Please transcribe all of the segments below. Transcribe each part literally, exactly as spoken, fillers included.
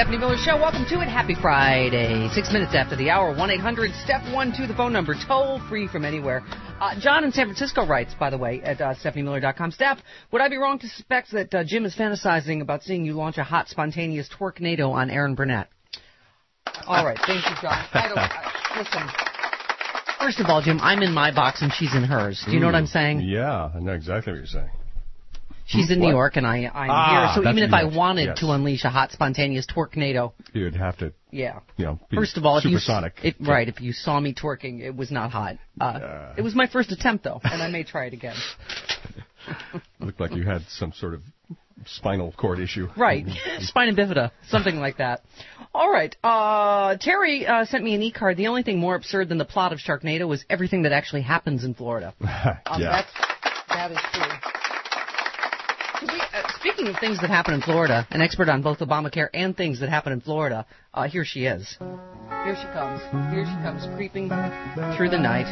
Stephanie Miller Show. Welcome to it. Happy Friday. Six minutes after the hour. one eight hundred step one two, the phone number. Toll free from anywhere. Uh, John in San Francisco writes, by the way, at uh, stephanie miller dot com. Steph, would I be wrong to suspect that uh, Jim is fantasizing about seeing you launch a hot, spontaneous twerknado on Aaron Burnett? All right. Thank you, John. I don't... I, listen. First of all, Jim, I'm in my box and she's in hers. Do you know what I'm saying? Yeah, I know exactly what you're saying. She's in what? New York, and I, I'm ah, here. So even if I meant. wanted yes. to unleash a hot, spontaneous twerknado, you'd have to. Yeah. You know, be First of all, if you, supersonic. if, right, if you saw me twerking, it was not hot. Uh, uh, it was my first attempt, though, and I may try it again. Looked like you had some sort of spinal cord issue. Right. Spina bifida, something like that. All right. Uh, Terry uh, sent me an e-card. The only thing more absurd than the plot of Sharknado was everything that actually happens in Florida. Um, yeah. That's, that is true. We, uh, speaking of things that happen in Florida, an expert on both Obamacare and things that happen in Florida, uh, here she is. Here she comes. Here she comes, creeping through the night.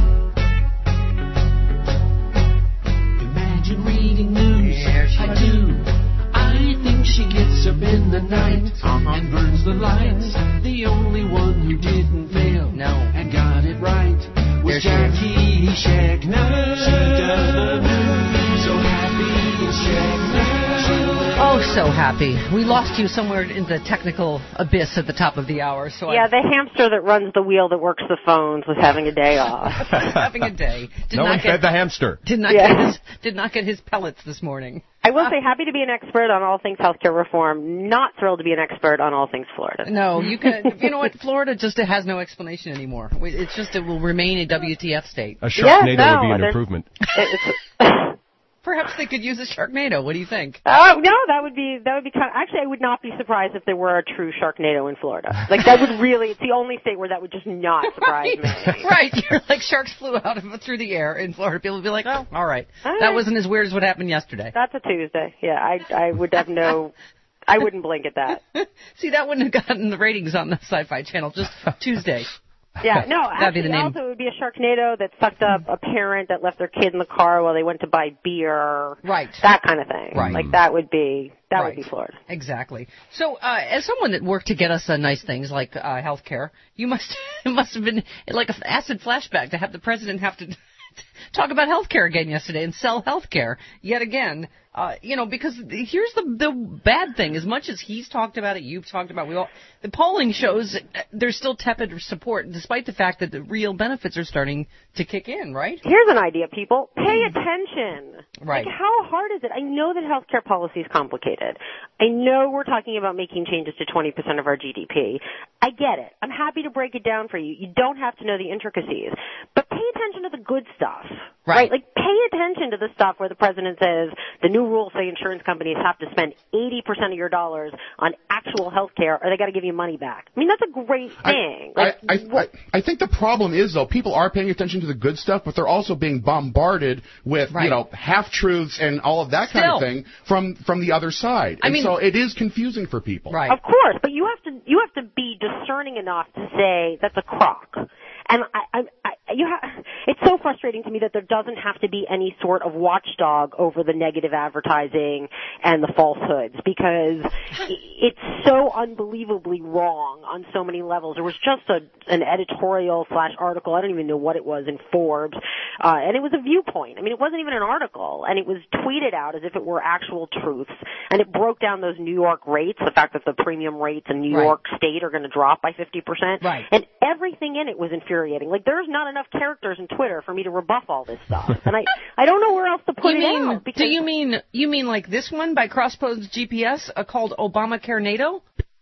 Imagine reading news. There she I is. do. I think she gets up in the night Uh-huh. and burns the lights. The only one who didn't fail No. and got it right was There she is. Jackie Schackner. She does the news so happy in Schackner. Oh, so happy. We lost you somewhere in the technical abyss at the top of the hour. So Yeah, I, the hamster that runs the wheel that works the phones was having a day off. having a day. Did no not one get, fed the hamster. Did not, Yeah. get his, did not get his pellets this morning. I will say, happy to be an expert on all things healthcare reform. Not thrilled to be an expert on all things Florida. No, you can. You know what? Florida just has no explanation anymore. It's just it will remain a W T F state. A Sharknado Yeah, no, would be an there's- improvement. It's, Perhaps they could use a Sharknado. What do you think? oh no, that would be that would be kind of, actually I would not be surprised if there were a true Sharknado in Florida. Like that would really, it's the only state where that would just not surprise right. me. Right. You're like sharks flew out of through the air in Florida. People would be like, oh, all right. All That right. wasn't as weird as what happened yesterday. That's a Tuesday. Yeah, I I would have no, I wouldn't blink at that. See, that wouldn't have gotten the ratings on the Sci-Fi Channel. Just Tuesday. Yeah, no, That'd be actually, the name. also it would be a Sharknado that sucked up a parent that left their kid in the car while they went to buy beer. Right. That kind of thing. Right. Like that would be, that Right. would be Florida. Exactly. So, uh, as someone that worked to get us uh, nice things like uh, health care, you must it must have been like an acid flashback to have the president have to talk about health care again yesterday and sell health care yet again. Uh, you know, because here's the the bad thing. As much as he's talked about it, you've talked about it, we all, the polling shows there's still tepid support, despite the fact that the real benefits are starting to kick in, right? Here's an idea, people. Pay attention. Right. Like, how hard is it? I know that healthcare policy is complicated. I know we're talking about making changes to twenty percent of our G D P. I get it. I'm happy to break it down for you. You don't have to know the intricacies. But pay attention to the good stuff. Right. Like, pay attention to the stuff where the president says the new rules say insurance companies have to spend eighty percent of your dollars on actual health care or they got to give you money back. I mean, that's a great thing. I, like, I, what- I, I think the problem is, though, people are paying attention to the good stuff, but they're also being bombarded with, Right. you know, half-truths and all of that kind Still. of thing from, from the other side. I and mean- so it is confusing for people. Right. Of course, but you have to you have to be discerning enough to say that's a crock. And I, I, I you have, it's so frustrating to me that there doesn't have to be any sort of watchdog over the negative advertising and the falsehoods because it's so unbelievably wrong on so many levels. There was just a, an editorial slash article, I don't even know what it was, in Forbes, uh, and it was a viewpoint. I mean, it wasn't even an article, and it was tweeted out as if it were actual truths, and it broke down those New York rates, the fact that the premium rates in New Right. York State are going to drop by fifty percent. Right. And everything in it was infuriating. Like, there's not enough characters in Twitter for me to rebuff all this stuff. And I, I don't know where else to put You it mean, out. Because do you mean you mean like this one by Crosspost G P S uh, called Obamacare NATO?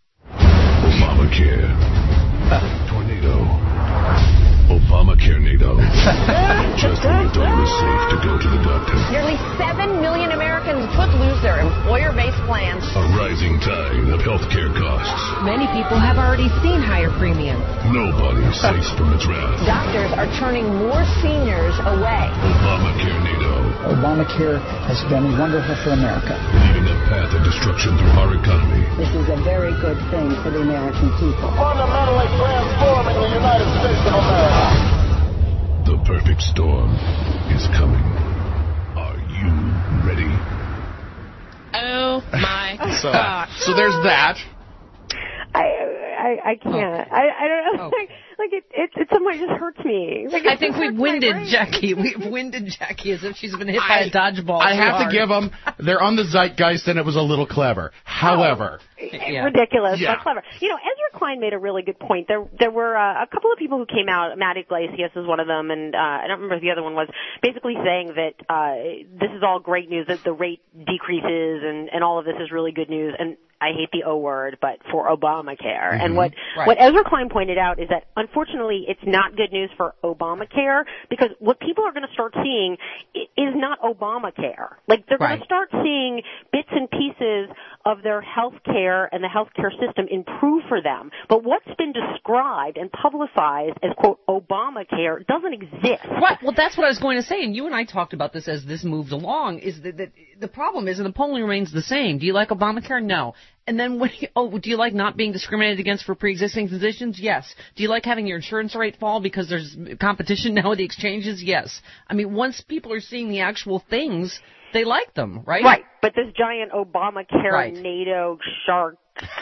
Obamacare. Tornado. Obamacare NATO. Just when you thought it was safe to go to the doctor. Nearly seven million Americans could lose their employer-based plans. A rising tide of healthcare costs. Many people have already seen higher premiums. Nobody's safe from its wrath. Doctors are turning more seniors away. Obamacare NATO. Obamacare has been wonderful for America. Leaving a path of destruction through our economy. This is a very good thing for the American people. Fundamentally transforming the United States of America. The perfect storm is coming. Are you ready? Oh my So, God. so there's that. I, I can't. I, I don't know. Oh. Like, like it, it, it somehow just hurts me. Like, I think we've winded Jackie. We've winded Jackie as if she's been hit by I, a dodgeball. I have hard. to give them, they're on the zeitgeist and it was a little clever. However. Oh, yeah. Ridiculous, yeah. but clever. You know, Ezra Klein made a really good point. There there were uh, a couple of people who came out, Matt Iglesias is one of them, and uh, I don't remember who the other one was, basically saying that uh, this is all great news, that the rate decreases and, and all of this is really good news. And I hate the O word, but for Obamacare. Mm-hmm. And what, right. what Ezra Klein pointed out is that unfortunately it's not good news for Obamacare, because what people are going to start seeing is not Obamacare. Like they're right. going to start seeing bits and pieces of their health care and the health care system improve for them. But what's been described and publicized as, quote, Obamacare doesn't exist. Right. Well, that's what I was going to say, and you and I talked about this as this moved along, is that, that the problem is, and the polling remains the same. Do you like Obamacare? No. And then, when you, oh, do you like not being discriminated against for pre-existing conditions? Yes. Do you like having your insurance rate fall because there's competition now with the exchanges? Yes. I mean, once people are seeing the actual things, they like them, right? Right. But this giant Obamacare right. NATO shark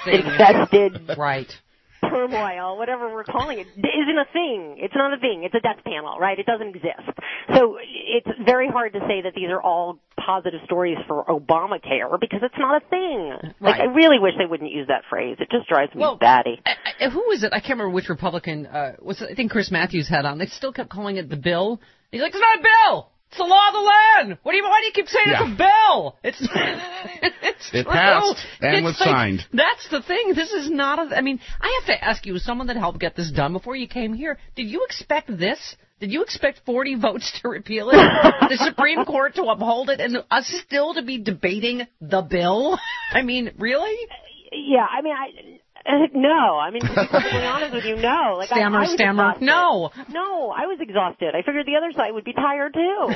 infested right. turmoil, whatever we're calling it, isn't a thing. It's not a thing. It's a death panel, right? It doesn't exist. So it's very hard to say that these are all positive stories for Obamacare because it's not a thing. Right. Like, I really wish they wouldn't use that phrase. It just drives me well, batty. I, I, who is it? I can't remember which Republican. Uh, was it, I think Chris Matthews had on. They still kept calling it the bill. He's like, it's not a bill. It's the law of the land. What do you? Why do you keep saying yeah. it's a bill? It's it's it true. passed and it's was like, signed. That's the thing. This is not a. I mean, I have to ask you, as someone that helped get this done before you came here, did you expect this? Did you expect forty votes to repeal it, the Supreme Court to uphold it, and us still to be debating the bill? I mean, really? Yeah. I mean, I. Uh, no, I mean, to be perfectly honest with you, no. Like, stammer, I, I was stammer, exhausted. no. No, I was exhausted. I figured the other side would be tired, too.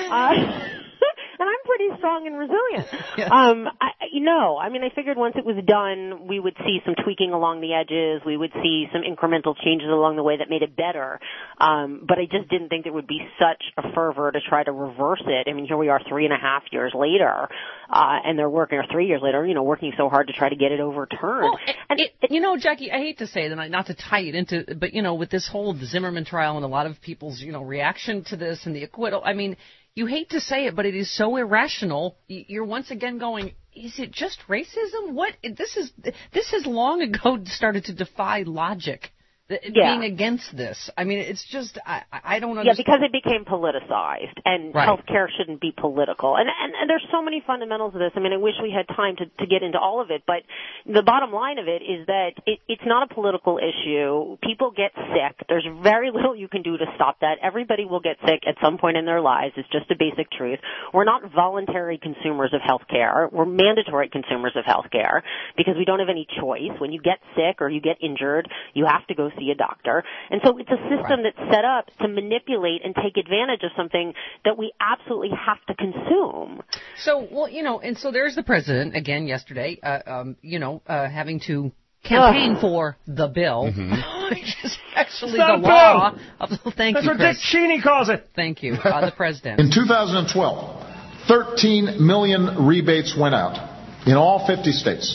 Uh, and I'm pretty strong and resilient. Yeah. Um, I, you know, I mean, I figured once it was done, we would see some tweaking along the edges. We would see some incremental changes along the way that made it better. Um, but I just didn't think there would be such a fervor to try to reverse it. I mean, here we are three and a half years later, uh, and they're working, or three years later, you know, working so hard to try to get it overturned. Well, and it, it, you know, Jackie, I hate to say it, not to tie it into, but, you know, with this whole Zimmerman trial and a lot of people's, you know, reaction to this and the acquittal, I mean, you hate to say it, but it is so irrational. You're once again going, is it just racism? What? This is, this has long ago started to defy logic. Yeah. Being against this. I mean, it's just, I, I don't understand. Yeah, because it became politicized, and right. healthcare shouldn't be political. And, and, and there's so many fundamentals of this. I mean, I wish we had time to, to get into all of it, but the bottom line of it is that it, it's not a political issue. People get sick. There's very little you can do to stop that. Everybody will get sick at some point in their lives. It's just a basic truth. We're not voluntary consumers of healthcare. We're mandatory consumers of healthcare because we don't have any choice. When you get sick or you get injured, you have to go see a doctor. And so it's a system right. that's set up to manipulate and take advantage of something that we absolutely have to consume. So, well, you know, and so there's the president, again, yesterday, uh, um, you know, uh, having to campaign Ugh. for the bill, mm-hmm. which is actually the law. Of, thank That's you, what Chris. Dick Cheney calls it. Thank you, uh, the president. In two thousand twelve, thirteen million rebates went out in all fifty states.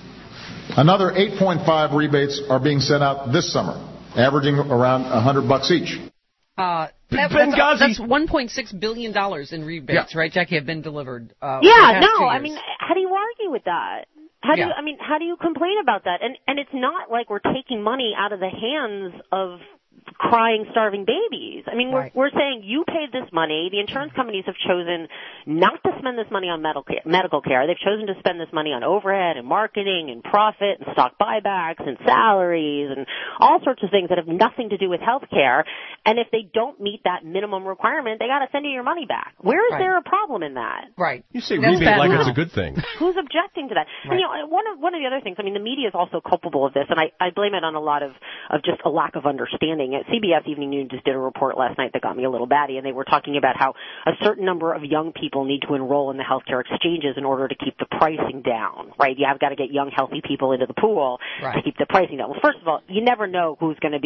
Another eight point five rebates are being sent out this summer, averaging around one hundred bucks each. Uh, that, that's, that's one point six billion dollars in rebates, yeah. right, Jackie, have been delivered. Uh, yeah, no, I mean, how do you argue with that? How do yeah. you, I mean, how do you complain about that? And and it's not like we're taking money out of the hands of crying, starving babies. I mean, right. we're, we're saying you paid this money. The insurance companies have chosen not to spend this money on medical care, medical care. They've chosen to spend this money on overhead and marketing and profit and stock buybacks and salaries and all sorts of things that have nothing to do with health care. And if they don't meet that minimum requirement, they got to send you your money back. Where is right. there a problem in that? Right. You say rebate like it's a good thing. Who's objecting to that? Right. And, you know, one of one of the other things, I mean, the media is also culpable of this, and I, I blame it on a lot of, of just a lack of understanding. C B S Evening News just did a report last night that got me a little batty, and they were talking about how a certain number of young people need to enroll in the healthcare exchanges in order to keep the pricing down, right? You have got to get young, healthy people into the pool right. to keep the pricing down. Well, first of all, you never know who's going to be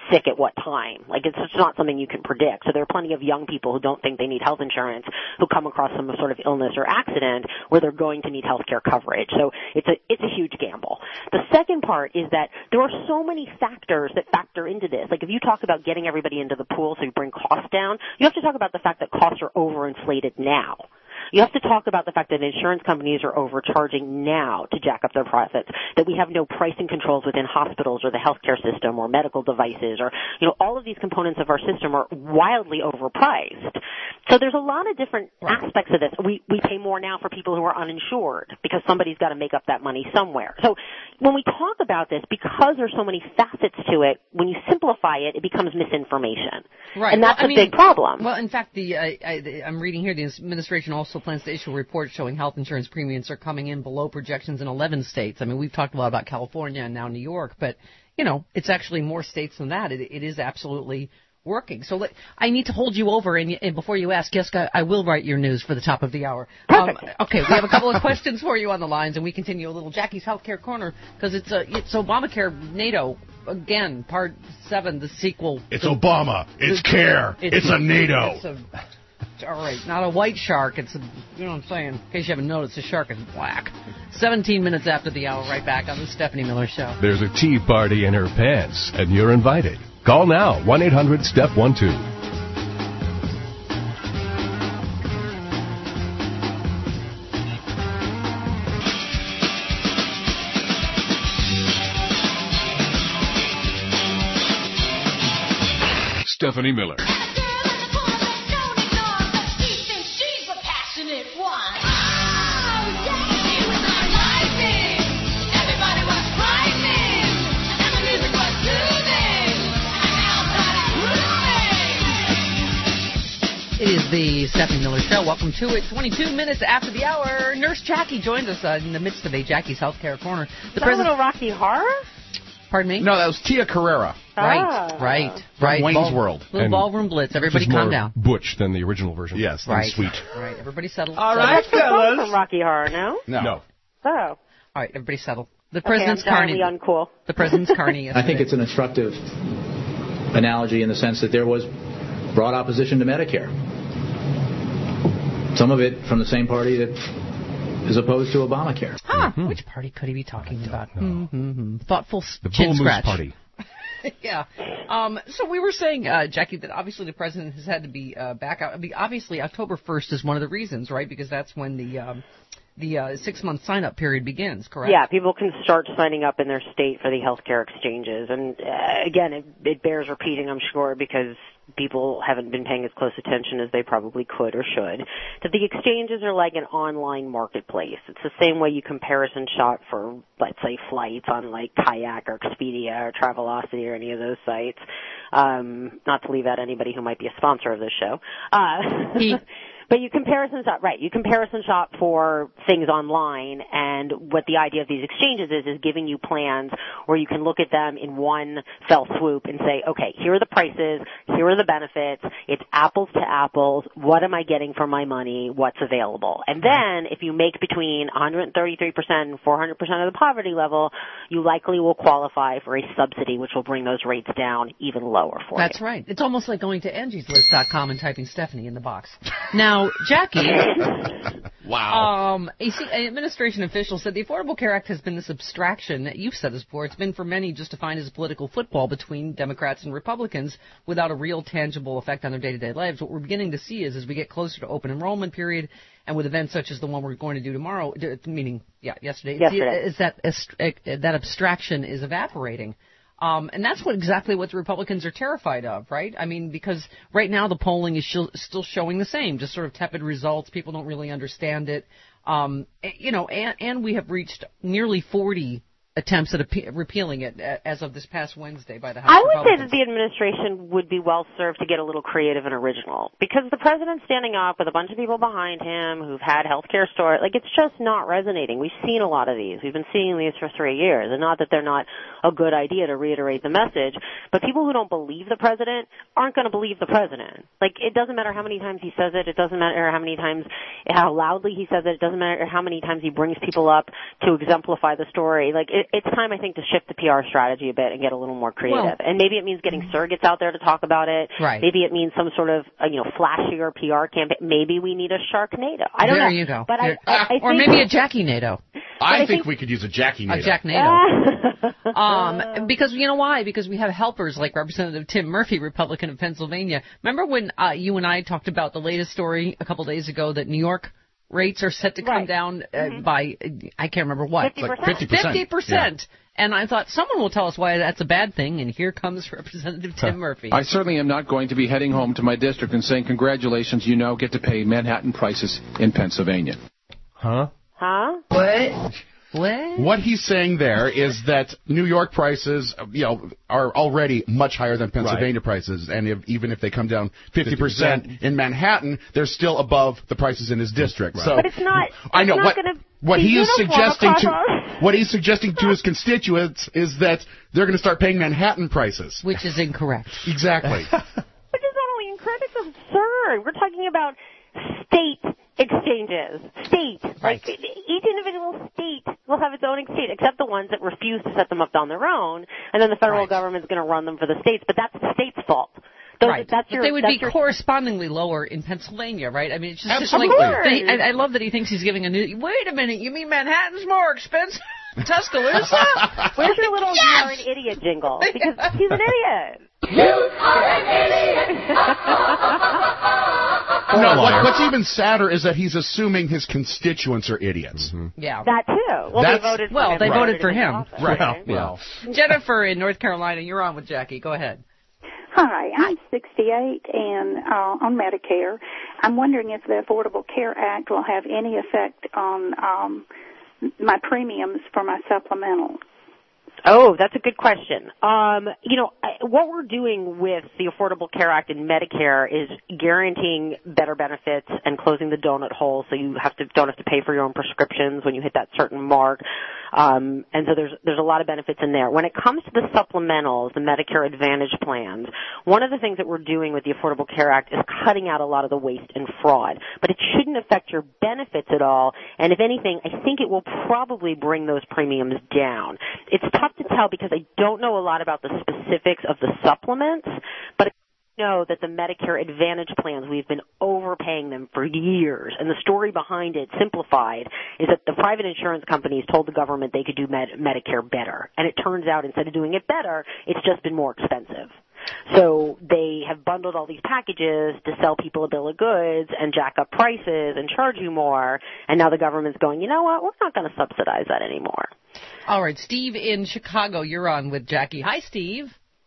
sick at what time. Like, it's just not something you can predict. So there are plenty of young people who don't think they need health insurance who come across some sort of illness or accident where they're going to need health care coverage. So it's a, it's a huge gamble. The second part is that there are so many factors that factor into this. Like, if you talk about getting everybody into the pool so you bring costs down, you have to talk about the fact that costs are overinflated now. You have to talk about the fact that insurance companies are overcharging now to jack up their profits, that we have no pricing controls within hospitals or the healthcare system or medical devices, or, you know, all of these components of our system are wildly overpriced. So there's a lot of different aspects of this. We, we pay more now for people who are uninsured because somebody's got to make up that money somewhere. So when we talk about this, because there's so many facets to it, when you simplify it, it becomes misinformation. Right. And that's well, I a mean, big problem. Well, in fact, the, uh, I, the I'm reading here, the administration also plans to issue a report showing health insurance premiums are coming in below projections in eleven states. I mean, we've talked a lot about California and now New York, but, you know, it's actually more states than that. It, it is absolutely working. So let, I need to hold you over, and, and before you ask, Jessica, I will write your news for the top of the hour. Um, okay, we have a couple of questions for you on the lines, and we continue a little Jackie's Healthcare Corner, because it's, uh, it's Obamacare, NATO, again, part seven, the sequel. It's the, Obama. It's the, care. It's, it's a NATO. It's a, all right, not a white shark. It's a, you know what I'm saying? In case you haven't noticed, the shark is black. seventeen minutes after the hour, right back on the Stephanie Miller Show. There's a tea party in her pants, and you're invited. Call now, one eight hundred step one two. Stephanie Miller. It is the Stephanie Miller Show. Welcome to it. twenty-two minutes after the hour. Nurse Jackie joins us uh, in the midst of a Jackie's Healthcare Corner. The president. Is that a Rocky Horror? Pardon me? No, that was Tia Carrera. Right, ah. right, From right. Wayne's Ball, World. Little And ballroom blitz. Everybody calm more down. Butch than the original version. Yes, right. sweet. Right, everybody settle. All settle. right, fellas. From Rocky Horror, no? No. No. Oh. All right, everybody settle. The Okay, president's I'm carny. uncool. The president's carny. I think it's an instructive analogy in the sense that there was broad opposition to Medicare. Some of it from the same party that is opposed to Obamacare. Huh. Mm-hmm. Which party could he be talking about? Mm-hmm. Thoughtful The chin Bull Moose scratch. Party. Yeah. Um, so we were saying, uh, Jackie, that obviously the president has had to be uh, back out. I mean, obviously, October first is one of the reasons, right? Because that's when the um, the uh, six-month sign-up period begins, correct? Yeah, people can start signing up in their state for the healthcare exchanges. And, uh, again, it, it bears repeating, I'm sure, because people haven't been paying as close attention as they probably could or should, that the exchanges are like an online marketplace. It's the same way you comparison shop for, let's say, flights on, like, Kayak or Expedia or Travelocity or any of those sites. Um, not to leave out anybody who might be a sponsor of this show. Uh, he- But you comparison shop, right, you comparison shop for things online, and what the idea of these exchanges is, is giving you plans where you can look at them in one fell swoop and say, okay, here are the prices, here are the benefits, it's apples to apples, what am I getting for my money, what's available? And then, if you make between one hundred thirty-three percent and four hundred percent of the poverty level, you likely will qualify for a subsidy, which will bring those rates down even lower for That's you. right. It's almost like going to Angie's List dot com and typing Stephanie in the box. Now, Jackie, Wow. um, a C- an administration official said the Affordable Care Act has been this abstraction. You've said this before. It's been for many just defined as a political football between Democrats and Republicans without a real tangible effect on their day-to-day lives. What we're beginning to see is as we get closer to open enrollment period and with events such as the one we're going to do tomorrow, meaning, yeah, yesterday, yesterday. is that that abstraction is evaporating. Um, and that's what exactly what the Republicans are terrified of, right? I mean, because right now the polling is sh- still showing the same, just sort of tepid results. People don't really understand it. Um, you know, and, and we have reached nearly forty attempts at appe- repealing it as of this past Wednesday by the House I would say Republicans. that the administration would be well served to get a little creative and original, because the president's standing up with a bunch of people behind him who've had health care stories. Like, it's just not resonating. We've seen a lot of these. We've been seeing these for three years, and not that they're not a good idea to reiterate the message, but people who don't believe the president aren't going to believe the president. Like, it doesn't matter how many times he says it. It doesn't matter how many times, how loudly he says it. It doesn't matter how many times he brings people up to exemplify the story. Like, it, it's time, I think, to shift the P R strategy a bit and get a little more creative. Well, and maybe it means getting surrogates out there to talk about it. Right. Maybe it means some sort of, uh, you know, flashier P R campaign. Maybe we need a Sharknado. I don't there know. you go. But I, I, I think, or maybe a Jackie NATO. I, I think, think we could use a Jackie A NATO. Jack NATO. um, because you know why? Because we have helpers like Representative Tim Murphy, Republican of Pennsylvania. Remember when uh, you and I talked about the latest story a couple days ago that New York rates are set to come right. down uh, mm-hmm. by, I can't remember what. fifty percent. Like fifty percent. fifty percent. Yeah. And I thought someone will tell us why that's a bad thing, and here comes Representative Tim Murphy. I certainly am not going to be heading home to my district and saying, congratulations, you now get to pay Manhattan prices in Pennsylvania. Huh? Huh? What? What? What he's saying there is that New York prices, you know, are already much higher than Pennsylvania right. prices, and if, even if they come down fifty percent in Manhattan, they're still above the prices in his district. Right. So, but it's not. It's I know not what gonna what he is suggesting to us. what he's suggesting to his constituents is that they're going to start paying Manhattan prices, which is incorrect. Exactly. Which is not only incorrect; it's absurd. We're talking about state exchanges. State. Right. Like, each individual state will have its own exchange, except the ones that refuse to set them up on their own, and then the federal right. government's going to run them for the states, but that's the state's fault. Those, right. That's but your, they would that's be your... correspondingly lower in Pennsylvania, right? I mean, it's just, just Absolutely. like, they, I, I love that he thinks he's giving a new, wait a minute, you mean Manhattan's more expensive? Tuscaloosa? Where's your little yes! you're an idiot jingle? Because he's an idiot. You are an idiot! No, what, what's even sadder is that he's assuming his constituents are idiots. Mm-hmm. Yeah. That too. Well, That's, they voted for well, him. they right. voted for him. Office, right. right? Well, Jennifer in North Carolina, you're on with Jackie. Go ahead. Hi, I'm sixty-eight and uh, on Medicare. I'm wondering if the Affordable Care Act will have any effect on um, my premiums for my supplemental. Oh, that's a good question. Um, you know, I, what we're doing with the Affordable Care Act and Medicare is guaranteeing better benefits and closing the donut hole, so you have to don't have to pay for your own prescriptions when you hit that certain mark. Um, and so there's there's a lot of benefits in there. When it comes to the supplementals, the Medicare Advantage plans, one of the things that we're doing with the Affordable Care Act is cutting out a lot of the waste and fraud. But it shouldn't affect your benefits at all. And if anything, I think it will probably bring those premiums down. It's tough to tell because I don't know a lot about the specifics of the supplements, but I know that the Medicare Advantage plans, we've been overpaying them for years. And the story behind it, simplified, is that the private insurance companies told the government they could do med- Medicare better. And it turns out instead of doing it better, it's just been more expensive. So they have bundled all these packages to sell people a bill of goods and jack up prices and charge you more. And now the government's going, you know what, we're not going to subsidize that anymore. All right, Steve in Chicago, you're on with Jackie. Hi, Steve.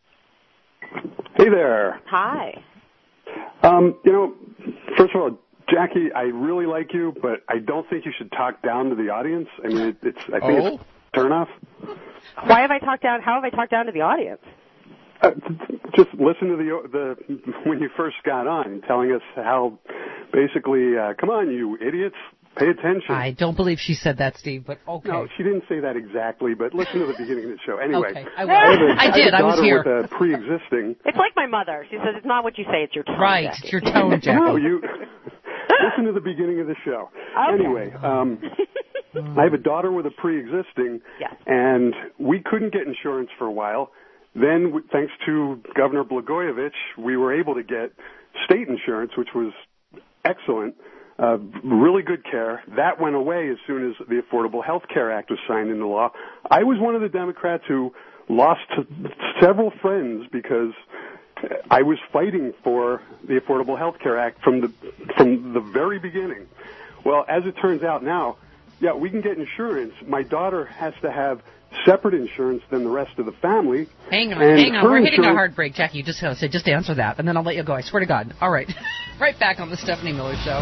Hey there. Hi. Um, you know, first of all, Jackie, I really like you, but I don't think you should talk down to the audience. I mean, it, it's I think Oh? it's a turnoff. Why have I talked down, how have I talked down to the audience? Uh, just listen to the the when you first got on, telling us how basically, uh, come on, you idiots, pay attention. I don't believe she said that, Steve, but okay. No, she didn't say that exactly, but listen to the beginning of the show. Anyway, okay, I, will. I, have a, I did. I, have a I was daughter here. With a pre-existing. It's like my mother. She says it's not what you say, it's your tone. Right, Jackie. it's your tone, Jackie. No, you listen to the beginning of the show. Okay. Anyway, um, I have a daughter with a pre-existing, yes. and we couldn't get insurance for a while. Then, w- thanks to Governor Blagojevich, we were able to get state insurance, which was excellent, uh, really good care. That went away as soon as the Affordable Health Care Act was signed into law. I was one of the Democrats who lost several friends because I was fighting for the Affordable Health Care Act from the from the very beginning. Well, as it turns out now, yeah, we can get insurance. My daughter has to have separate insurance than the rest of the family. Hang on, and hang on. We're hitting a insurance... hard break, Jackie. You just gotta say, just answer that, and then I'll let you go. I swear to God. All right, right back on the Stephanie Miller Show.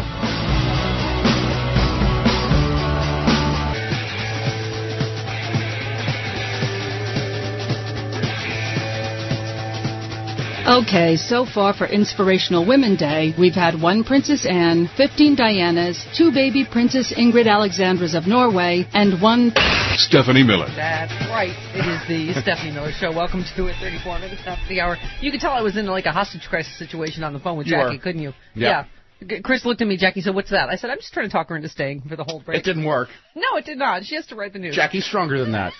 Okay, so far for Inspirational Women Day, we've had one Princess Anne, fifteen Dianas, two baby Princess Ingrid Alexandras of Norway, and one Stephanie Miller. That's right. It is the Stephanie Miller Show. Welcome to it. thirty-four minutes after the hour. You could tell I was in like a hostage crisis situation on the phone with You Jackie, are. couldn't you? Yeah. Yeah. Chris looked at me. Jackie said, "What's that?" I said, "I'm just trying to talk her into staying for the whole break." It didn't work. No, it did not. She has to write the news. Jackie's stronger than that.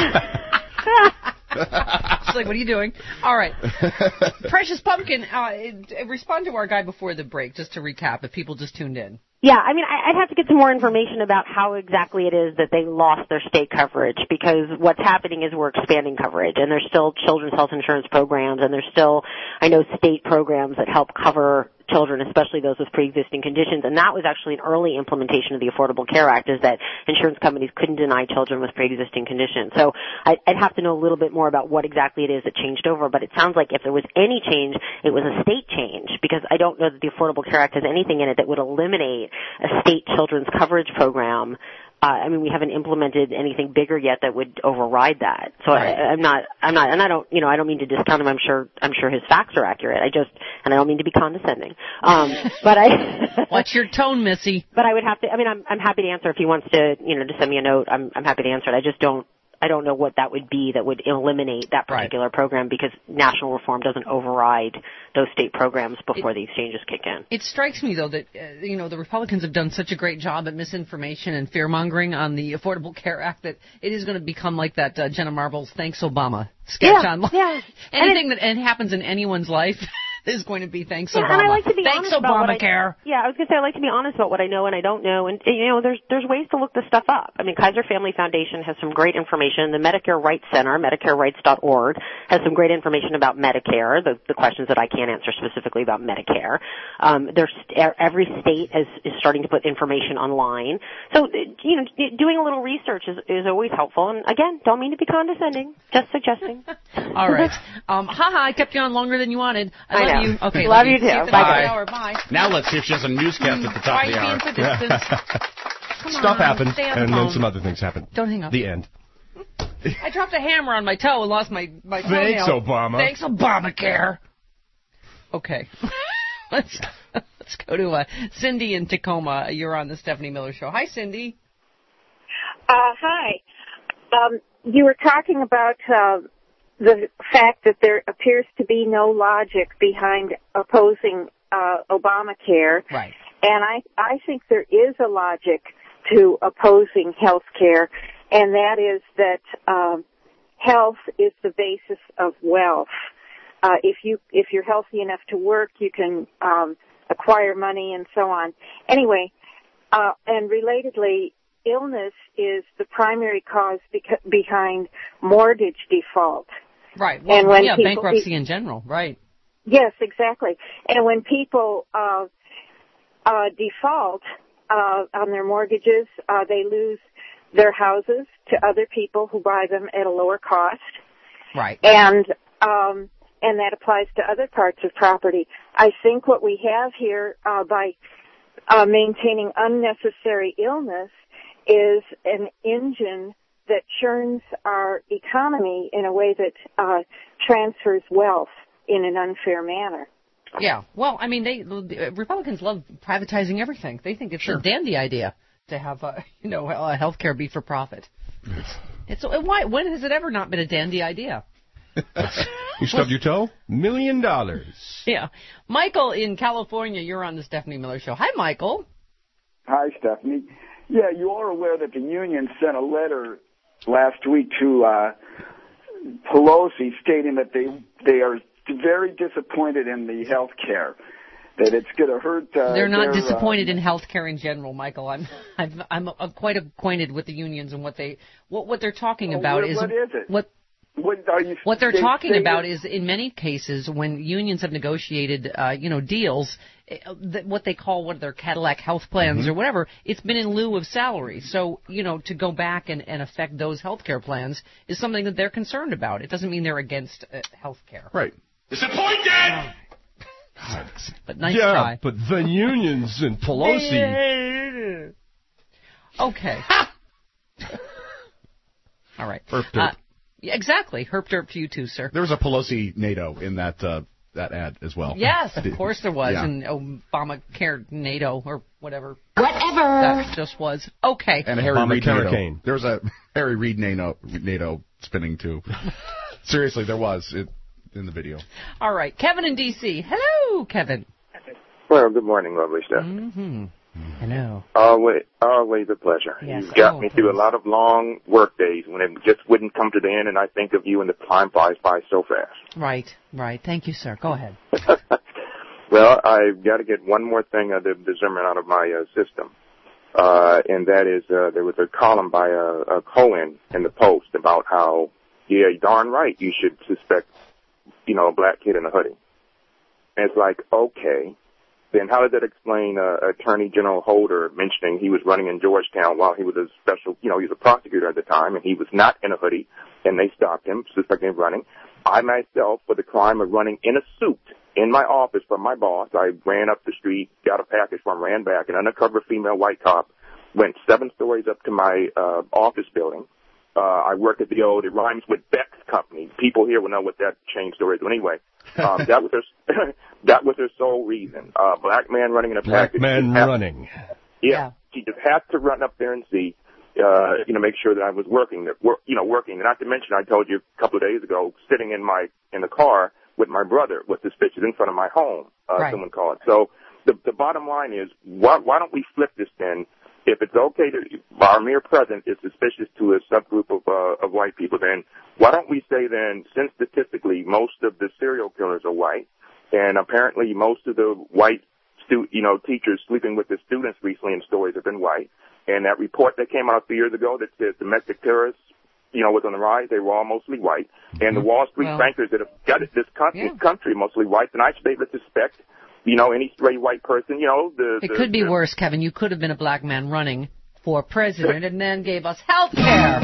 She's like, "What are you doing?" All right. Precious Pumpkin, uh, respond to our guy before the break, just to recap, if people just tuned in. Yeah, I mean, I'd have to get some more information about how exactly it is that they lost their state coverage, because what's happening is we're expanding coverage, and there's still children's health insurance programs, and there's still, I know, state programs that help cover children, especially those with pre-existing conditions, and that was actually an early implementation of the Affordable Care Act, is that insurance companies couldn't deny children with pre-existing conditions. So I'd have to know a little bit more about what exactly it is that changed over, but it sounds like if there was any change, it was a state change, because I don't know that the Affordable Care Act has anything in it that would eliminate a state children's coverage program. Uh, I mean, we haven't implemented anything bigger yet that would override that. So right. I, I'm not, I'm not, and I don't, you know, I don't mean to discount him. I'm sure, I'm sure his facts are accurate. I just, and I don't mean to be condescending. Um, but I. Watch your tone, Missy. But I would have to. I mean, I'm, I'm happy to answer if he wants to, you know, to send me a note. I'm, I'm happy to answer it. I just don't. I don't know what that would be that would eliminate that particular right. program, because national reform doesn't override those state programs before it, these changes kick in. It strikes me, though, that, uh, you know, the Republicans have done such a great job at misinformation and fear-mongering on the Affordable Care Act that it is going to become like that uh, Jenna Marbles Thanks Obama sketch yeah, online. Yeah. Anything that and happens in anyone's life is going to be thanks yeah, Obama. And I like to be thanks honest about Obamacare. I, yeah, I was going to say I like to be honest about what I know and I don't know. And, you know, there's there's ways to look this stuff up. I mean, Kaiser Family Foundation has some great information. The Medicare Rights Center, medicare rights dot org, has some great information about Medicare, the, the questions that I can't answer specifically about Medicare. Um, there's every state is, is starting to put information online. So, you know, doing a little research is, is always helpful. And, again, don't mean to be condescending, just suggesting. All right. Um, haha, I kept you on longer than you wanted. I, I love know. you. Okay, love you. you too. Bye. Bye. Bye. Now let's see if she has a newscast at the top Why of the hour. for distance? Come Stuff on, happened, stay on the and phone. then some other things happened. Don't hang up. The end. I dropped a hammer on my toe and lost my my Thanks, toenail. Obama. Thanks, Obamacare. Okay. let's let's go to uh, Cindy in Tacoma. You're on the Stephanie Miller Show. Hi, Cindy. Uh, hi. Um, you were talking about uh, the fact that there appears to be no logic behind opposing uh, Obamacare. Right. And I, I think there is a logic to opposing health care, and that is that um, health is the basis of wealth. Uh, if you if you're healthy enough to work, you can um, acquire money and so on. Anyway, uh, and relatedly, illness is the primary cause beca- behind mortgage default. Right. Well, and when yeah, people, bankruptcy in general. Right. Yes, exactly. And when people uh, uh, default uh, on their mortgages, uh, they lose their houses to other people who buy them at a lower cost. Right. And um, and that applies to other parts of property. I think what we have here uh, by uh, maintaining unnecessary illness is an engine that churns our economy in a way that uh, transfers wealth in an unfair manner. Yeah. Well, I mean, they the Republicans love privatizing everything. They think it's sure. a dandy idea to have, uh, you know, uh, health care be for profit. It's, it's why. When has it ever not been a dandy idea? You stubbed your toe? Million dollars. Yeah. Michael in California, you're on the Stephanie Miller Show. Hi, Michael. Hi, Stephanie. Yeah, you are aware that the union sent a letter last week to uh, Pelosi stating that they they are very disappointed in the health care, that it's going to hurt. Uh, They're not their, disappointed uh, in health care in general, Michael. I'm I'm I'm uh, quite acquainted with the unions and what they what what they're talking oh, about what, is what is it? what. What, are you, what they're they, talking they, about is, in many cases, when unions have negotiated, uh, you know, deals, uh, what they call what their Cadillac health plans Mm-hmm. or whatever, it's been in lieu of salary. So, you know, to go back and, and affect those health care plans is something that they're concerned about. It doesn't mean they're against uh, health care. Right. Disappointed! Oh. But nice yeah, try. but the unions and Pelosi. Okay. All right. Herp derp. Uh, yeah, exactly. Herp derp for you too, sir. There was a Pelosi NATO in that uh, that ad as well. Yes, of course there was. Yeah. And Obamacare NATO or whatever. Whatever. That just was. Okay. And a Harry Obama Reid NATO. Hurricane. There was a Harry Reid NATO, NATO spinning too. Seriously, there was it in the video. All right. Kevin in D C. Hello, Kevin. Well, good morning, lovely stuff. Mm-hmm. I know. Always, always a pleasure. Yes, You've got oh, me through a lot of long work days when it just wouldn't come to the end, and I think of you and the time flies by so fast. Right, right. Thank you, sir. Go ahead. Well, I've got to get one more thing of the, the Zimmerman out of my uh, system, uh, and that is uh, there was a column by a, a Cohen in the Post about how, yeah, darn right, you should suspect, you know, a black kid in a hoodie. And it's like, okay. Then how does that explain uh, Attorney General Holder mentioning he was running in Georgetown while he was a special, you know, he was a prosecutor at the time, and he was not in a hoodie, and they stopped him, suspecting him of running. I myself, for the crime of running in a suit in my office from my boss, I ran up the street, got a package from him, ran back, an undercover female white cop went seven stories up to my uh, office building. Uh, I work at the old, it rhymes with Beck's company. People here will know what that chain store is. But anyway, um, that was her, that was her sole reason. Uh, black man running in a Black package. man Have, running. yeah, Yeah. She just had to run up there and see, uh, you know, make sure that I was working, that work, you know, working. Not to mention, I told you a couple of days ago, sitting in my, in the car with my brother was suspicious in front of my home, uh, Right. someone called. So the, the bottom line is, why, why don't we flip this then? If it's okay to, our mere presence is suspicious to a subgroup of, uh, of white people, then why don't we say then, since statistically most of the serial killers are white, and apparently most of the white stu- you know, teachers sleeping with the students recently in stories have been white, and that report that came out a few years ago that said domestic terrorists, you know, was on the rise, they were all mostly white, and the Wall Street Well, bankers that have got it, this, con- yeah. this country mostly white, then I should be able to suspect, you know, any stray white person, you know, the... It the, could be the, worse, Kevin. You could have been a black man running for president and then gave us health care.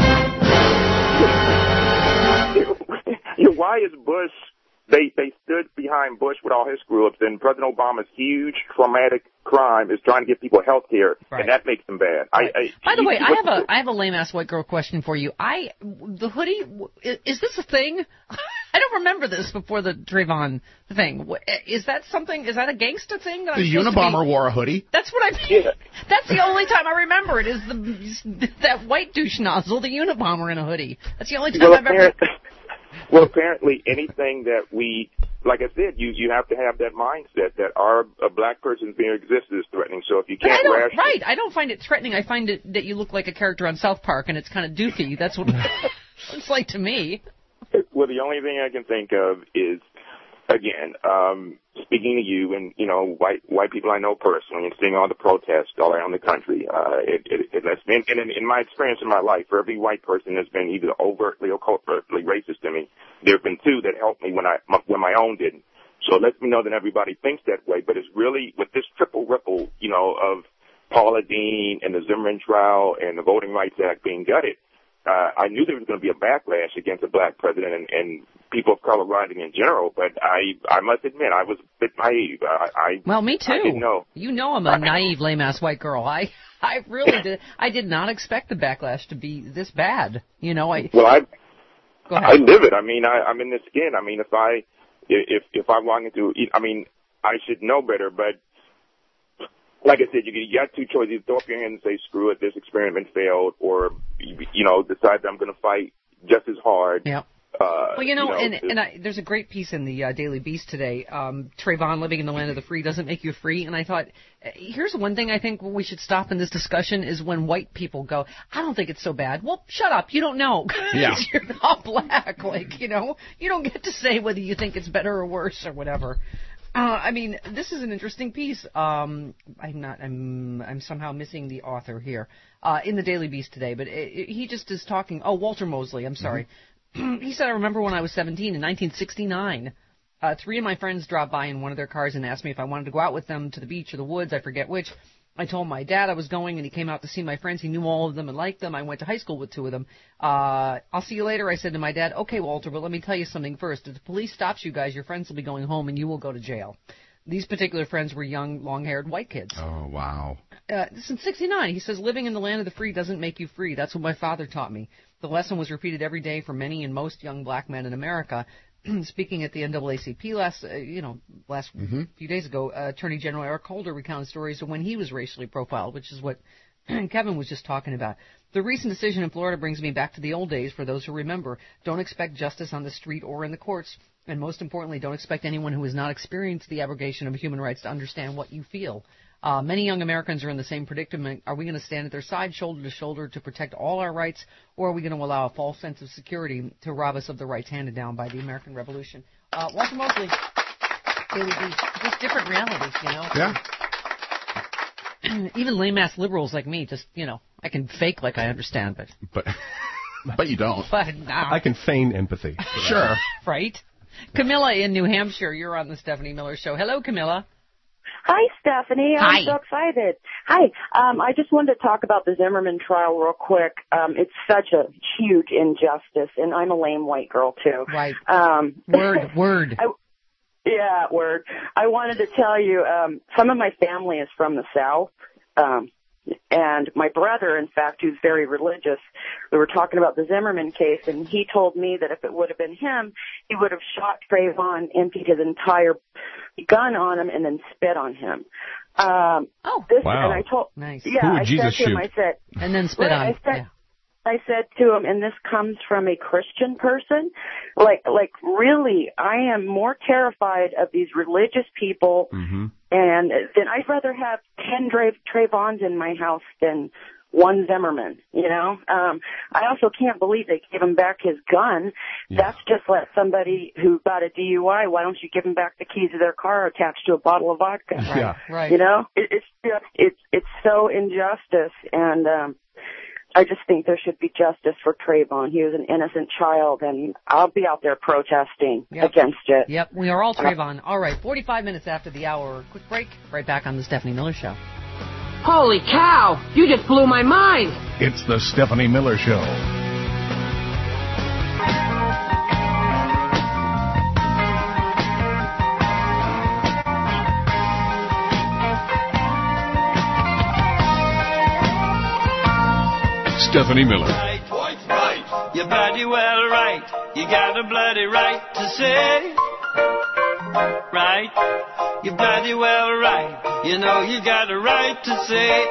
You know, why is Bush, they, they stood behind Bush with all his screw-ups, and President Obama's huge traumatic crime is trying to give people health care, Right. and that makes them bad. Right. I, I, By the you- way, I what- have a I have a lame ass white girl question for you. I the hoodie is, is this a thing? I don't remember this before the Trayvon thing. Wh- Is that something? Is that a gangster thing? That I'm The supposed to Unabomber be- wore a hoodie. That's what I mean. That's the only time I remember it. Is the that white douche nozzle, the Unabomber in a hoodie. That's the only time Well, I've ever. apparently, well, apparently anything that we, like I said, you you have to have that mindset that our a black person's being existed is threatening. So if you But I can't don't, rationally, right, I don't find it threatening. I find it that you look like a character on South Park, and it's kind of doofy. That's what it's like to me. well, the only thing I can think of is, again, um, speaking to you and, you know, white white people I know personally and seeing all the protests all around the country, uh, it, it, it lets me, and in, in my experience in my life, for every white person that's been either overtly or covertly racist to me, there have been two that helped me when I, when my own didn't. So it lets me know that everybody thinks that way, but it's really, with this triple ripple, you know, of Paula Deen and the Zimmerman trial and the Voting Rights Act being gutted, Uh, I knew there was going to be a backlash against a black president and, and people of color rising in general, but I I must admit I was a bit naive. I, I Well, me too. I didn't know. You know I'm a naive, lame-ass white girl. I I really did. I did not expect the backlash to be this bad. You know, I. Well, I Go ahead. I live it. I mean, I, I'm in the skin. I mean, if I if if I wanted to, I mean, I should know better, but. Like I said, you, you got two choices. You throw up your hand and say, screw it, this experiment failed, or, you know, decide that I'm going to fight just as hard. Yeah. Uh, Well, you know, you know and, to- and I, there's a great piece in the uh, Daily Beast today. Um, Trayvon, living in the land of the free doesn't make you free. And I thought, uh, here's one thing I think we should stop in this discussion is when white people go, I don't think it's so bad. Well, shut up. You don't know. 'Cause Yeah. You're not black. Like, you know, you don't get to say whether you think it's better or worse or whatever. Uh, I mean, this is an interesting piece. Um, I'm not. I'm. I'm somehow missing the author here uh, in the Daily Beast today. But it, it, he just is talking. Oh, Walter Mosley. I'm sorry. Mm-hmm. He said, I remember when I was seventeen in nineteen sixty-nine. Uh, three of my friends dropped by in one of their cars and asked me if I wanted to go out with them to the beach or the woods. I forget which. I told my dad I was going, and he came out to see my friends. He knew all of them and liked them. I went to high school with two of them. Uh, I'll see you later, I said to my dad. Okay, Walter, but let me tell you something first. If the police stops you guys, your friends will be going home, and you will go to jail. These particular friends were young, long-haired white kids. Oh, wow. Uh, this is in sixty-nine. He says, living in the land of the free doesn't make you free. That's what my father taught me. The lesson was repeated every day for many and most young black men in America. Speaking at the N double A C P last, uh, you know, last Mm-hmm. few days ago, uh, Attorney General Eric Holder recounted stories of when he was racially profiled, which is what Kevin was just talking about. The recent decision in Florida brings me back to the old days. For those who remember, don't expect justice on the street or in the courts. And most importantly, don't expect anyone who has not experienced the abrogation of human rights to understand what you feel. Uh, many young Americans are in the same predicament. Are we going to stand at their side, shoulder to shoulder, to protect all our rights, or are we going to allow a false sense of security to rob us of the rights handed down by the American Revolution? Uh, Walter Mosley, Daily Beast, just different realities, you know? Yeah. Even lame-ass liberals like me, just, you know, I can fake like I understand, but... But, but you don't. But no. I can feign empathy. Sure. Right? Camilla in New Hampshire, you're on the Stephanie Miller Show. Hello, Camilla. Hi, Stephanie. Hi. I'm so excited. Hi. Um, I just wanted to talk about the Zimmerman trial real quick. Um, it's such a huge injustice, and I'm a lame white girl, too. Right. Um, word, word. I, yeah, word. I wanted to tell you, um, some of my family is from the South. Um, and my brother, in fact, who's very religious, we were talking about the Zimmerman case, and he told me that if it would have been him, he would have shot Trayvon, emptied his entire gun on him, and then spit on him. Um, oh, this, wow. And I told, nice. Yeah, Who would I Jesus said to him, shoot? I said, and then spit right, on. I said, yeah. I said to him, and this comes from a Christian person, like, like really, I am more terrified of these religious people, mm-hmm. and then I'd rather have ten Dra- Trayvons in my house than one Zimmerman, you know? Um, I also can't believe they gave him back his gun. Yeah. That's just like somebody who got a D U I. Why don't you give him back the keys of their car attached to a bottle of vodka? Right, yeah. right. You know? It, it's just, it's, it's so injustice, and, um, I just think there should be justice for Trayvon. He was an innocent child, and I'll be out there protesting yep. against it. Yep, we are all Trayvon. All right, forty-five minutes after the hour. Quick break. Right back on the Stephanie Miller Show. Holy cow! You just blew my mind! It's the Stephanie Miller Show. Stephanie Miller. Right, right, you're bloody well right. You got a bloody right to say. Right, you're bloody well right. You know you got a right to say.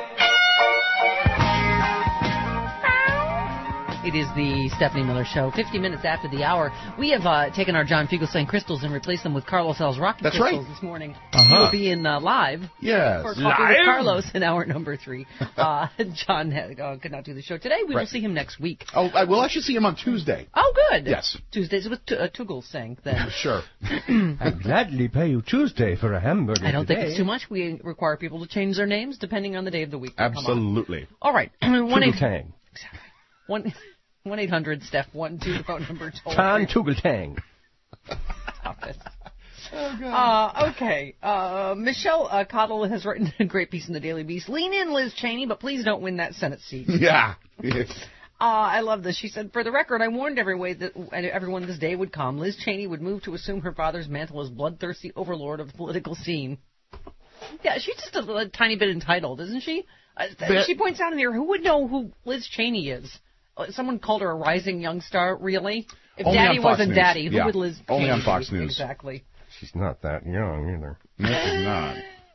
It is the Stephanie Miller Show. Fifty minutes after the hour, we have uh, taken our John Fugelsang crystals and replaced them with Carlos L's Rocky That's crystals right. this morning. Uh-huh. You'll be in uh, live. Yes. For Coffee Live? with Carlos in hour number three. Uh, John had, uh, could not do the show today. We Right. will see him next week. Oh, I will actually see him on Tuesday. Oh, good. Yes. Tuesdays with T- uh, Tugel Singh then. Sure. I'd gladly pay you Tuesday for a hamburger I don't today. think it's too much. We require people to change their names depending on the day of the week. Come on. Absolutely. All right. One eight Tang. one one eight hundred Steph one two the phone number told. Tan Tugeltang. Stop it. Oh, God. Uh, okay. Uh, Michelle uh, Cottle has written a great piece in the Daily Beast. Lean in, Liz Cheney, but please don't win that Senate seat. Yeah. Uh, I love this. She said, for the record, I warned everyone that everyone this day would come. Liz Cheney would move to assume her father's mantle as bloodthirsty overlord of the political scene. Yeah, she's just a, a tiny bit entitled, isn't she? Uh, But- she points out in here, who would know who Liz Cheney is? Uh, Someone called her a rising young star, really? If Only Daddy on Fox wasn't News. Daddy, who Yeah. would Liz Only Cheney on Fox be? News. Exactly. She's not that young either. No, she's not.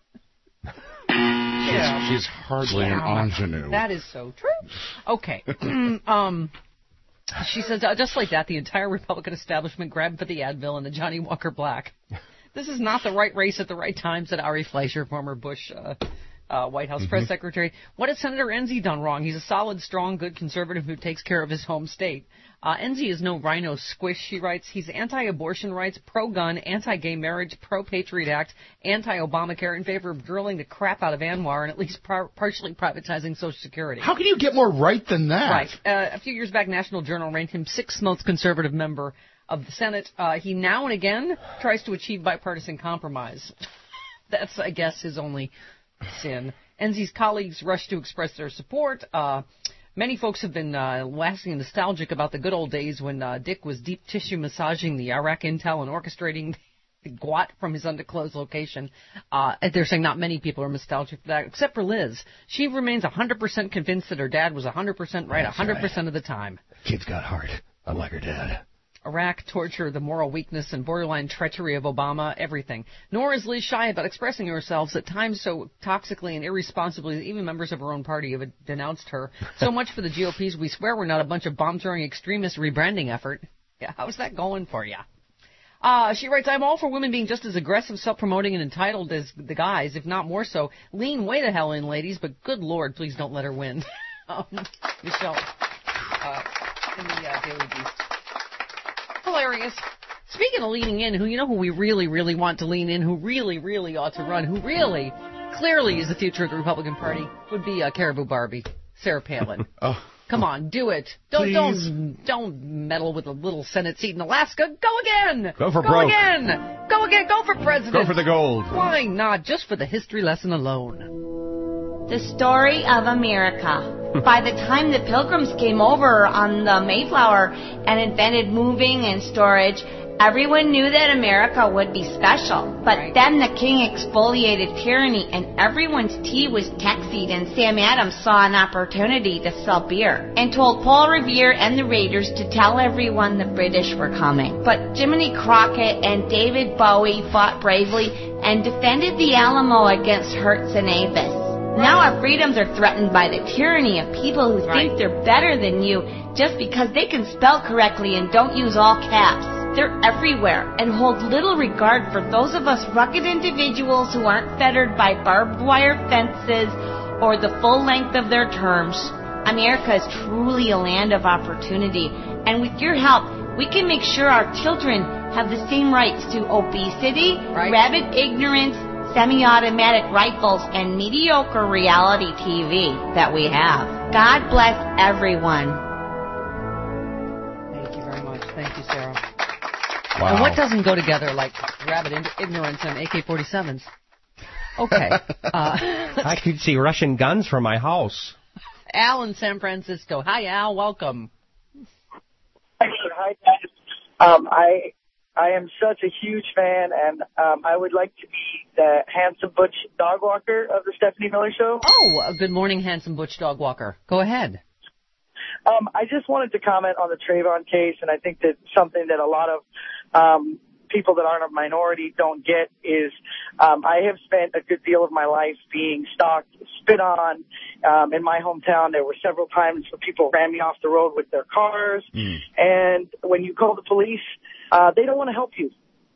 Yeah. She's hardly an Yeah. ingenue. That is so true. Okay. um, she says, uh, just like that, the entire Republican establishment grabbed for the Advil and the Johnny Walker Black. This is not the right race at the right time, said Ari Fleischer, former Bush uh, uh, White House Mm-hmm. press secretary. What has Senator Enzi done wrong? He's a solid, strong, good conservative who takes care of his home state. Uh, Enzi is no rhino squish, she writes. He's anti-abortion rights, pro-gun, anti-gay marriage, pro-Patriot Act, anti-Obamacare, in favor of drilling the crap out of Anwar and at least par- partially privatizing Social Security. How can you get more right than that? Right. Uh, a few years back, National Journal ranked him sixth most conservative member of the Senate. Uh, he now and again tries to achieve bipartisan compromise. That's, I guess, his only sin. Enzi's colleagues rushed to express their support. Uh, many folks have been uh, waxing nostalgic about the good old days when uh, Dick was deep tissue massaging the Iraq intel and orchestrating the Gwat from his undisclosed location. Uh, and they're saying not many people are nostalgic for that, except for Liz. She remains one hundred percent convinced that her dad was one hundred percent right one hundred percent of the time. Kid's got heart, unlike her dad. Iraq, torture, the moral weakness and borderline treachery of Obama, everything. Nor is Liz shy about expressing herself, at times so toxically and irresponsibly that even members of her own party have denounced her. So much for the G O P's We Swear We're Not a bunch of bomb-throwing extremist rebranding effort. Yeah, how's that going for you? Uh, she writes, I'm all for women being just as aggressive, self-promoting, and entitled as the guys, if not more so. Lean way the hell in, ladies, but good Lord, please don't let her win. um, Michelle, uh, in the uh, Daily Beast. Hilarious. Speaking of leaning in, who you know who we really, really want to lean in, who really, really ought to run, who really, clearly is the future of the Republican Party, would be uh, Caribou Barbie, Sarah Palin. oh. Come on, do it. Don't Please. don't don't meddle with a little Senate seat in Alaska. Go again. Go for Go broke. again. Go again. Go for president. Go for the gold. Why not? Just for the history lesson alone. The story of America. By the time the Pilgrims came over on the Mayflower and invented moving and storage, everyone knew that America would be special. But right. then the king exfoliated tyranny and everyone's tea was taxied, and Sam Adams saw an opportunity to sell beer and told Paul Revere and the Raiders to tell everyone the British were coming. But Jiminy Crockett and David Bowie fought bravely and defended the Alamo against Hertz and Avis. Now our freedoms are threatened by the tyranny of people who right. think they're better than you just because they can spell correctly and don't use all caps. They're everywhere and hold little regard for those of us rugged individuals who aren't fettered by barbed wire fences or the full length of their terms. America is truly a land of opportunity, and with your help, we can make sure our children have the same rights to obesity, right. rabid ignorance, semi-automatic rifles, and mediocre reality T V that we have. God bless everyone. Thank you very much. Thank you, Sarah. Wow. And what doesn't go together like rabid ignorance and A K forty-sevens? Okay. uh, I could see Russian guns from my house. Al in San Francisco. Hi, Al. Welcome. Hi, guys. Um, I I am such a huge fan, and um, I would like to be the handsome butch dog walker of the Stephanie Miller Show. Oh, uh, good morning, handsome butch dog walker. Go ahead. Um, I just wanted to comment on the Trayvon case, and I think that something that a lot of um, people that aren't a minority don't get is um, I have spent a good deal of my life being stalked, spit on. Um, in my hometown, there were several times where people ran me off the road with their cars, mm. and when you call the police, uh, they don't want to help you.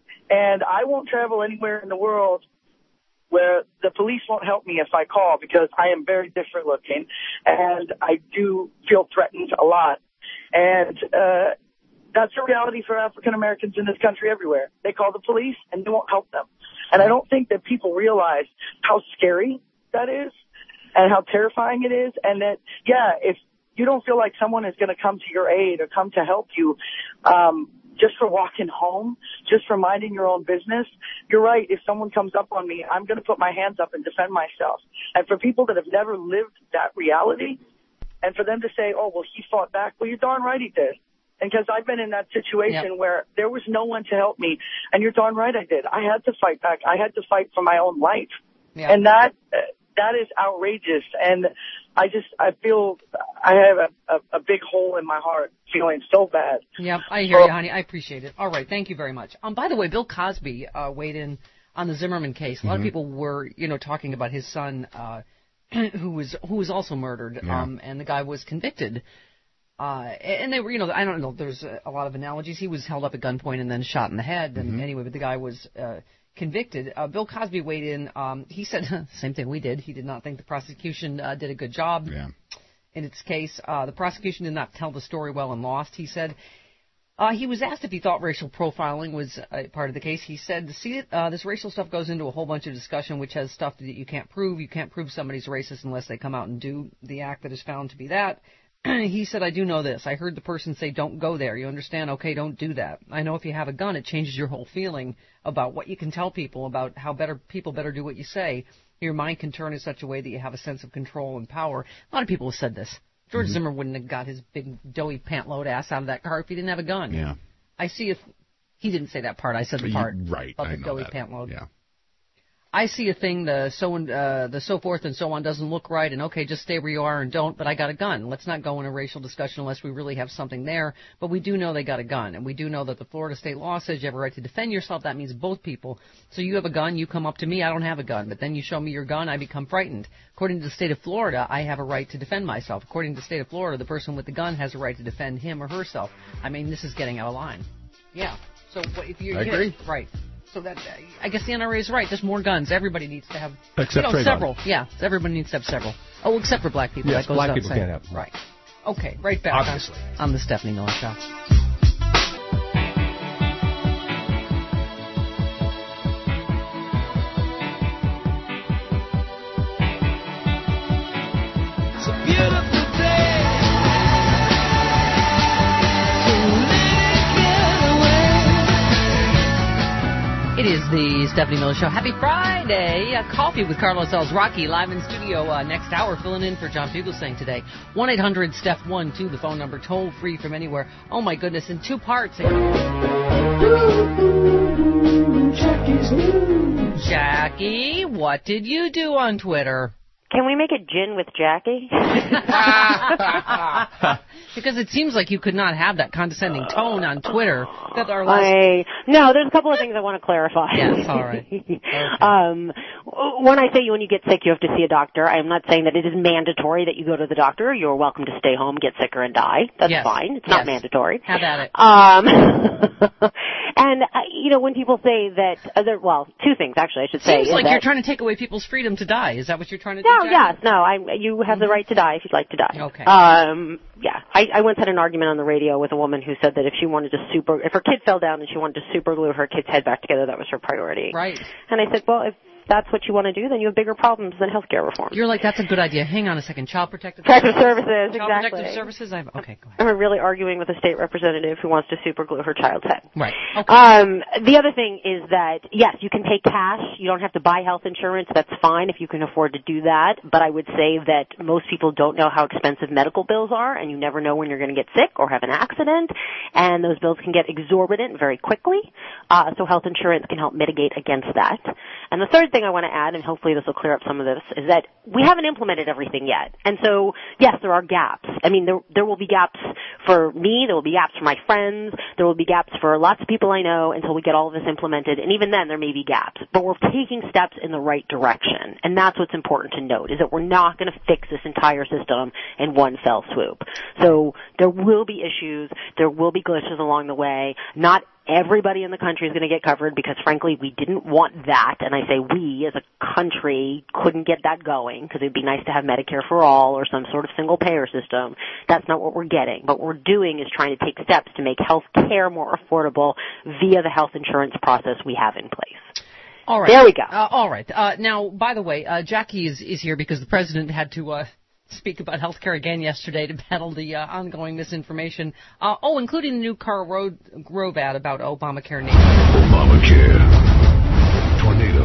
And I won't travel anywhere in the world where the police won't help me if I call, because I am very different looking and I do feel threatened a lot. And uh, that's a reality for African Americans in this country everywhere. They call the police and they won't help them. And I don't think that people realize how scary that is and how terrifying it is. And that, yeah, if you don't feel like someone is going to come to your aid or come to help you, um, just for walking home, just for minding your own business, you're right. If someone comes up on me, I'm going to put my hands up and defend myself. And for people that have never lived that reality, and for them to say, oh, well, he fought back, well, you're darn right he did. And because I've been in that situation yep. where there was no one to help me, and you're darn right I did. I had to fight back. I had to fight for my own life. Yep. And that uh, that is outrageous. And I just, I feel, I have a, a, a big hole in my heart, feeling so bad. Yep, I hear you, honey. I appreciate it. All right, thank you very much. Um, by the way, Bill Cosby uh, weighed in on the Zimmerman case. A lot mm-hmm. of people were, you know, talking about his son, uh, who was who was also murdered, yeah. um, and the guy was convicted. Uh, and they were, you know, I don't know. There's a, a lot of analogies. He was held up at gunpoint and then shot in the head. And mm-hmm. anyway, but the guy was uh, convicted. Uh, Bill Cosby weighed in. Um, he said same thing we did. He did not think the prosecution uh, did a good job yeah. in its case. Uh, the prosecution did not tell the story well and lost. He said. Uh, he was asked if he thought racial profiling was uh, part of the case. He said, "See, uh, this racial stuff goes into a whole bunch of discussion, which has stuff that you can't prove. You can't prove somebody's racist unless they come out and do the act that is found to be that." He said, "I do know this. I heard the person say, 'Don't go there.' You understand? Okay, don't do that. I know if you have a gun, it changes your whole feeling about what you can tell people, about how better people better do what you say. Your mind can turn in such a way that you have a sense of control and power." A lot of people have said this. George mm-hmm. Zimmer wouldn't have got his big, doughy pant-load ass out of that car if he didn't have a gun. Yeah. I see if he didn't say that part. I said the part right. about I the know doughy that. pant-load. Yeah. I see a thing, the so uh, the so forth and so on doesn't look right, and okay, just stay where you are and don't, but I got a gun. Let's not go in a racial discussion unless we really have something there, but we do know they got a gun, and we do know that the Florida state law says you have a right to defend yourself. That means both people. So you have a gun, you come up to me, I don't have a gun, but then you show me your gun, I become frightened. According to the state of Florida, I have a right to defend myself. According to the state of Florida, the person with the gun has a right to defend him or herself. I mean, this is getting out of line. Yeah. So if you I get, agree. Right. So that I guess the N R A is right. There's more guns. Everybody needs to have Except you know, Trayvon. several. Yeah, everybody needs to have several. Oh, except for black people. Yes, that goes black without people saying. can't have. Right. Okay, right back Obviously. On, on the Stephanie Miller Show. It's a beautiful day. It is the Stephanie Miller Show. Happy Friday. Uh, coffee with Carlos L's Rocky live in studio uh, next hour, filling in for John Fugelsang today. one eight hundred S T E P one two, the phone number, toll free from anywhere. Oh, my goodness, in two parts. Jackie's News. Jackie, what did you do on Twitter? Can we make it gin with Jackie? Because it seems like you could not have that condescending tone on Twitter. That our last... I, no, there's a couple of things I want to clarify. Yes, all right. Okay. Um, when I say when you get sick, you have to see a doctor, I'm not saying that it is mandatory that you go to the doctor. You're welcome to stay home, get sicker, and die. That's Yes. fine. It's Yes. not mandatory. Have at it. Um, and, uh, you know, when people say that, uh, there- well, two things, actually, I should say. Seems is like that, you're trying to take away people's freedom to die. Is that what you're trying to do, No, Jackie? yes, no, I, you have the right to die if you'd like to die. Okay. Um, yeah, I, I once had an argument on the radio with a woman who said that if she wanted to super, if her kid fell down and she wanted to super glue her kid's head back together, that was her priority. Right. And I said, well, if that's what you want to do, then you have bigger problems than healthcare reform. You're like, that's a good idea. Hang on a second. Child Protective Protective Services, Child exactly. Protective Services? I've, okay, go ahead. And we're really arguing with a state representative who wants to super glue her child's head. Right. Okay. Um, the other thing is that, yes, you can pay cash. You don't have to buy health insurance. That's fine if you can afford to do that. But I would say that most people don't know how expensive medical bills are, and you never know when you're going to get sick or have an accident. And those bills can get exorbitant very quickly. Uh, so health insurance can help mitigate against that. And the third thing I want to add, and hopefully this will clear up some of this, is that we haven't implemented everything yet. And so, yes, there are gaps. I mean, there, there will be gaps for me, there will be gaps for my friends, there will be gaps for lots of people I know until we get all of this implemented, and even then there may be gaps. But we're taking steps in the right direction, and that's what's important to note, is that we're not going to fix this entire system in one fell swoop. So there will be issues, there will be glitches along the way. Not everybody in the country is going to get covered because, frankly, we didn't want that. And I say we, as a country, couldn't get that going because it would be nice to have Medicare for all or some sort of single-payer system. That's not what we're getting. What we're doing is trying to take steps to make health care more affordable via the health insurance process we have in place. All right. There we go. Uh, all right. Uh, now, by the way, uh, Jackie is, is here because the president had to uh, speak about health care again yesterday to battle the uh, ongoing misinformation. Uh, oh, including the new Karl Rove, Rove ad about Obamacare. Obamacare. Tornado.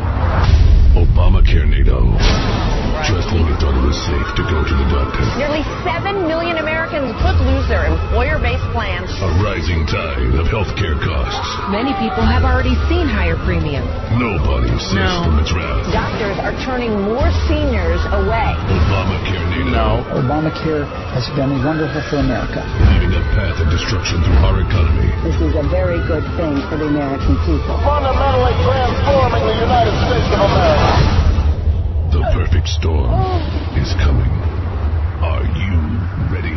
Obamacare NATO. Just when you thought it was safe to go to the doctor. Nearly seven million Americans could lose their employer-based plans. A rising tide of healthcare costs. Many people have already seen higher premiums. Nobody safe No. from its wrath. Doctors are turning more seniors away. Obamacare NATO. Obamacare has been wonderful for America. Leaving a path of destruction through our economy. This is a very good thing for the American people. Fundamentally transforming the United States of America. The perfect storm is coming. Are you ready?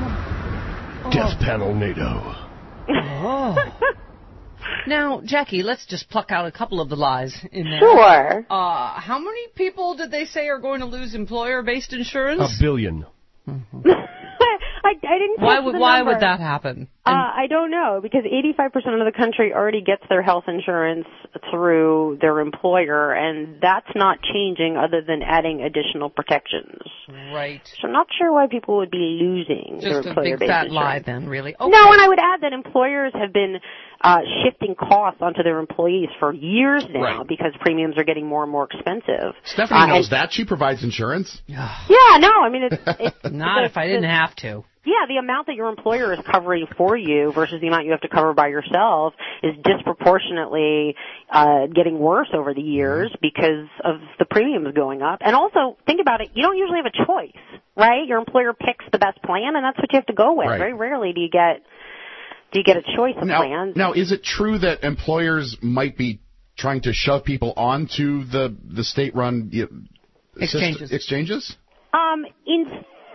Death Panel NATO. Oh. Now, Jackie, let's just pluck out a couple of the lies in there. Sure. Uh, how many people did they say are going to lose employer-based insurance? A billion. I, I didn't. Why catch would the Why number. would that happen? Uh, I don't know, because eighty-five percent of the country already gets their health insurance through their employer, and that's not changing other than adding additional protections. Right. So I'm not sure why people would be losing their Just a big employer-based fat insurance. lie, then, really. Okay. No, and I would add that employers have been uh, shifting costs onto their employees for years now Right. because premiums are getting more and more expensive. Stephanie Uh, knows and- that. She provides insurance. Yeah, no, I mean, it's... it's Not the- if I didn't the- have to. Yeah, the amount that your employer is covering for you versus the amount you have to cover by yourself is disproportionately uh, getting worse over the years because of the premiums going up. And also, think about it, you don't usually have a choice, right? Your employer picks the best plan, and that's what you have to go with. Right. Very rarely do you get do you get a choice of Now, plans. now, is it true that employers might be trying to shove people onto the the state-run you know, Exchanges. system- exchanges? Um, in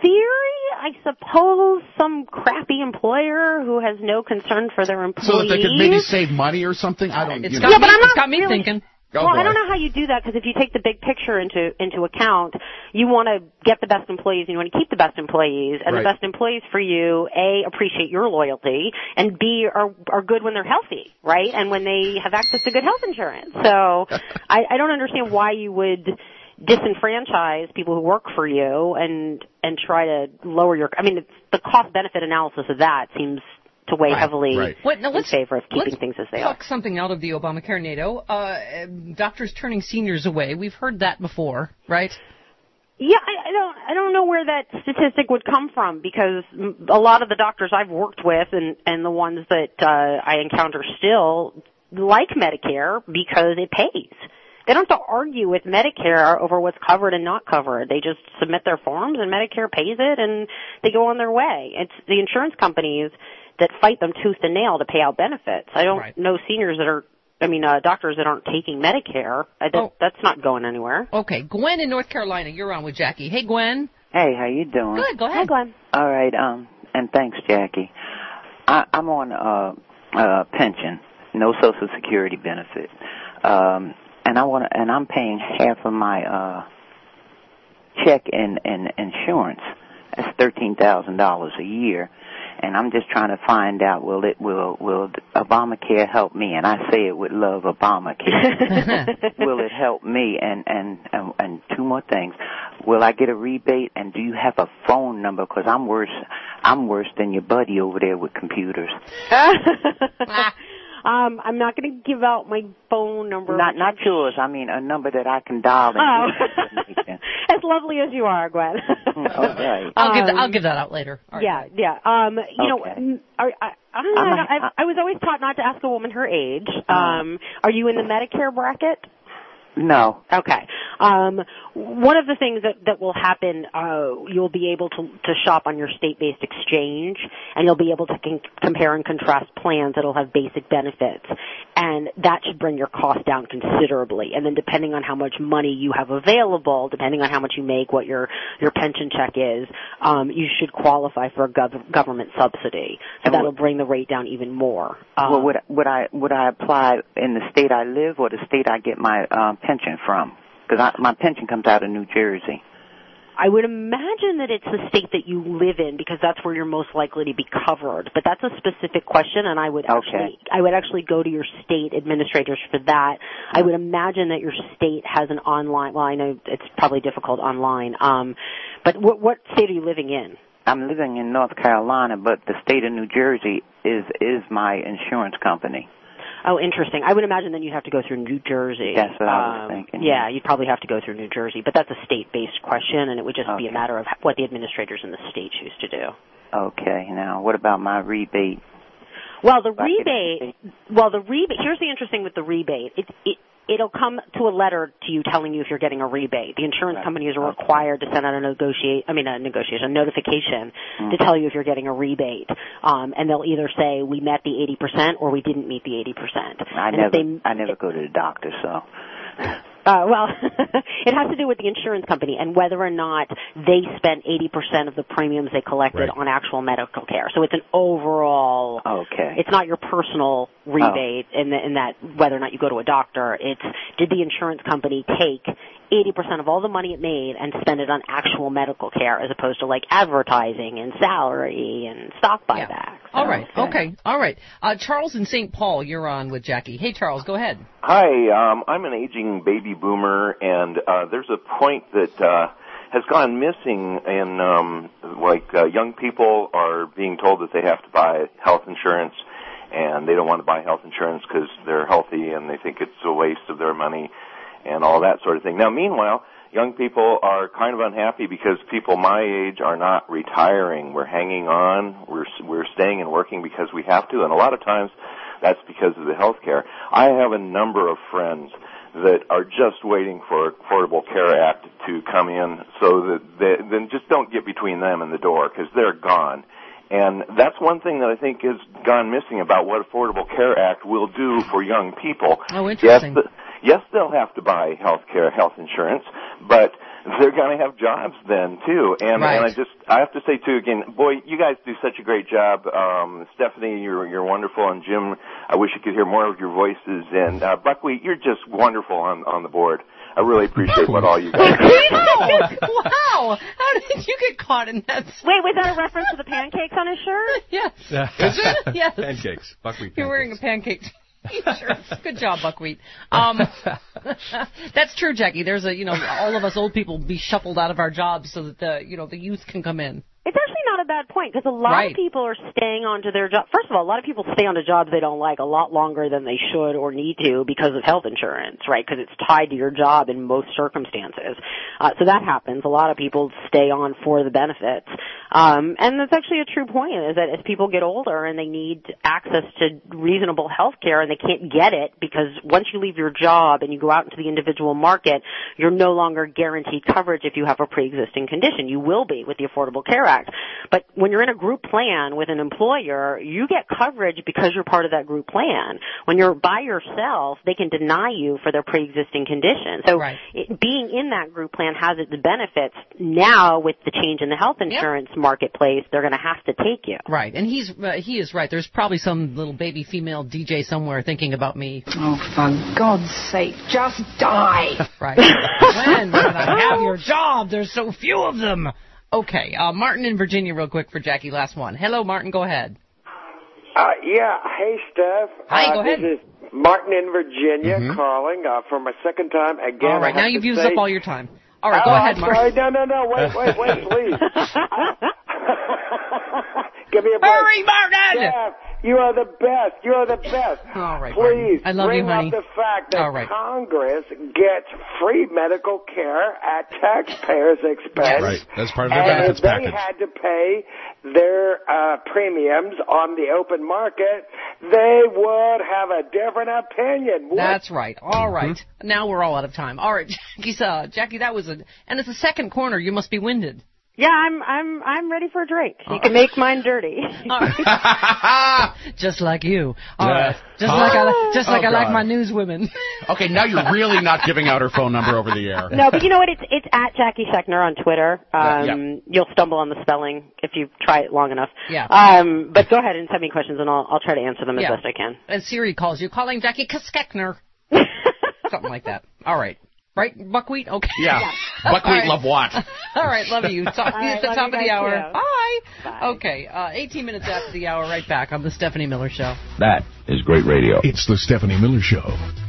theory, I suppose some crappy employer who has no concern for their employees. So that they could maybe save money or something? I don't It's you got know. me, Yeah, but I'm it's not got me really- thinking. Oh, well, I boy. don't know how you do that because if you take the big picture into into account, you want to get the best employees and you want to keep the best employees, and Right. the best employees for you, A, appreciate your loyalty, and B, are are good when they're healthy, right? And when they have access to good health insurance. So I, I don't understand why you would disenfranchise people who work for you and and try to lower your. I mean, it's, the cost benefit analysis of that seems to weigh Right, heavily right. Wait, now in let's- favor of keeping let's things as they are. Talk something out of the Obamacare NATO. Uh, doctors turning seniors away. We've heard that before, right? Yeah, I, I don't, I don't know where that statistic would come from because m- a lot of the doctors I've worked with and and the ones that uh, I encounter still like Medicare because it pays. They don't have to argue with Medicare over what's covered and not covered. They just submit their forms and Medicare pays it and they go on their way. It's the insurance companies that fight them tooth and nail to pay out benefits. I don't Right. know seniors that are, I mean, uh, doctors that aren't taking Medicare. I, that, Oh. That's not going anywhere. Okay, Gwen in North Carolina, you're on with Jackie. Hey, Gwen. Hey, how you doing? Good, go Hi, ahead. Glenn. All right, um, and thanks, Jackie. I, I'm on a, a pension, no Social Security benefit, um, and I want, and I'm paying half of my uh, check in, in insurance. That's thirteen thousand dollars a year, and I'm just trying to find out will it will will Obamacare help me? And I say it with love, Obamacare. Will it help me? And and and, and two more things. Will I get a rebate? And do you have a phone number? Because I'm worse. I'm worse than your buddy over there with computers. um, I'm not going to give out my phone number. Not not yours. I mean a number that I can dial. Oh. And information. As lovely as you are, Gwen. All right. I'll give that, Um, I'll give that out later. All right. Yeah, yeah. Um, you know, Okay. mm, are, I, I don't know. I'm a- I, I was always taught not to ask a woman her age. Um, are you in the Medicare bracket? No. Okay. Um, one of the things that, that will happen, uh, you'll be able to, to shop on your state-based exchange, and you'll be able to con- compare and contrast plans that'll have basic benefits, and that should bring your cost down considerably. And then depending on how much money you have available, depending on how much you make, what your, your pension check is, um, you should qualify for a gov- government subsidy. So And that'll what- bring the rate down even more. Um, Well, would would I would I apply in the state I live or the state I get my um, pension from? Because my pension comes out of New Jersey. I would imagine that it's the state that you live in because that's where you're most likely to be covered. But that's a specific question, and I would Okay. actually, I would actually go to your state administrators for that. I would imagine that your state has an online. Well, I know it's probably difficult online. Um, but what, what state are you living in? I'm living in North Carolina, but the state of New Jersey is is my insurance company. Oh, interesting. I would imagine then you'd have to go through New Jersey. That's what I was Um, thinking. Yeah, you'd probably have to go through New Jersey, but that's a state-based question, and it would just be a Okay. matter of what the administrators in the state choose to do. Okay. Now, what about my rebate? Well, the If I get a rebate. Well, the rebate. Here's the interesting with the rebate. It, it it'll come to a letter to you telling you if you're getting a rebate. The insurance Right. companies are Okay. required to send out a negotiate. I mean, a negotiation, a notification Mm. to tell you if you're getting a rebate. Um, and they'll either say we met the eighty percent or we didn't meet the eighty percent. I and never if they, I never go to the doctor, so. Uh, well, it has to do with the insurance company and whether or not they spent eighty percent of the premiums they collected Right. on actual medical care. So it's an overall. Okay. It's not your personal rebate in, the, in that whether or not you go to a doctor. It's did the insurance company take eighty percent of all the money it made and spend it on actual medical care as opposed to like advertising and salary and stock buybacks. All right. Okay. All right. Uh, Charles in Saint Paul, you're on with Jackie. Hey, Charles, go ahead. Hi, um, I'm an aging baby boomer, and uh, there's a point that uh, has gone missing in, um, like, uh, young people are being told that they have to buy health insurance, and they don't want to buy health insurance because they're healthy and they think it's a waste of their money and all that sort of thing. Now, meanwhile, young people are kind of unhappy because people my age are not retiring. We're hanging on. We're we're staying and working because we have to, and a lot of times that's because of the health care. I have a number of friends that are just waiting for Affordable Care Act to come in so that they then just don't get between them and the door because they're gone. And that's one thing that I think has gone missing about what Affordable Care Act will do for young people. Oh, interesting. Yes, the, yes, they'll have to buy health care, health insurance, but they're going to have jobs then too. And, Right. and I just, I have to say too, again, boy, you guys do such a great job. Um, Stephanie, you're, you're wonderful. And Jim, I wish I could hear more of your voices. And, uh, Buckwheat, you're just wonderful on, on the board. I really appreciate what all you guys do. Wow! How did you get caught in that? Wait, was that a reference to the pancakes on his shirt? Yes. Is it? Yes. Pancakes. Buckwheat You're pancakes. wearing a pancake t-shirt. Good job, Buckwheat. Um, that's true, Jackie. There's a, you know, all of us old people be shuffled out of our jobs so that the, you know, the youth can come in. It's actually not a bad point because a lot Right. of people are staying onto their job. First of all, a lot of people stay on to jobs they don't like a lot longer than they should or need to because of health insurance, right? Because it's tied to your job in most circumstances. Uh, so that happens. A lot of people stay on for the benefits. Um, and that's actually a true point is that as people get older and they need access to reasonable health care and they can't get it because once you leave your job and you go out into the individual market, you're no longer guaranteed coverage if you have a pre-existing condition. You will be with the Affordable Care Act. But when you're in a group plan with an employer, you get coverage because you're part of that group plan. When you're by yourself, they can deny you for their pre-existing condition. So Right. it, being in that group plan has its benefits. Now, with the change in the health insurance marketplace, they're going to have to take you. Right, and he's uh, he is right. There's probably some little baby female D J somewhere thinking about me. Oh, for God's sake, just die. Right. When can I have your job? There's so few of them. Okay, uh, Martin in Virginia real quick for Jackie, last one. Hello, Martin, go ahead. Uh, yeah, hey, Steph. Hi, uh, go ahead. This is Martin in Virginia Mhm. calling uh, for my second time. Again, All right, I have now to you've used say- up all your time. All right, Oh, go ahead, I'm Martin. sorry. No, no, no, wait, wait, wait, please. Give me a break. Hurry, Martin! Steph, you are the best. You are the best. All right, Please Martin. I love bring you, honey. up the fact that All right. Congress gets free medical care at taxpayers' expense. Right. That's part of their and benefits if they package. had to pay their uh, premiums on the open market, they would have a different opinion. What? That's right. All right. Now we're all out of time. All right, Jackie, uh, Jackie, that was a, and it's the second corner. You must be winded. Yeah, I'm I'm I'm ready for a drink. You can make mine dirty. Just like you. All Yeah. right. Just Huh? like I, just like Oh, I like God. my newswomen. Okay, now you're really not giving out her phone number over the air. No, but you know what? It's it's at Jackie Schechner on Twitter. Um, Yeah, yeah. You'll stumble on the spelling if you try it long enough. Yeah. Um, but go ahead and send me questions, and I'll I'll try to answer them as Yeah. best I can. And Siri calls you, calling Jackie Kaskekner. Something like that. All right. Right, Buckwheat? Okay. Yeah. All Buckwheat right. love what? All right, love you. Talk to you All at right, the love top you of the guys hour. too. Bye. Bye. Okay, uh, eighteen minutes after the hour, right back on the Stephanie Miller Show. That is great radio. It's the Stephanie Miller Show.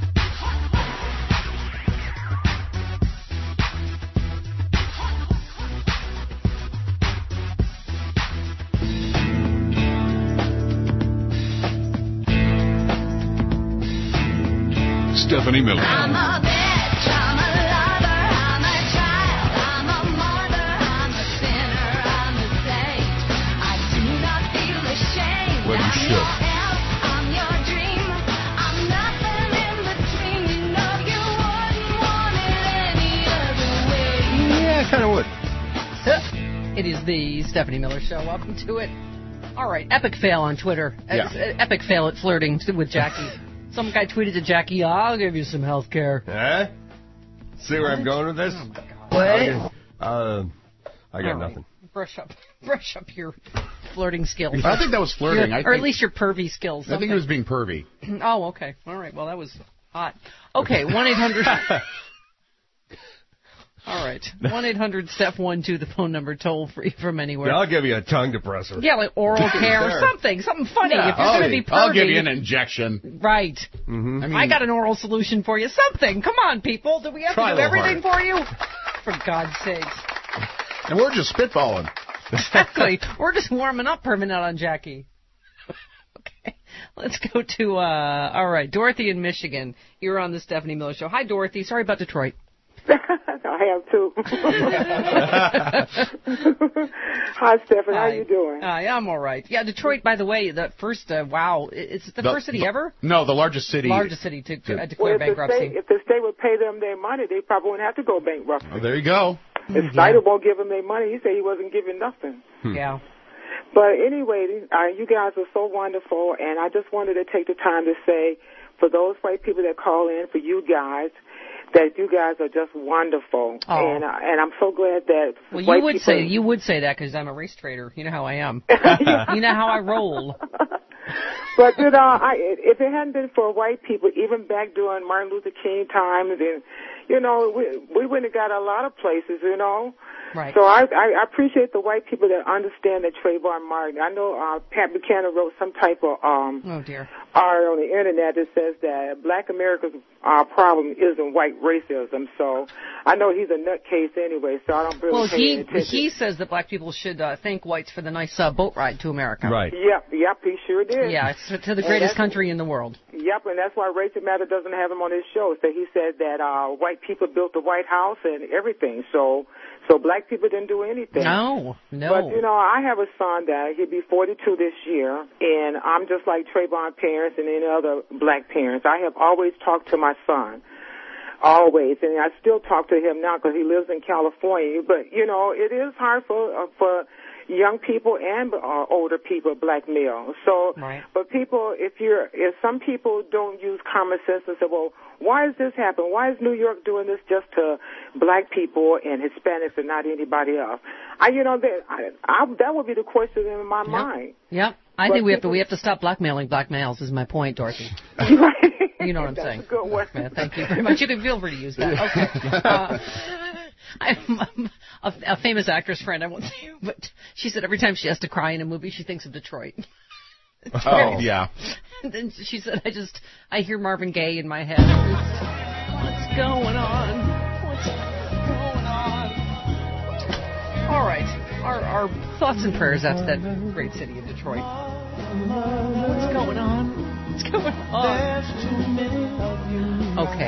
Stephanie Miller. I'm a bitch, I'm a lover, I'm a child, I'm a martyr, I'm a sinner, I'm a saint. I do not feel ashamed. Well, you I'm should. your help, I'm your dream. I'm nothing in between. You know you wouldn't want it any other way. Yeah, I kind of would. It is the Stephanie Miller Show. Welcome to it. All right, epic fail on Twitter. Yeah. Uh, Epic fail at flirting with Jackie. Some guy tweeted to Jackie, I'll give you some health care. Eh? See where I'm going with this? What? Okay. Uh, I got All right. nothing. Brush up, brush up your flirting skills. I think that was flirting. Your- I or at think- least your pervy skills. I think he was being pervy. Oh, okay. All right. Well, that was hot. Okay, one eight hundred All right, one eight hundred Steph one two, the phone number, toll free from anywhere. Yeah, I'll give you a tongue depressor. Yeah, like oral care or Sure. something, something funny. Yeah, if you're I'll, going to be pervy, I'll give you an injection. right? Mm-hmm. I mean, I got an oral solution for you. Something. Come on, people. Do we have Try to a do little everything for you? For God's sakes. and we're just spitballing. Exactly. We're just warming up per minute on Jackie. Okay. Let's go to, uh, all right, Dorothy in Michigan. You're on the Stephanie Miller Show. Hi, Dorothy. Sorry about Detroit. I have too. Hi, Stephen. How Hi. you doing? Hi, I'm all right. Yeah, Detroit, by the way, the first, uh, wow, is it the, first city ever? No, the largest city. Largest city to, to uh, Well, declare if the, bankruptcy. state, if the state would pay them their money, they probably wouldn't have to go bankrupt. Oh, there you go. If Snyder won't give them their money, he said he wasn't giving nothing. Yeah. But anyway, uh, you guys are so wonderful, and I just wanted to take the time to say, for those white people that call in, for you guys, that you guys are just wonderful, Oh. and uh, and I'm so glad that Well, white you would people, say you would say that because I'm a race trader. You know how I am. You know how I roll. But you know, I, if it hadn't been for white people, even back during Martin Luther King times, and you know, we we wouldn't have got a lot of places, you know. Right. So I, I appreciate the white people that understand that Trayvon Martin. I know uh, Pat Buchanan wrote some type of um Oh dear. art on the internet that says that Black America's uh, problem isn't white racism. So I know he's a nutcase anyway. So I don't really Well, pay he any attention. he says that black people should uh, thank whites for the nice uh, boat ride to America. Right. Yep, yep, he sure did. Yeah, it's to the And greatest that's- country in the world. Yep, and that's why Rachel Maddow doesn't have him on his show. So he said that uh, white people built the White House and everything. So so black people didn't do anything. No, no. But, you know, I have a son that he'll be forty-two this year, and I'm just like Trayvon parents and any other black parents. I have always talked to my son. Always, and I still talk to him now because he lives in California. But you know, it is hard for uh, for young people and uh, older people, black male. So, right. but people, if you're, if some people don't use common sense and say, well, why is this happening? Why is New York doing this just to black people and Hispanics and not anybody else? I, you know, that I, I, that would be the question in my Yep. mind. Yep. I But think we have to people- we have to stop blackmailing black males. Is my point, Dorothy. You know what I'm That's saying? a good one. Man, thank you very much. You can feel free to use that. Okay. Uh, I'm a, a famous actress friend. I won't say who, but she said every time she has to cry in a movie, she thinks of Detroit. It's Oh, very- yeah. And then she said, I just I hear Marvin Gaye in my head. What's going on? What's going on? All right. Our, our thoughts and prayers out to that great city of Detroit. What's going on? What's going on? Okay.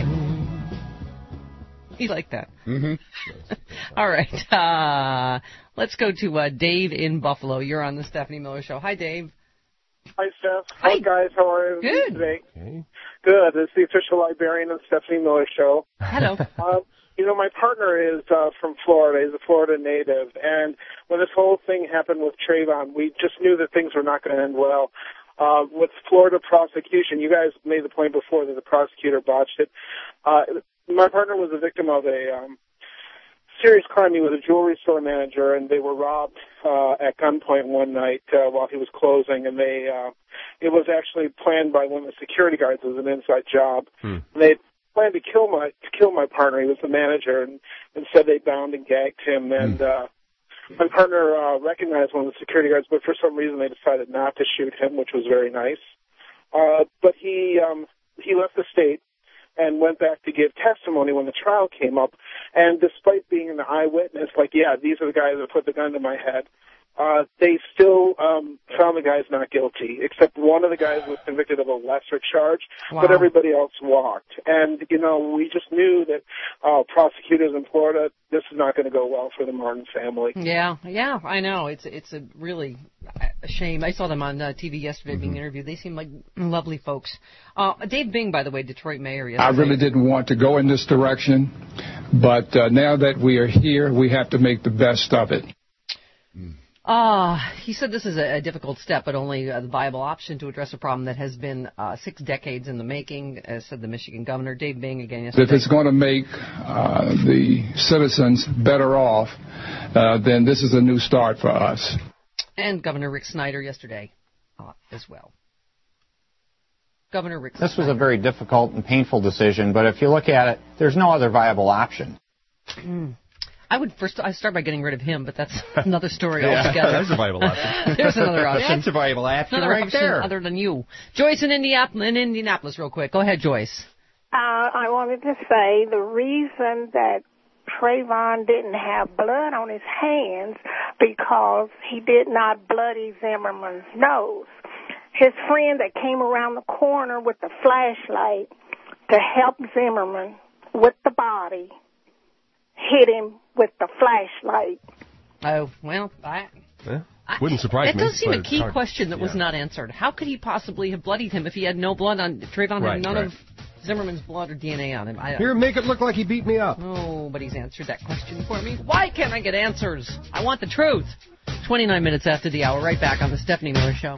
You like that? Mm-hmm. All right. Uh, let's go to uh, Dave in Buffalo. You're on the Stephanie Miller Show. Hi, Dave. Hi, Steph. Hi, guys. How are you Good. today? Good. It's the official librarian of the Stephanie Miller Show. Hello. Um, you know, my partner is uh, from Florida. He's a Florida native. And when this whole thing happened with Trayvon, we just knew that things were not going to end well. Uh, with Florida prosecution, you guys made the point before that the prosecutor botched it. Uh, my partner was a victim of a um, serious crime. He was a jewelry store manager, and they were robbed uh, at gunpoint one night uh, while he was closing. And they, uh, it was actually planned by one of the security guards. It was an inside job. Hmm. And they planned to kill my to kill my partner. He was the manager, and instead they bound and gagged him. And uh, my partner uh, recognized one of the security guards, but for some reason they decided not to shoot him, which was very nice. Uh, but he um, he left the state and went back to give testimony when the trial came up. And despite being an eyewitness, like, yeah, these are the guys that put the gun to my head, uh, they still um, found the guys not guilty, except one of the guys was convicted of a lesser charge, Wow. but everybody else walked. And, you know, we just knew that uh, prosecutors in Florida, this is not going to go well for the Martin family. Yeah, yeah, I know. It's it's a really a shame. I saw them on uh, T V yesterday being interviewed. They seem like lovely folks. Uh, Dave Bing, by the way, Detroit mayor. I Yesterday. really didn't want to go in this direction, but uh, now that we are here, we have to make the best of it. Uh, he said this is a, a difficult step, but only a viable option to address a problem that has been uh, six decades in the making, as said the Michigan governor. Dave Bing again yesterday. If it's going to make uh, the citizens better off, uh, then this is a new start for us. And Governor Rick Snyder yesterday uh, as well. Governor Rick This Snyder. was a very difficult and painful decision, but if you look at it, there's no other viable option. Mm. I would first I start by getting rid of him, but that's another story Yeah, altogether. that's a viable option. There's another option. That's a viable option Another right option there. other than you. Joyce in Indianapolis, in Indianapolis, real quick. Go ahead, Joyce. Uh, I wanted to say the reason that Trayvon didn't have blood on his hands because he did not bloody Zimmerman's nose. His friend that came around the corner with the flashlight to help Zimmerman with the body hit him with the flashlight. Oh, well, I... Yeah, wouldn't surprise That me. does seem but a it's key hard. question that was Yeah. not answered. How could he possibly have bloodied him if he had no blood on... Trayvon Right, had none right. of Zimmerman's blood or D N A on him. I, Here, make it look like he beat me up. Nobody's answered that question for me. Why can't I get answers? I want the truth. twenty-nine minutes after the hour, right back on the Stephanie Miller Show.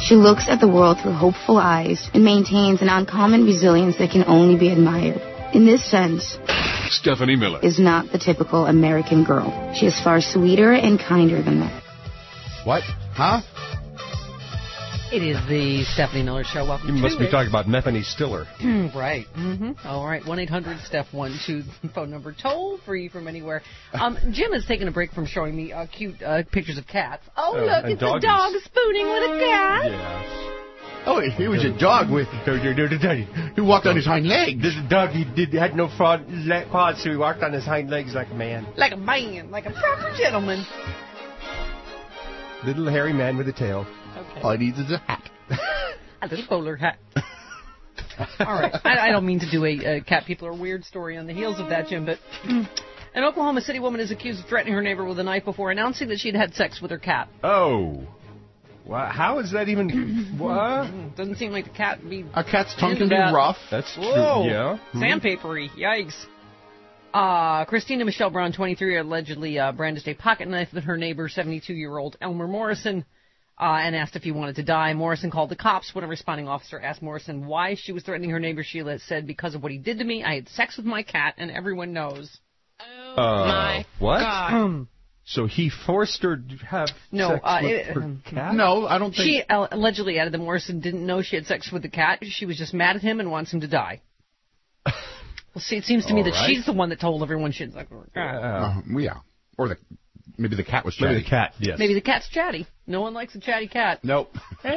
She looks at the world through hopeful eyes and maintains an uncommon resilience that can only be admired. In this sense, Stephanie Miller is not the typical American girl. She is far sweeter and kinder than that. What? Huh? It is the Stephanie Miller Show. Welcome You to must be it. talking about Bethany Stiller. Right. Mm-hmm. All right. one eight hundred Steph one two phone number, toll free from anywhere. Um, Jim has taken a break from showing me uh, cute uh, pictures of cats. Oh, Oh, look, and it's doggies. a dog spooning with a cat. Yes. Oh, he was a dog with. He walked on his hind legs. This dog, he did had no front le- paws, so he walked on his hind legs like a man. Like a man, like a proper gentleman. Little hairy man with a tail. Okay. All he needs is a hat. A little bowler hat. All right. I, I don't mean to do a, a cat people are weird story on the heels of that, Jim, but an Oklahoma City woman is accused of threatening her neighbor with a knife before announcing that she'd had sex with her cat. Oh. Well, how is that even... what? Doesn't seem like the cat would be... A cat's tongue into can be that. rough. That's true. Whoa. Yeah. Hmm. Sandpapery. Yikes. Uh, Christina Michelle Brown, twenty-three, allegedly uh, brandished a pocket knife at her neighbor, seventy-two-year-old Elmer Morrison, uh, and asked if he wanted to die. Morrison called the cops when a responding officer asked Morrison why she was threatening her neighbor. She said, because of what he did to me, I had sex with my cat, and everyone knows. Uh, my what? God. So he forced her to have No, sex uh, with it- her um, cat? No, I don't think... She uh, allegedly added that Morrison didn't know she had sex with the cat. She was just mad at him and wants him to die. Well, see, it seems to me All that right. she's the one that told everyone she had sex with her cat. Uh, yeah. Or the maybe the cat was chatty. Maybe the cat, yes. Maybe the cat's chatty. No one likes a chatty cat. Nope. But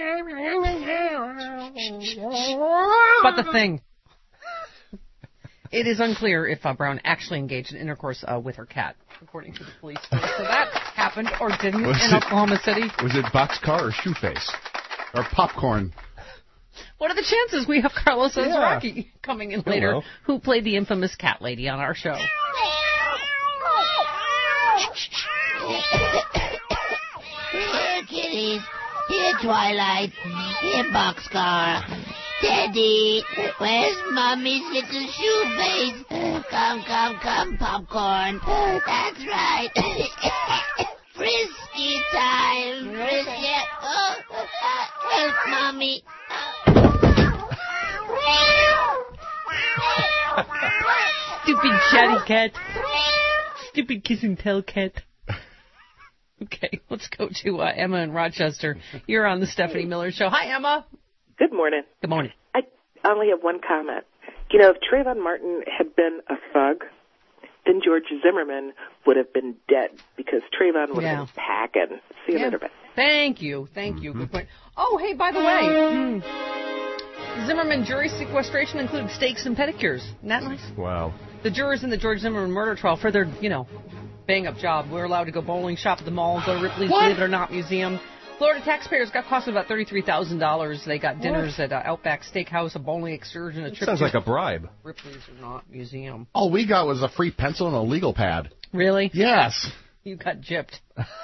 the thing, it is unclear if uh, Brown actually engaged in intercourse uh, with her cat, according to the police. So that happened or didn't Was in it- Oklahoma City. Was it boxcar or shoeface? Or popcorn? What are the chances we have Carlos Yeah. Ozraki coming in later, well. who played the infamous cat lady on our show? Here, kitties. Here, Twilight. Here, Boxcar. Teddy, where's Mommy's little shoe face? Come, come, come, Popcorn. That's right. Frisky time. Frisky. Oh, help, Mommy. Stupid chatty cat. Stupid kiss and tell cat. Okay, let's go to uh, Emma in Rochester. You're on the Stephanie Miller Show. Hi, Emma. Good morning. Good morning. I only have one comment. You know, if Trayvon Martin had been a thug, then George Zimmerman would have been dead because Trayvon would Yeah. have been packing. See you Yeah. later, bye. Thank you. Thank you. Good point. Oh, hey, by the way, mm, Zimmerman jury sequestration included steaks and pedicures. Isn't that nice? Wow. The jurors in the George Zimmerman murder trial, for their, you know, bang-up job, were allowed to go bowling, shop at the mall, go to Ripley's What? Believe It or Not Museum. Florida taxpayers got cost about thirty-three thousand dollars. They got dinners at uh, Outback Steakhouse, a bowling excursion, a trip Sounds to like a bribe. Ripley's or Not Museum. All we got was a free pencil and a legal pad. Really? Yes. You got gypped.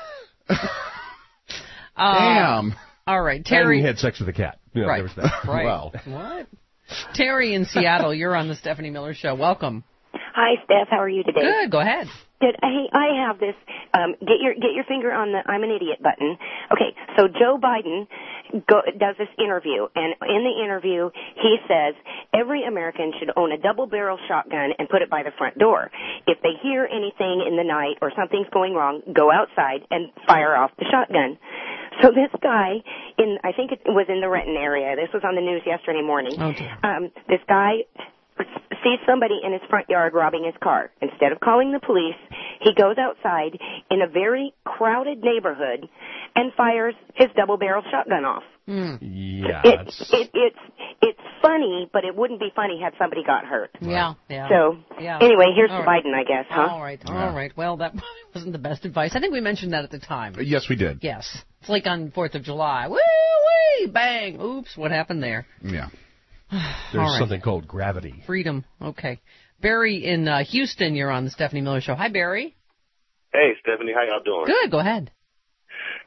Damn. All right, And Terry. he had sex with a cat. Yeah, Right. there was that. Right. Well. What? Terry in Seattle, you're on the Stephanie Miller Show. Welcome. Hi, Steph. How are you today? Good. Go ahead. Good. Hey, I have this. Um, get your get your finger on the "I'm an idiot" button. Okay. So Joe Biden go, does this interview, and in the interview he says every American should own a double-barrel shotgun and put it by the front door. If they hear anything in the night or something's going wrong, go outside and fire off the shotgun. So this guy in, I think it was in the Renton area. This was on the news yesterday morning. Oh, dear. Um, this guy sees somebody in his front yard robbing his car. Instead of calling the police, he goes outside in a very crowded neighborhood and fires his double-barrel shotgun off. Yeah. It, it, it's it's funny, but it wouldn't be funny had somebody got hurt. Yeah, yeah. So, yeah. anyway, here's All to right. Biden, I guess, huh? All right, all right. Well, that wasn't the best advice. I think we mentioned that at the time. Yes, we did. Yes. It's like on fourth of July. Woo wee, bang. Oops, what happened there? Yeah. There's All right. something called gravity. Freedom. Okay. Barry in uh, Houston, you're on the Stephanie Miller Show. Hi, Barry. Hey, Stephanie, how y'all doing? Good. Go ahead.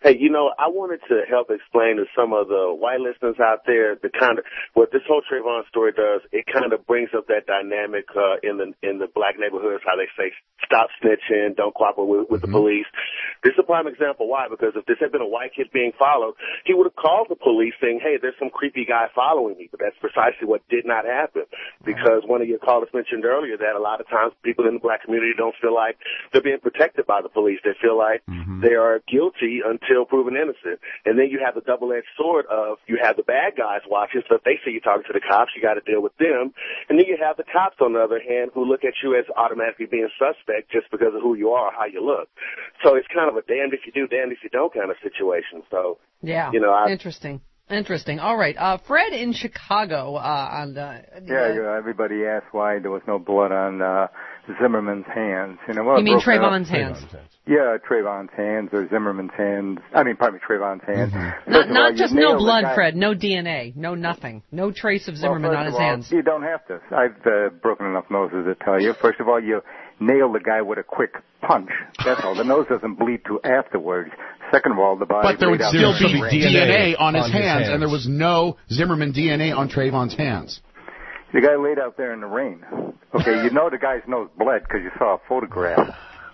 Hey, you know, I wanted to help explain to some of the white listeners out there the kind of what this whole Trayvon story does. It kind of brings up that dynamic uh, in the in the black neighborhoods, how they say stop snitching, don't cooperate with, with mm-hmm. the police. This is a prime example. Why? Because if this had been a white kid being followed, he would have called the police saying, "Hey, there's some creepy guy following me." But that's precisely what did not happen, because one of your callers mentioned earlier that a lot of times people in the black community don't feel like they're being protected by the police. They feel like mm-hmm. they are guilty until proven innocent. And then you have the double-edged sword of you have the bad guys watching, so if they see you talking to the cops, you got to deal with them. And then you have the cops, on the other hand, who look at you as automatically being suspect just because of who you are or how you look. So it's kind of a damned if you do, damned if you don't kind of situation. So, yeah, you know, I, interesting. Interesting. All right. Uh, Fred in Chicago. Uh, on the, yeah, uh, everybody asked why there was no blood on uh, Zimmerman's hands. You know, well, you mean Trayvon's hands? Yeah, Trayvon's hands or Zimmerman's hands. I mean, pardon me, Trayvon's hands. Mm-hmm. Not, not all, just no blood, Fred. No D N A. No nothing. No trace of Zimmerman well, on his all, hands. You don't have to. I've uh, broken enough noses to tell you. First of all, you nail the guy with a quick punch. That's all. The nose doesn't bleed to afterwards. Second of all, the body. But there would still be D N A on his, on hands, his hands, and there was no Zimmerman D N A on Trayvon's hands. The guy laid out there in the rain. Okay, you know the guy's nose bled because you saw a photograph.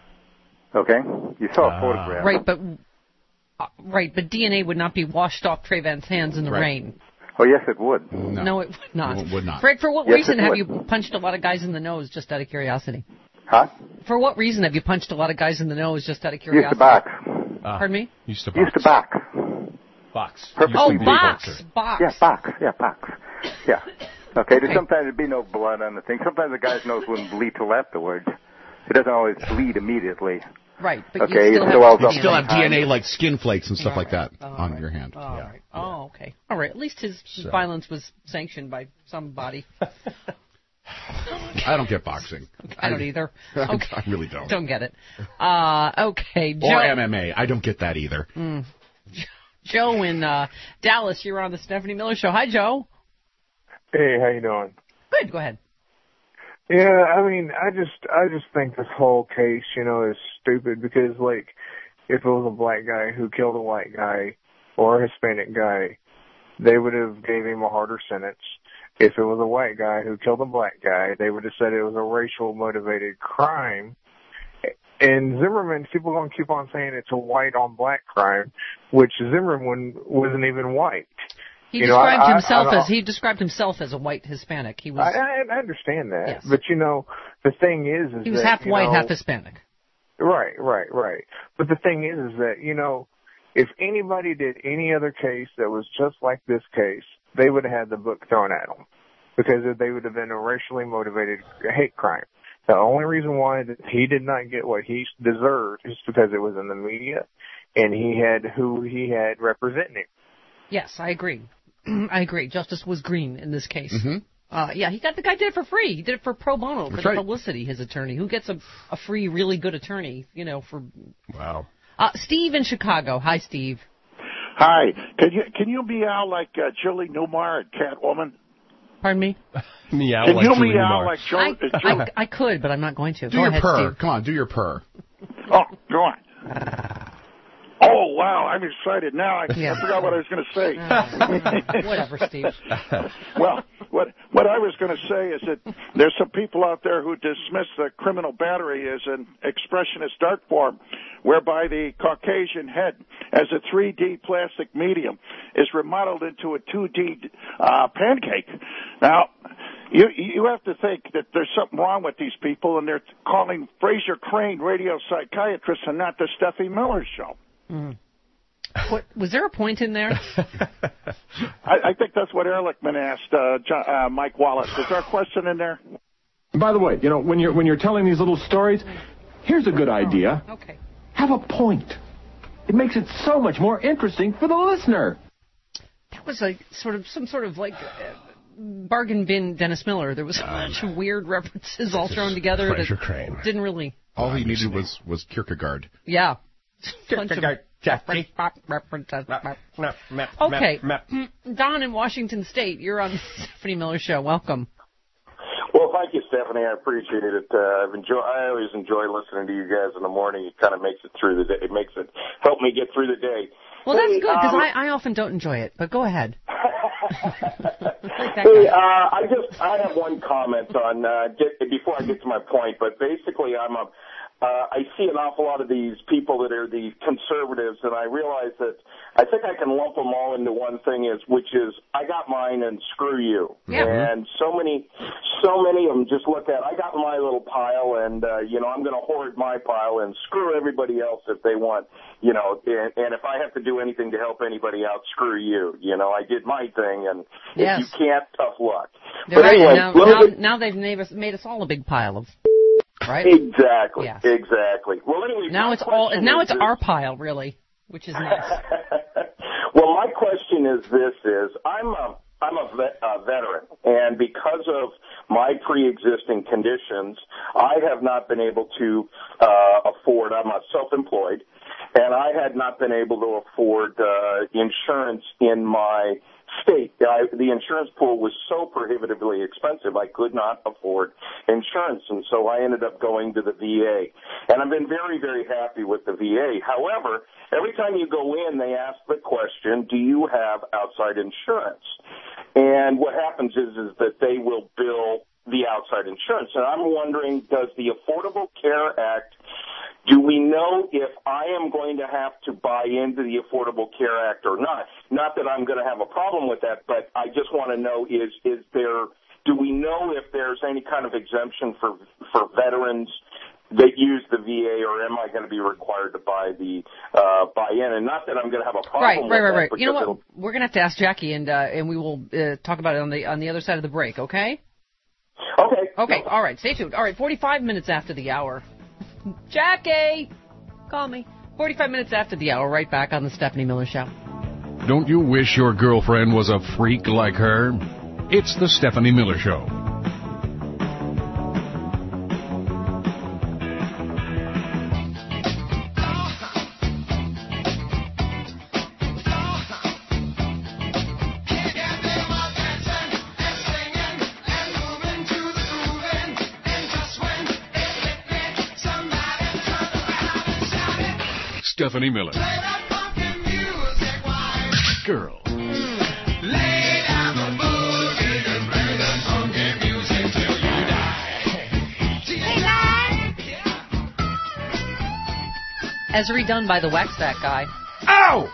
Okay, you saw a photograph. Right, but uh, right, but D N A would not be washed off Trayvon's hands in the right. rain. Oh yes, it would. No, no it would not. It would not. Fred, for what yes, reason have would. you punched a lot of guys in the nose? Just out of curiosity. Huh? For what reason have you punched a lot of guys in the nose? Just out of curiosity. Used to box. Uh, Pardon me? Used to box. Used to box. Box. Perfectly oh, box. Box. Yeah, box. Yeah, box. Yeah. Okay, okay. Sometimes there'd be no blood on the thing. Sometimes the guy's nose wouldn't bleed till afterwards. It doesn't always bleed immediately. Right, but okay, you still, still have, you still have D N A like skin flakes and stuff right. like that oh, on right. your hand. Oh, yeah. right. oh, okay. All right. At least his So. violence was sanctioned by somebody. I don't get boxing. I don't either. I, Okay. I really don't. Don't get it. Uh, okay. Joe, or M M A. I don't get that either. Mm. Joe in uh, Dallas, you're on the Stephanie Miller Show. Hi, Joe. Hey, how you doing? Good. Go ahead. Yeah, I mean, I just, I just think this whole case, you know, is stupid because, like, if it was a black guy who killed a white guy or a Hispanic guy, they would have gave him a harder sentence. If it was a white guy who killed a black guy, they would have said it was a racial motivated crime. And Zimmerman, people are going to keep on saying it's a white on black crime, which Zimmerman wasn't even white. He you described know, I, himself I, I as he described himself as a white Hispanic. He was. I, I understand that, yes. but you know, the thing is, is he was that, half you white, know, half Hispanic. Right, right, right. But the thing is, is that you know, if anybody did any other case that was just like this case, they would have had the book thrown at them because they would have been a racially motivated hate crime. The only reason why that he did not get what he deserved is because it was in the media, and he had who he had representing him. Yes, I agree. I agree. Justice was green in this case. Mm-hmm. Uh, yeah, he got the guy did it for free. He did it for pro bono, for That's the right. publicity. His attorney, who gets a a free, really good attorney, you know, for. Wow. Uh, Steve in Chicago. Hi, Steve. Hi. Can you can you meow like uh, Julie Newmar and Catwoman? Pardon me. Meow Can like you Julie meow Newmar. like Jo- I, uh, Julie? I, I could, but I'm not going to. Do Go your ahead, purr. Steve. Come on, do your purr. Oh, go on. Oh, wow, I'm excited now. I, Yeah. I forgot what I was going to say. Uh, whatever, Steve. Well, what what I was going to say is that there's some people out there who dismiss the criminal battery as an expressionist art form, whereby the Caucasian head, as a three D plastic medium, is remodeled into a two D uh, pancake. Now, you you have to think that there's something wrong with these people, and they're calling Fraser Crane radio psychiatrist and not the Steffi Miller Show. Mm. What, was there a point in there? I, I think that's what Ehrlichman asked uh, John, uh, Mike Wallace. Is there a question in there? By the way, you know, when you're when you're telling these little stories, here's a good idea. Oh, okay. Have a point. It makes it so much more interesting for the listener. That was like sort of some sort of like uh, bargain bin Dennis Miller. There was a bunch of weird references all thrown together Fraser that Crane. didn't really. All he needed was, was Kierkegaard. Yeah. Bunch of Kierkegaard, Jeffrey. references. Map, map, Okay. map, map. Don in Washington State, you're on the Stephanie Miller Show. Welcome. Well, Well, thank you, Stephanie. I appreciate it. Uh, I've enjoy. I always enjoy listening to you guys in the morning. It kind of makes it through the day. It makes it help me get through the day. Well, hey, that's good, because um, I, I often don't enjoy it, but go ahead. Hey, uh, I just I have one comment on uh, get, before I get to my point, but basically I'm a uh, I see an awful lot of these people that are the conservatives, and I realize that I think I can lump them all into one thing, is which is I got mine and screw you. Yeah. And so many so many of them just look at I got my little pile, and uh, you know I'm going to hoard my pile and screw everybody else if they want. You know, and, and if I have to do anything to help anybody out, screw you. You know, I did my thing, and Yes. if you can't, tough luck. They're But right. anyway, now, let me now, get- now they've made us, made us all a big pile of, right? Exactly. Yes. Exactly. Well, anyway, Now my it's all. question Now is it's this. our pile, really, which is nice. Well, my question is this: is I'm a I'm a, vet, a veteran, and because of my pre-existing conditions, I have not been able to uh, afford. I'm a self-employed, and I had not been able to afford uh, insurance in my state. I, the insurance pool was so prohibitively expensive, I could not afford insurance, and so I ended up going to the V A. And I've been very, very happy with the V A. However, every time you go in, they ask the question, do you have outside insurance? And what happens is, is that they will bill the outside insurance. And I'm wondering, does the Affordable Care Act, do we know if I am going to have to buy into the Affordable Care Act or not? Not that I'm going to have a problem with that, but I just want to know, is is there, do we know if there's any kind of exemption for for veterans that use the V A, or am I going to be required to buy the uh, buy in? And not that I'm going to have a problem Right, with right, right, that, right. because You know what? it'll- We're gonna have to ask Jackie, and uh, and we will uh, talk about it on the on the other side of the break. Okay? Okay. Okay. All right. Stay tuned. All right. forty-five minutes after the hour. Jackie, call me. forty-five minutes after the hour. Right back on the Stephanie Miller Show. Don't you wish your girlfriend was a freak like her? It's the Stephanie Miller Show. Stephanie Miller. Girl. As redone by the Wax That guy. Ow!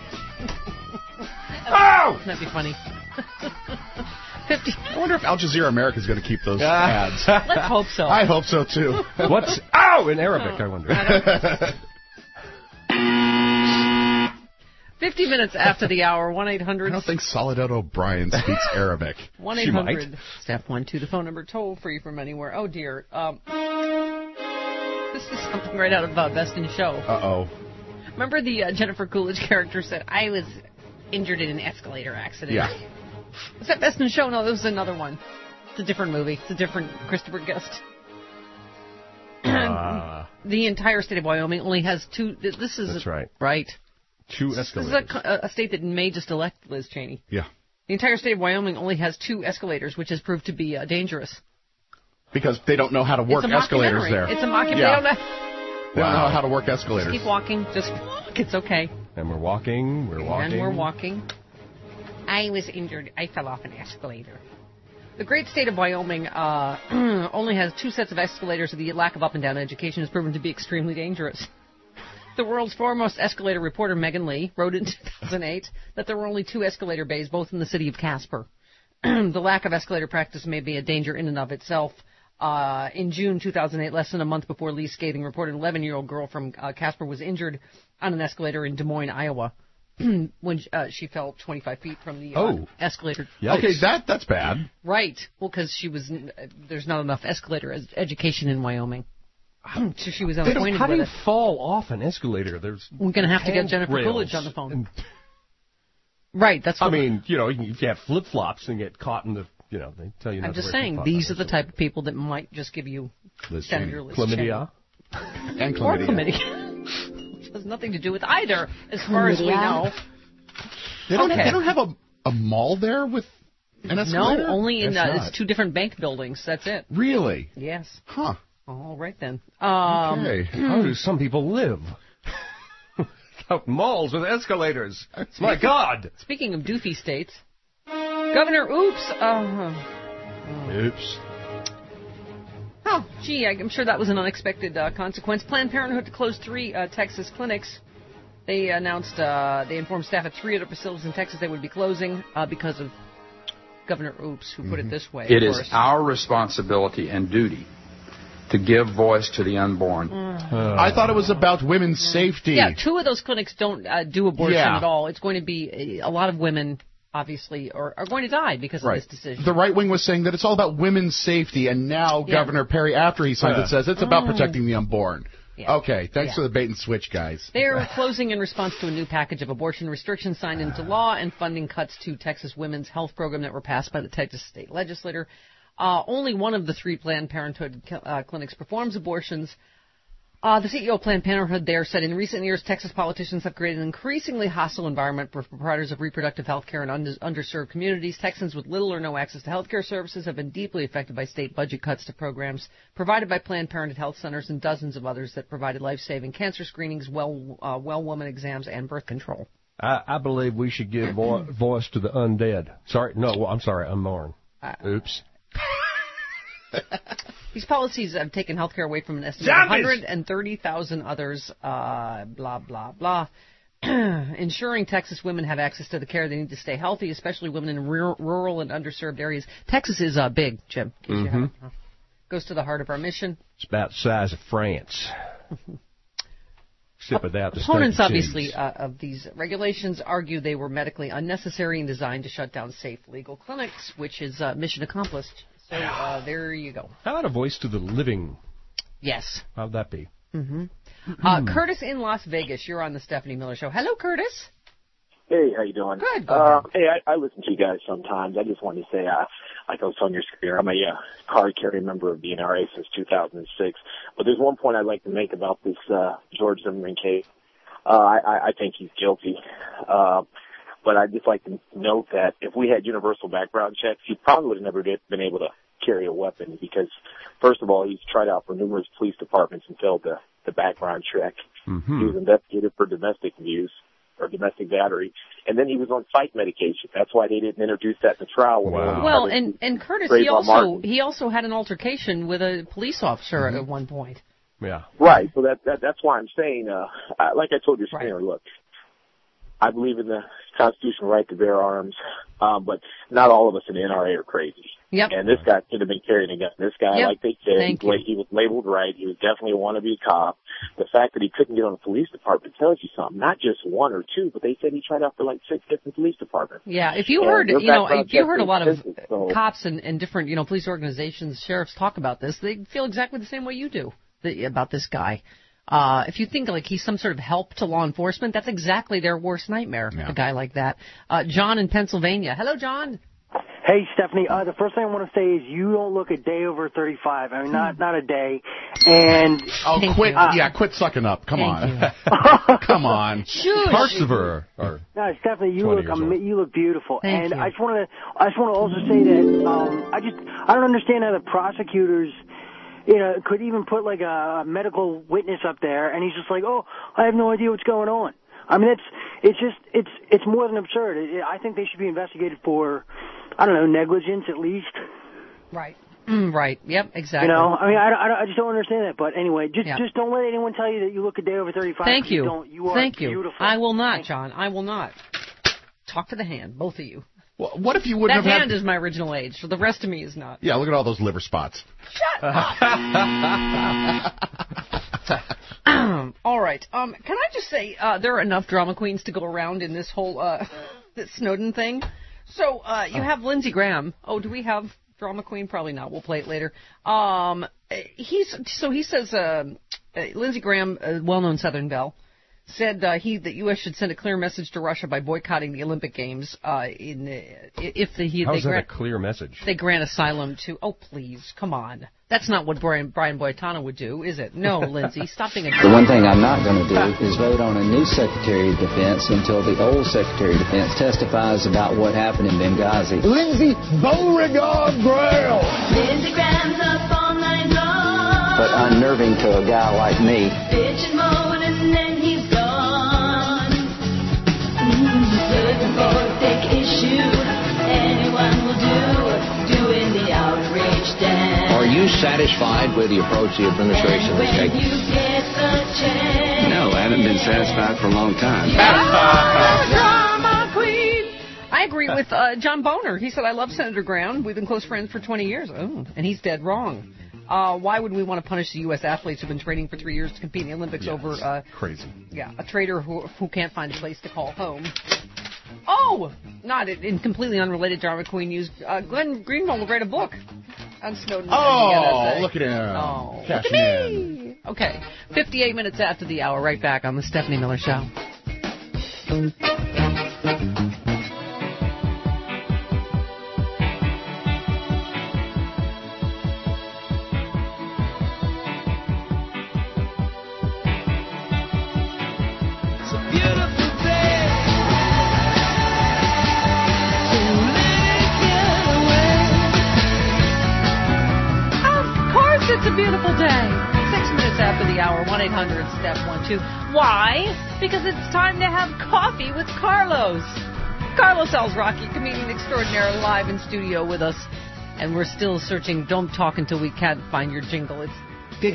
Ow! That'd be funny. Fifty. I wonder if Al Jazeera America is going to keep those Ah. ads. Let's hope so. I hope so too. What's ow in Arabic? I wonder. Fifty minutes after the hour. One eight I hundred. don't think Soledad O'Brien speaks Arabic. One eight hundred. Step one two. The phone number toll free from anywhere. Oh dear. Um. This is something right out of uh, Best in Show. Uh oh. Remember the uh, Jennifer Coolidge character said, I was injured in an escalator accident. Yeah. Was that Best in Show? No, that was another one. It's a different movie. It's a different Christopher Guest. Uh, The entire state of Wyoming only has two. This is That's a, right. Right. two This is escalators. a, a state that may just elect Liz Cheney. Yeah. The entire state of Wyoming only has two escalators, which has proved to be uh, dangerous. Because they don't know how to work it's a escalators mockumentary. there. It's a mockumentary. Yeah. They don't know. They don't Wow. know how to work escalators. Keep walking. Just walk. It's okay. And we're walking. We're walking. And we're walking. I was injured. I fell off an escalator. The great state of Wyoming uh, only has two sets of escalators, and the lack of up and down education has proven to be extremely dangerous. The world's foremost escalator reporter, Megan Lee, wrote in two thousand eight that there were only two escalator bays, both in the city of Casper. The lack of escalator practice may be a danger in and of itself. Uh, in June two thousand eight, less than a month before Lee's scathing report, an eleven-year-old girl from uh, Casper was injured on an escalator in Des Moines, Iowa, when uh, she fell twenty-five feet from the uh, Oh. escalator. Okay, that that's bad. Right. Well, because she was, uh, there's not enough escalator as education in Wyoming. So she was They don't- unacquainted how do with you it. fall off an escalator? There's We're going to have to get Jennifer handrails Coolidge on the phone. and- Right. That's what I mean, you know, you can- if you have flip flops and get caught in the, you know, they tell you. I'm not just to wear saying, flip-flops. these are the type of people that might just give you Liz Senator Cheney. Liz Chlamydia. And Cheney. Or chlamydia. chlamydia. Which has nothing to do with either, as far as we Chlamydia. know. They don't, Okay. they don't have a, a mall there with An No, escalator? only in Guess uh, not. it's two different bank buildings. That's it. Really? Yes. Huh. All right then. Um, Okay. How do some people live? Without malls with escalators. My God. Speaking of doofy states, Governor Oops. Uh, Oops. oh, gee, I'm sure that was an unexpected uh, consequence. Planned Parenthood to close three uh, Texas clinics. They announced, uh, they informed staff at three other facilities in Texas they would be closing uh, because of Governor Oops, who put it this way. It of is course. our responsibility and duty to give voice to the unborn. Mm. I thought it was about women's safety. Yeah, two of those clinics don't uh, do abortion Yeah. at all. It's going to be a, a lot of women, obviously, are, are going to die because Right. of this decision. The right wing was saying that it's all about women's safety, and now Yeah. Governor Perry, after he signs Yeah. it, says it's about Oh. protecting the unborn. Yeah. Okay, thanks Yeah. for the bait and switch, guys. They are closing in response to a new package of abortion restrictions signed into law and funding cuts to Texas women's health program that were passed by the Texas state legislature. Uh, only one of the three Planned Parenthood uh, clinics performs abortions. Uh, the C E O of Planned Parenthood there said, in recent years, Texas politicians have created an increasingly hostile environment for providers of reproductive health care in under- underserved communities. Texans with little or no access to health care services have been deeply affected by state budget cuts to programs provided by Planned Parenthood health centers and dozens of others that provided life-saving cancer screenings, well, uh, well woman exams, and birth control. I, I believe we should give vo- voice to the undead. Sorry, no, well, I'm sorry, unborn. Uh, Oops. These policies have taken health care away from an estimated Zombies! one hundred thirty thousand others, uh, blah, blah, blah. Ensuring Texas women have access to the care they need to stay healthy, especially women in rural, rural and underserved areas. Texas is uh, big, Jim. in case you Mhm. haven't, uh, Goes to the heart of our mission. It's about the size of France. Sip it out the Opponents, steak and obviously, cheese. uh, of these regulations argue they were medically unnecessary and designed to shut down safe, legal clinics, which is uh, mission accomplished. So uh, there you go. How about a voice to the living? Yes. How'd that be? hmm Uh, Curtis in Las Vegas, you're on the Stephanie Miller Show. Hello, Curtis. Hey, how you doing? Good. Go Uh, ahead. hey, I, I listen to you guys sometimes. I just wanted to say, uh, like I was on your screen, I'm a uh, card carrying member of the N R A since two thousand six. But there's one point I'd like to make about this uh, George Zimmerman case. Uh, I, I think he's guilty. Uh, but I'd just like to note that if we had universal background checks, he probably would have never get, been able to carry a weapon because, first of all, he's tried out for numerous police departments and failed the, the background check. Mm-hmm. He was investigated for domestic abuse or domestic battery, and then he was on psych medication. That's why they didn't introduce that in the trial. When Wow. Well, and, and Curtis, Trayvon he also Martin. he also had an altercation with a police officer at one point. Yeah. Right. So that, that that's why I'm saying, uh, I, like I told your screener, look, I believe in the constitutional right to bear arms, um, but not all of us in the N R A are crazy. Yep. And this guy could have been carrying a gun. This guy, Yep. like they said, Thank he, was- he was labeled right. He was definitely a wannabe cop. The fact that he couldn't get on the police department tells you something. Not just one or two, but they said he tried out for like six different police departments. Yeah, if you And heard, their you know, background if you check heard a is lot of consistent, so- cops and, and different, you know, police organizations, sheriffs talk about this, they feel exactly the same way you do the, about this guy. Uh, if you think like he's some sort of help to law enforcement, that's exactly their worst nightmare, a guy like that. Uh, John in Pennsylvania. Hello, John. Hey, Stephanie, uh, the first thing I want to say is you don't look a day over thirty-five. I mean, not not a day. And Oh, Thank quit! you. Uh, yeah, quit sucking up. Come Thank on, come on. Shush. Parts of her are. No, Stephanie, you twenty look years ama- old. you look beautiful, Thank and you. I just want to I just want to also say that um, I just I don't understand how the prosecutors, you know, could even put like a medical witness up there, and he's just like, oh, I have no idea what's going on. I mean, it's it's just it's it's more than absurd. It, I think they should be investigated for, I don't know, negligence at least. Right. Mm, right. Yep. Exactly. You know, I mean, I, I, I just don't understand that. But anyway, just Yeah. just don't let anyone tell you that you look a day over thirty-five. Thank 'cause you. don't. You are Thank you. beautiful. I will not, John. I will not. Talk to the hand, both of you. Well, what if you wouldn't that have hand had? is my original age, so the rest of me is not. Yeah, look at all those liver spots. All right. Um, can I just say uh, there are enough drama queens to go around in this whole uh, this Snowden thing. So uh, you have Lindsey Graham. Oh, do we have drama queen? Probably not. We'll play it later. Um, he's so he says uh, uh, Lindsey Graham, a well-known Southern belle, said uh, he that U S should send a clear message to Russia by boycotting the Olympic Games. Uh, in uh, if the he, How they is that grant a clear message? they grant asylum to. Oh please, come on. That's not what Brian Brian Boitano would do, is it? No, Lindsay, stop being a. The one thing I'm not going to do is vote on a new Secretary of Defense until the old Secretary of Defense testifies about what happened in Benghazi. Lindsey Beauregard Graham. Lindsey Graham's up all night long. But unnerving to a guy like me. Bitchin' mowing and then he's gone. Mm, looking for a big issue. Anyone will do. Doing the outrage dance. Are you satisfied with the approach the administration has taken? You get the chance. No, I haven't been satisfied for a long time. Drama queen. I agree with uh, John Boner. He said, I love Senator Graham. We've been close friends for twenty years. Oh, and he's dead wrong. Uh, why would we want to punish the U S athletes who've been training for three years to compete in the Olympics Yes, over uh, crazy. Yeah, a traitor who who can't find a place to call home. Oh, not in, in completely unrelated drama queen news. Uh, Glenn Greenwald will write a book on Snowden. Oh, look at him. Oh, look Cashing at me. Okay, fifty-eight minutes after the hour, right back on the Stephanie Miller Show. It's a beautiful day. Six minutes after the hour, one eight hundred step one two. Why? Because it's time to have coffee with Carlos. Carlos Alzraki, comedian extraordinaire, live in studio with us. And we're still searching Don't Talk Until We Can't Find Your Jingle. It's... Thank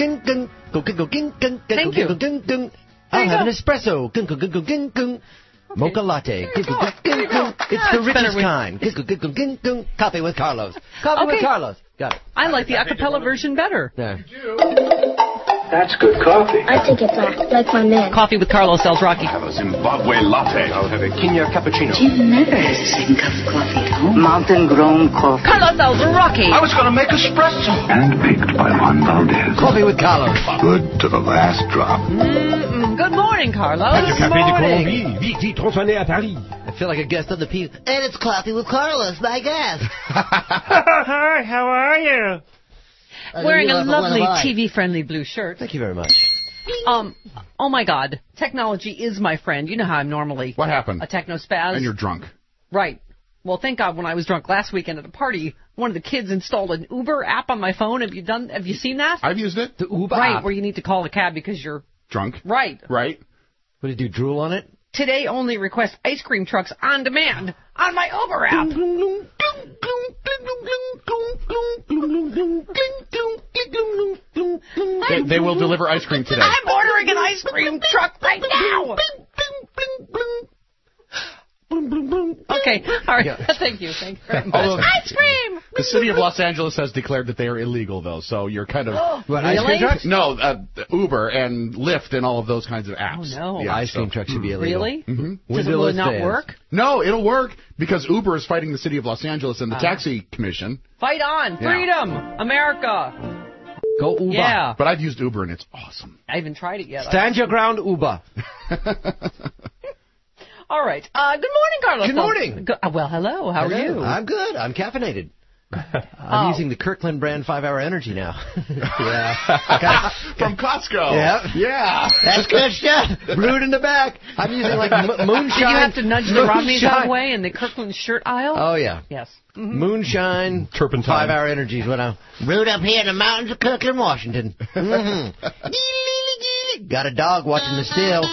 you. I'll have an espresso. Mocha latte. It's the richest kind. Coffee with Carlos. Coffee with Carlos. Got it. I like the a cappella version better. There. That's good coffee. I take it black, like my man. Coffee with Carlos Alzraki. Have a Zimbabwe latte. I'll have a Kenya cappuccino. You've never had the second cup of coffee at home. Mountain grown coffee. Carlos Alzraki. I was going to make espresso. Handpicked by Juan Valdez. Coffee with Carlos. Good to the last drop. Mm-mm. Good morning, Carlos. Good Café de morning. Colombie, vite tronçonné à Paris. I feel like a guest of the people. And it's coffee with Carlos, my guest. Hi, how are you? Wearing a lovely T V-friendly blue shirt. Thank you very much. Um, oh my God, technology is my friend. You know how I'm normally What happened? a techno-spaz. And you're drunk. Right. Well, thank God when I was drunk last weekend at a party, one of the kids installed an Uber app on my phone. Have you done? Have you seen that? I've used it. The Uber Right, app. where you need to call a cab because you're Drunk. right. Right. What did you do, drool on it? Today only request ice cream trucks on demand on my Uber app. They, they will deliver ice cream today. I'm ordering an ice cream truck right now. Okay, all right. Thank you. Thank you very much. Although- Ice cream. The city of Los Angeles has declared that they are illegal, though, so you're kind of... What, ice cream trucks? No, uh, Uber and Lyft and all of those kinds of apps. Oh, no. Yeah, Ice cream so- trucks should be illegal. Really? Mhm. Does it, When will it it not stands. work? No, it'll work because Uber is fighting the city of Los Angeles and the Ah. taxi commission. Fight on. Yeah. Freedom. America. Go Uber. Yeah. But I've used Uber and it's awesome. I haven't tried it yet. Stand your ground, Uber. All right. Uh, good morning, Carlos. Good morning. Go- uh, well, hello. How Hello. are you? I'm good. I'm caffeinated. I'm Oh. using the Kirkland brand five-hour energy now. yeah. From Costco. Yeah. Yeah. That's good stuff. Brewed in the back. I'm using like m- moonshine. Did you have to nudge the Rodneys out of moonshine. the way in the Kirkland shirt aisle? Oh, yeah. Yes. Moonshine. Turpentine. Five-hour energy is what I'm... Brewed up here in the mountains of Kirkland, Washington. Mm-hmm. Got a dog watching the still.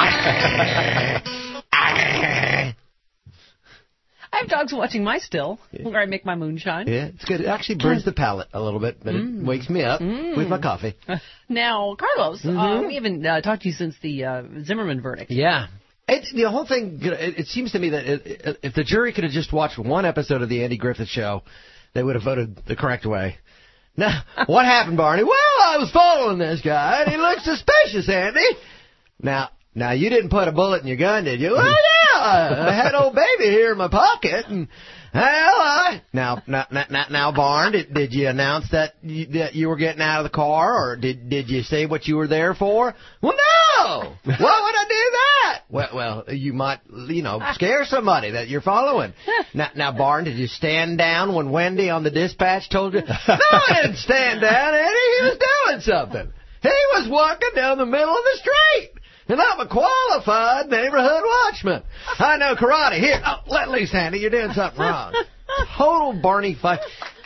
I have dogs watching my still, where I make my moonshine. Yeah, it's good. It actually burns the palate a little bit, but Mm. it wakes me up Mm. with my coffee. Now, Carlos, uh, Mhm. we haven't uh, talked to you since the uh, Zimmerman verdict. Yeah. It's, the whole thing, it, it seems to me that it, it, if the jury could have just watched one episode of the Andy Griffith Show, they would have voted the correct way. Now, what happened, Barney? Well, I was following this guy, and he looked suspicious, Andy. Now, now you didn't put a bullet in your gun, did you? Well, no, I had old baby here in my pocket, and hell, I now now now, now Barn, did, did you announce that you, that you were getting out of the car, or did did you say what you were there for? Well, no. Why would I do that? Well, well, you might, you know, scare somebody that you're following. Now, now, Barn, did you stand down when Wendy on the dispatch told you? No, I didn't stand down, Eddie. He was doing something. He was walking down the middle of the street. And I'm a qualified neighborhood watchman. I know karate. Here, oh, let loose, Handy. You're doing something wrong. Total Barney Fife.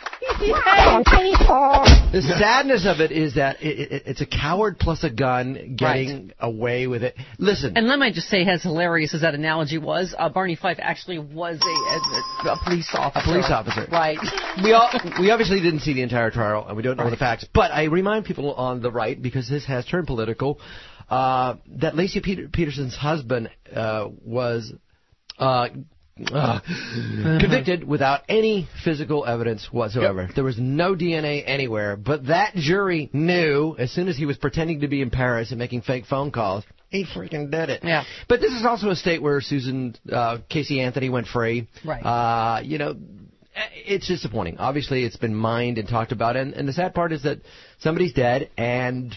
The sadness of it is that it, it, it's a coward plus a gun getting right. away with it. Listen. And let me just say, as hilarious as that analogy was, uh, Barney Fife actually was a, a, a police officer. A police officer. Right. We all, we obviously didn't see the entire trial, and we don't know right. the facts. But I remind people on the right, because this has turned political, uh, that Lacey Peter, Peterson's husband uh, was... Uh, Uh, convicted without any physical evidence whatsoever. Yep. There was no D N A anywhere, but that jury knew as soon as he was pretending to be in Paris and making fake phone calls, he freaking did it. Yeah. But this is also a state where Susan uh, Casey Anthony went free. Right. Uh, you know, it's disappointing. Obviously, it's been mined and talked about, and, and the sad part is that somebody's dead, and...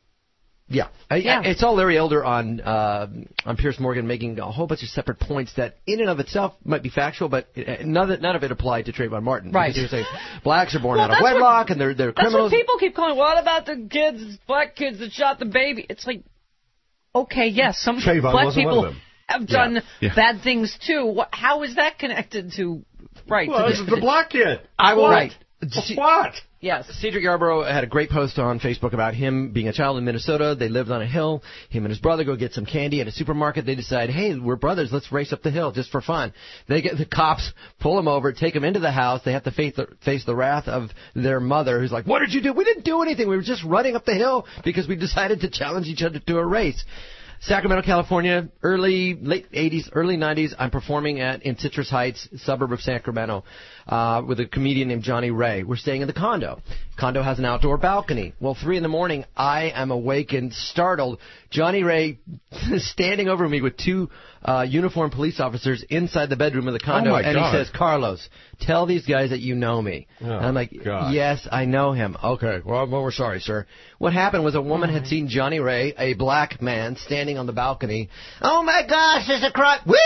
Yeah. yeah, it's all Larry Elder on uh, on Piers Morgan making a whole bunch of separate points that, in and of itself, might be factual, but none of it, none of it applied to Trayvon Martin. Right. Because he was saying blacks are born well, out of wedlock what, and they're they're criminals. That's what people keep calling. What about the kids, black kids that shot the baby? It's like, okay, yes, some Trayvon black people have done yeah. Yeah. bad things too. What, how is that connected to right? Well, to it's the black kid. I will. Right. What? Yes. Cedric Yarborough had a great post on Facebook about him being a child in Minnesota. They lived on a hill. Him and his brother go get some candy at a supermarket. They decide, hey, we're brothers. Let's race up the hill just for fun. They get the cops, pull him over, take him into the house. They have to face the, face the wrath of their mother, who's like, what did you do? We didn't do anything. We were just running up the hill because we decided to challenge each other to a race. Sacramento, California, early, late eighties, early nineties, I'm performing at in Citrus Heights, suburb of Sacramento, uh, with a comedian named Johnny Ray. We're staying in the condo. Condo has an outdoor balcony. Well, three in the morning, I am awakened, startled. Johnny Ray standing over me with two uh, uniformed police officers inside the bedroom of the condo, oh my and God. he says, Carlos, tell these guys that you know me. Oh, and I'm like, God. yes, I know him. Okay, well, well, we're sorry, sir. What happened was a woman had seen Johnny Ray, a black man, standing on the balcony. Oh, my gosh, there's a crime. Woo!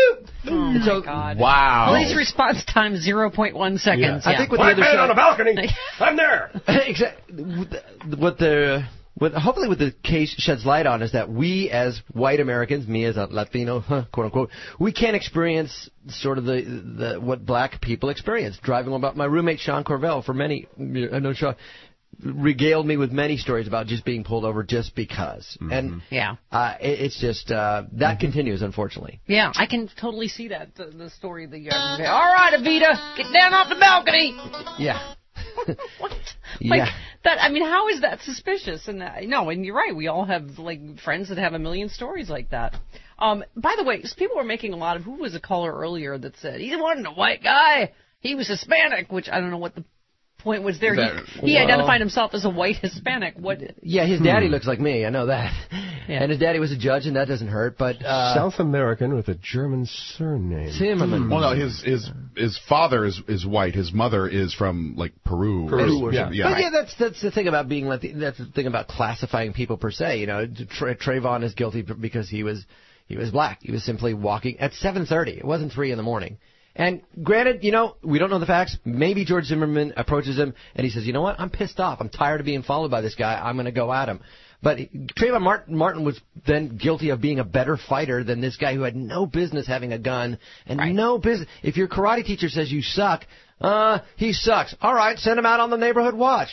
Oh, my so, God. Wow. Police response time, zero point one seconds. Yeah. Yeah. I think with Black the other man side, on the balcony. I'm there. Exactly. What the what hopefully what the case sheds light on is that we as white Americans, me as a Latino, huh, quote unquote, we can't experience sort of the the what black people experience. Driving about my roommate Sean Corvell for many, I know Sean regaled me with many stories about just being pulled over just because. Mm-hmm. And yeah, uh, it, it's just uh, that mm-hmm. continues, unfortunately. Yeah, I can totally see that the, the story of the year. All right, Evita, get down off the balcony. Yeah. What? Like yeah. that? I mean, how is that suspicious? And uh, no, and you're right. We all have like friends that have a million stories like that. Um, by the way, people were making a lot of. Who was a caller earlier that said he wasn't a white guy? He was Hispanic, which I don't know what the point was there. That, he he well, identified himself as a white Hispanic. What? Yeah, his daddy hmm. looks like me. I know that. Yeah. And his daddy was a judge, and that doesn't hurt. But uh, South American with a German surname. Zimmerman. Hmm. Well, no, his his his father is is white. His mother is from like Peru. Peru, or, yeah. yeah. But yeah, that's that's the thing about being Latino. That's the thing about classifying people per se. You know, Tra- Trayvon is guilty because he was he was black. He was simply walking at seven thirty. It wasn't three in the morning. And granted, you know, we don't know the facts. Maybe George Zimmerman approaches him and he says, you know what, I'm pissed off. I'm tired of being followed by this guy. I'm going to go at him. But Trayvon Martin, Martin was then guilty of being a better fighter than this guy who had no business having a gun and right. no business. If your karate teacher says you suck, uh, he sucks. All right, send him out on the neighborhood watch.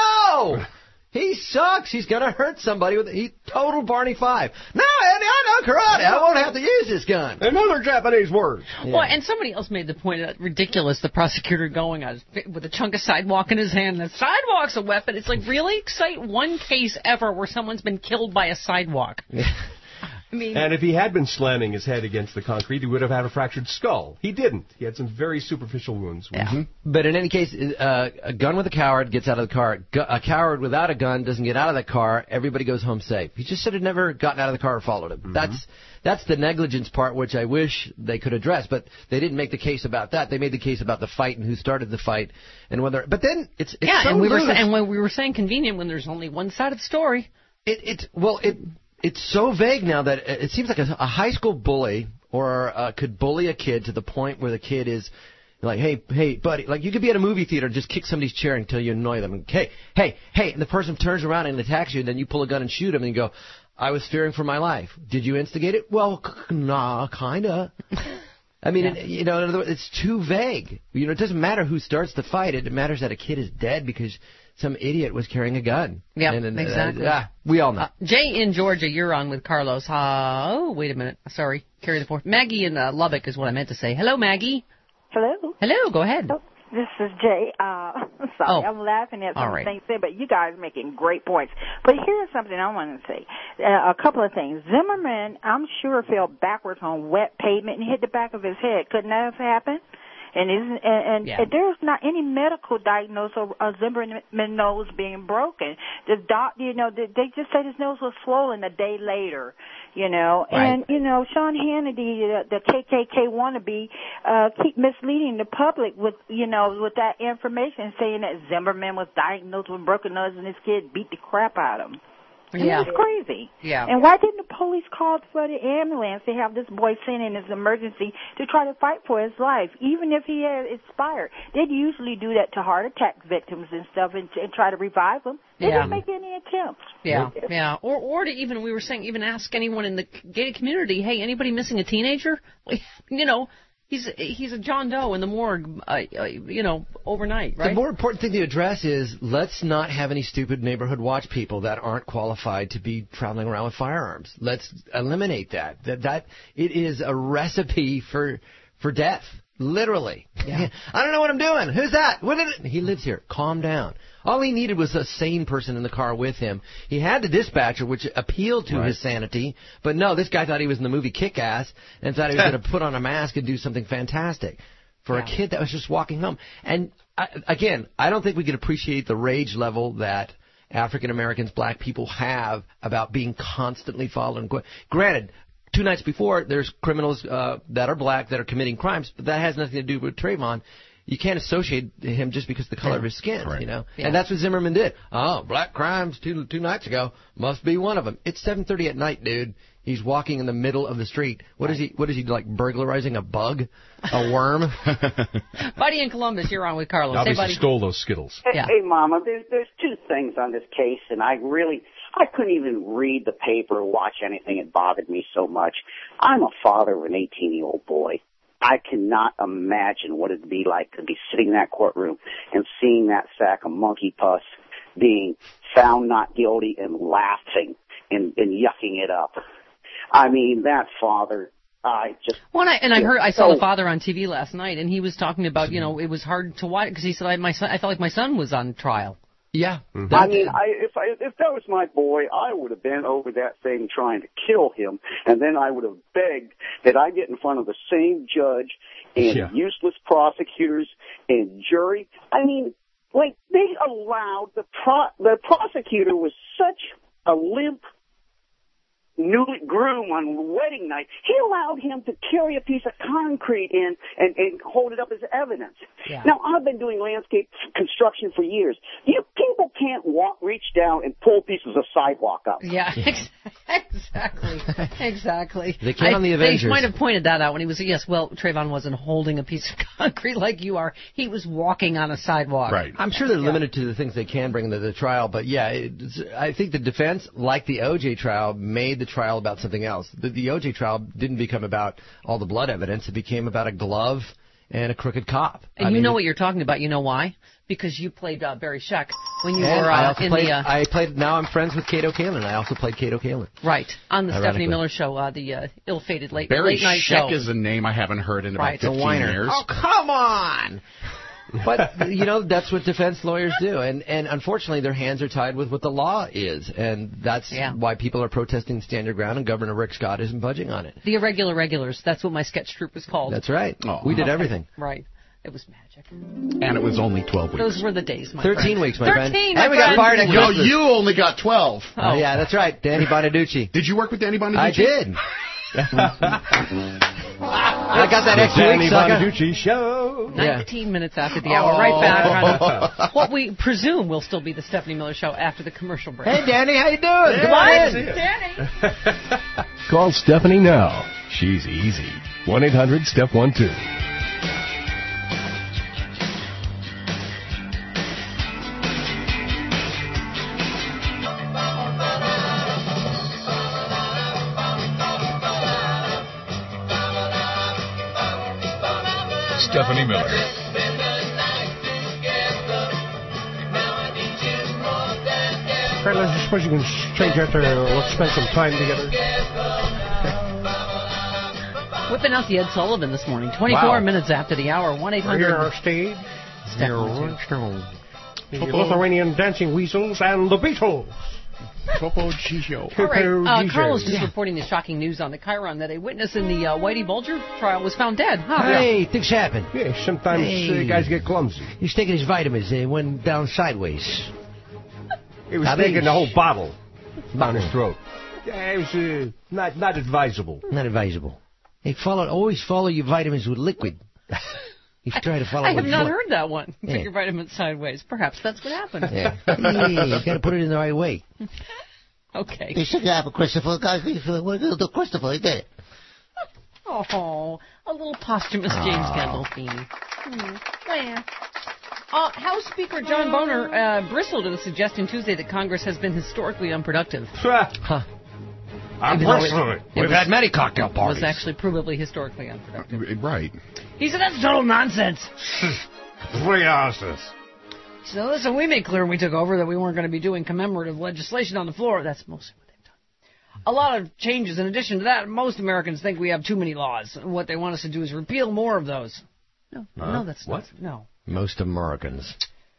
No! He sucks. He's going to hurt somebody with he total Barney Five. No, Andy, I know karate. I won't have to use this gun. Another Japanese word. Yeah. Well, and somebody else made the point that ridiculous. The prosecutor going on with a chunk of sidewalk in his hand. The sidewalk's a weapon. It's like, really? Cite one case ever where someone's been killed by a sidewalk. Yeah. I mean, and if he had been slamming his head against the concrete, he would have had a fractured skull. He didn't. He had some very superficial wounds. Yeah. Mm-hmm. But in any case, uh, a gun with a coward gets out of the car. Gu- a coward without a gun doesn't get out of the car. Everybody goes home safe. He just should have never gotten out of the car or followed him. Mm-hmm. That's that's the negligence part, which I wish they could address. But they didn't make the case about that. They made the case about the fight and who started the fight and whether. But then it's, it's yeah, so and we loose. were and when we were saying convenient when there's only one side of the story. It it well it. It's so vague now that it seems like a, a high school bully or uh, could bully a kid to the point where the kid is like, hey, hey, buddy, like you could be at a movie theater and just kick somebody's chair until you annoy them. And, hey, hey, hey, and the person turns around and attacks you, and then you pull a gun and shoot him, and you go, I was fearing for my life. Did you instigate it? Well, c- nah, kinda. I mean, yeah. it, you know, in other words, it's too vague. You know, it doesn't matter who starts the fight. It matters that a kid is dead because some idiot was carrying a gun. Yeah, and, and, exactly. Uh, uh, we all know. Uh, Jay in Georgia, you're on with Carlos. Uh, oh, wait a minute. Sorry. Carry the forth. Maggie in uh, Lubbock is what I meant to say. Hello, Maggie. Hello. Hello. Go ahead. Oh, this is Jay. Uh, sorry, oh. I'm laughing at some all of right. the things said, but you guys are making great points. But here's something I want to say. Uh, a couple of things. Zimmerman, I'm sure, fell backwards on wet pavement and hit the back of his head. Couldn't that have happened? And isn't and, and, yeah. and there's not any medical diagnosis of a Zimmerman nose being broken. The doc, you know, they, they just said his nose was swollen a day later. You know, right. and you know, Sean Hannity, the, the K K K wannabe, uh, keep misleading the public with you know with that information, saying that Zimmerman was diagnosed with broken nose and his kid beat the crap out of him. And yeah. It was crazy. Yeah. And why didn't the police call for the ambulance to have this boy sent in as an emergency to try to fight for his life, even if he had expired? They'd usually do that to heart attack victims and stuff and, and try to revive them. They yeah. didn't make any attempts. Yeah, yeah. Or or to even, we were saying, even ask anyone in the gated community, hey, anybody missing a teenager? You know, He's he's a John Doe in the morgue, uh, uh, you know, overnight, right? The more important thing to address is let's not have any stupid neighborhood watch people that aren't qualified to be traveling around with firearms. Let's eliminate that. That that it is a recipe for for death, literally. Yeah. I don't know what I'm doing. Who's that? What did it? He lives here. Calm down. All he needed was a sane person in the car with him. He had the dispatcher, which appealed to right. his sanity. But no, this guy thought he was in the movie Kick-Ass and thought he was going to put on a mask and do something fantastic for yeah. a kid that was just walking home. And, I, again, I don't think we can appreciate the rage level that African Americans, black people have about being constantly followed. Granted, two nights before, there's criminals uh, that are black that are committing crimes, but that has nothing to do with Trayvon. You can't associate him just because of the color yeah. of his skin, right. you know. Yeah. And that's what Zimmerman did. Oh, black crimes two two nights ago must be one of them. It's seven thirty at night, dude. He's walking in the middle of the street. What right. is he? What is he like? Burglarizing a bug, a worm? Buddy in Columbus, you're on with Carlos. Obviously hey, buddy. stole those Skittles. Hey, yeah. hey, Mama. There's there's two things on this case, and I really I couldn't even read the paper or watch anything. It bothered me so much. I'm a father of an eighteen-year-old boy. I cannot imagine what it'd be like to be sitting in that courtroom and seeing that sack of monkey pus being found not guilty and laughing and, and yucking it up. I mean, that father, I just... Well, and I, and I heard, I saw so, the father on T V last night, and he was talking about, you know, it was hard to watch, because he said, I, my son, I felt like my son was on trial. Yeah. Mm-hmm. I mean, I, if I, if that was my boy, I would have been over that thing trying to kill him, and then I would have begged that I get in front of the same judge and yeah. useless prosecutors and jury. I mean, like, they allowed the pro, the prosecutor was such a limp newly groom on wedding night. He allowed him to carry a piece of concrete in and, and hold it up as evidence. Yeah. Now, I've been doing landscape construction for years. You people can't walk, reach down and pull pieces of sidewalk up. Yeah, exactly, exactly. They came I, on the Avengers. They might have pointed that out when he was, yes, well, Trayvon wasn't holding a piece of concrete like you are. He was walking on a sidewalk. Right. I'm sure they're yeah. limited to the things they can bring to the trial, but yeah, it's, I think the defense, like the O J trial, made the trial about something else. The, the O J trial didn't become about all the blood evidence. It became about a glove and a crooked cop. And I you mean, know what you're talking about. You know why? Because you played uh, Barry Scheck when you and were I uh, also in played, the... Uh, I played, now I'm friends with Kato Kalin. I also played Kato Kalin. Right, on the Stephanie Ironically. Miller Show, uh, the uh, ill-fated late, Barry late night Scheck show. is a name I haven't heard in Right. about fifteen whiner. years. Oh, come on! But, you know, that's what defense lawyers do. And, and unfortunately, their hands are tied with what the law is. And that's Yeah. why people are protesting Stand Your Ground, and Governor Rick Scott isn't budging on it. The irregular regulars. That's what my sketch troupe was called. That's right. Oh. We did everything. Right. It was magic. And it was only twelve weeks. Those were the days, my Thirteen friend. weeks, my friend. Thirteen, And we my got friend. fired at Yo, Christmas. you only got twelve. Oh, yeah, that's right. Danny Bonaducci. Did you work with Danny Bonaducci? I did. I got that extra Danny week, sucker. Bonaducci Show. Nineteen minutes after the hour, right back on what we presume will still be the Stephanie Miller Show after the commercial break. Hey, Danny, how you doing? Come What? on in. Danny. Call Stephanie now. She's easy. one eight hundred step one two. Stephanie Miller. Fred, I suppose you can change out there. Let's spend some time together. Whipping out the Ed Sullivan this morning. twenty-four Wow. minutes after the hour. one eight Right here on hundred our stage. Step Here, one, two. Rolling Stone. The Lithuanian Dancing Weasels and the Beatles. Topo Chicho. All right. Uh, Gigi. Carlos just Yeah. reporting the shocking news on the Chiron that a witness in the uh, Whitey Bulger trial was found dead. Huh? Hey, things happen. Yeah, sometimes Hey. uh, guys get clumsy. He's taking his vitamins. They went down sideways. He was Now, taking these- the whole bottle down his throat. Yeah, it was uh, not not advisable. Not advisable. Hey, follow, always follow your vitamins with liquid. If you try to follow I have with not fluid. heard that one. Yeah. Take your vitamins sideways. Perhaps that's what happened. Yeah. Hey, you got to put it in the right way. Okay. They should have a Christopher. Guys, we're going to do Christopher. He did it. Oh, a little posthumous James Gandolfini. Hmm. Well. Uh, House Speaker John Boehner uh, bristled at a suggestion Tuesday that Congress has been historically unproductive. Huh. I'm Even though bristling. it- it We've was- had many cocktail It parties. was actually provably historically unproductive. Right. He said, that's total nonsense. Three ounces. So listen, we made clear when we took over that we weren't going to be doing commemorative legislation on the floor. That's mostly what they've done. A lot of changes. In addition to that, most Americans think we have too many laws. What they want us to do is repeal more of those. No, Huh? no, that's What? not. No. Most Americans.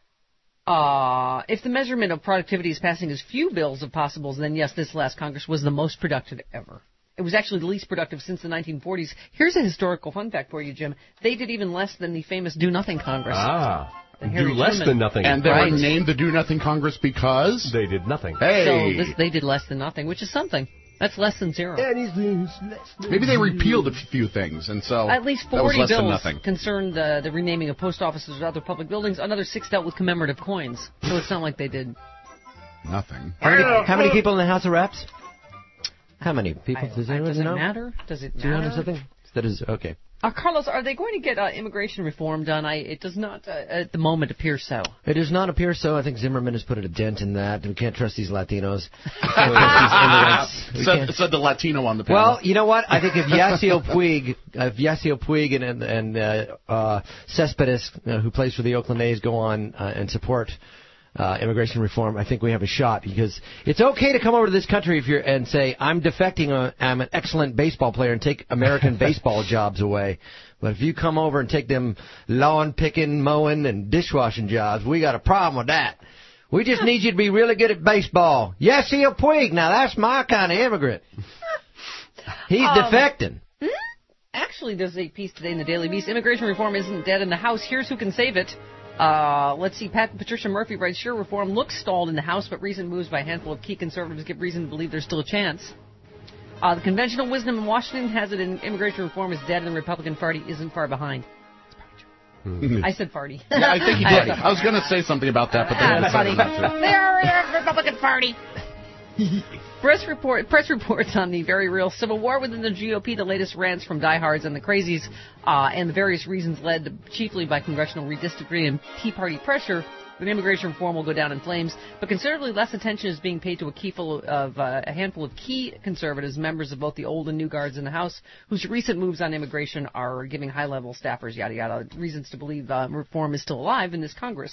Uh, if the measurement of productivity is passing as few bills as possible, then yes, this last Congress was the most productive ever. It was actually the least productive since the nineteen forties. Here's a historical fun fact for you, Jim. They did even less than the famous Do Nothing Congress. Ah. And Do Harry less Truman. than nothing. And they Right. were named the Do Nothing Congress because They did nothing. Hey, So this, they did less than nothing, which is something. That's less than zero. maybe they repealed a few things, and so At least that was forty less than bills nothing. concerned uh, the renaming of post offices or other public buildings. Another six dealt with commemorative coins. So it's not like they did. Nothing. How many, how many people in the House of Reps? How many people? I- Does I- anyone does it know? matter? Does it two hundred matter? something? That is okay. Uh, Carlos, are they going to get uh, immigration reform done? I, it does not, uh, at the moment, appear so. It does not appear so. I think Zimmerman has put a dent in that. We can't trust these Latinos. We can't trust these immigrants. We Said, can't- said the Latino on the panel. Well, you know what? I think if Yasiel Puig, if Yasiel Puig and and, and uh, uh, Cespedes, uh, who plays for the Oakland A's, go on uh, and support uh, immigration reform, I think we have a shot, because it's okay to come over to this country if you're and say I'm defecting. Uh, I'm an excellent baseball player and take American baseball jobs away. But if you come over and take them lawn picking, mowing, and dishwashing jobs, we got a problem with that. We just need you to be really good at baseball. Yasiel Puig, now that's my kind of immigrant. He's Um, defecting. Actually, there's a piece today in the Daily Beast. Immigration reform isn't dead in the House. Here's who can save it. Uh, let's see. Pat, Patricia Murphy writes, sure, reform looks stalled in the House, but recent moves by a handful of key conservatives give reason to believe there's still a chance. Uh, the conventional wisdom in Washington has it in immigration reform is dead and the Republican Party isn't far behind. I said farty. yeah, I think he did. I was going to say something about that, but then I Ah, decided funny. not to. They're a Republican Party. Press report, press reports on the very real civil war within the G O P, the latest rants from diehards and the crazies, uh, and the various reasons led chiefly by congressional redistricting and Tea Party pressure that immigration reform will go down in flames. But considerably less attention is being paid to a key full of uh, a handful of key conservatives, members of both the old and new guards in the House, whose recent moves on immigration are giving high-level staffers yada yada reasons to believe uh, reform is still alive in this Congress.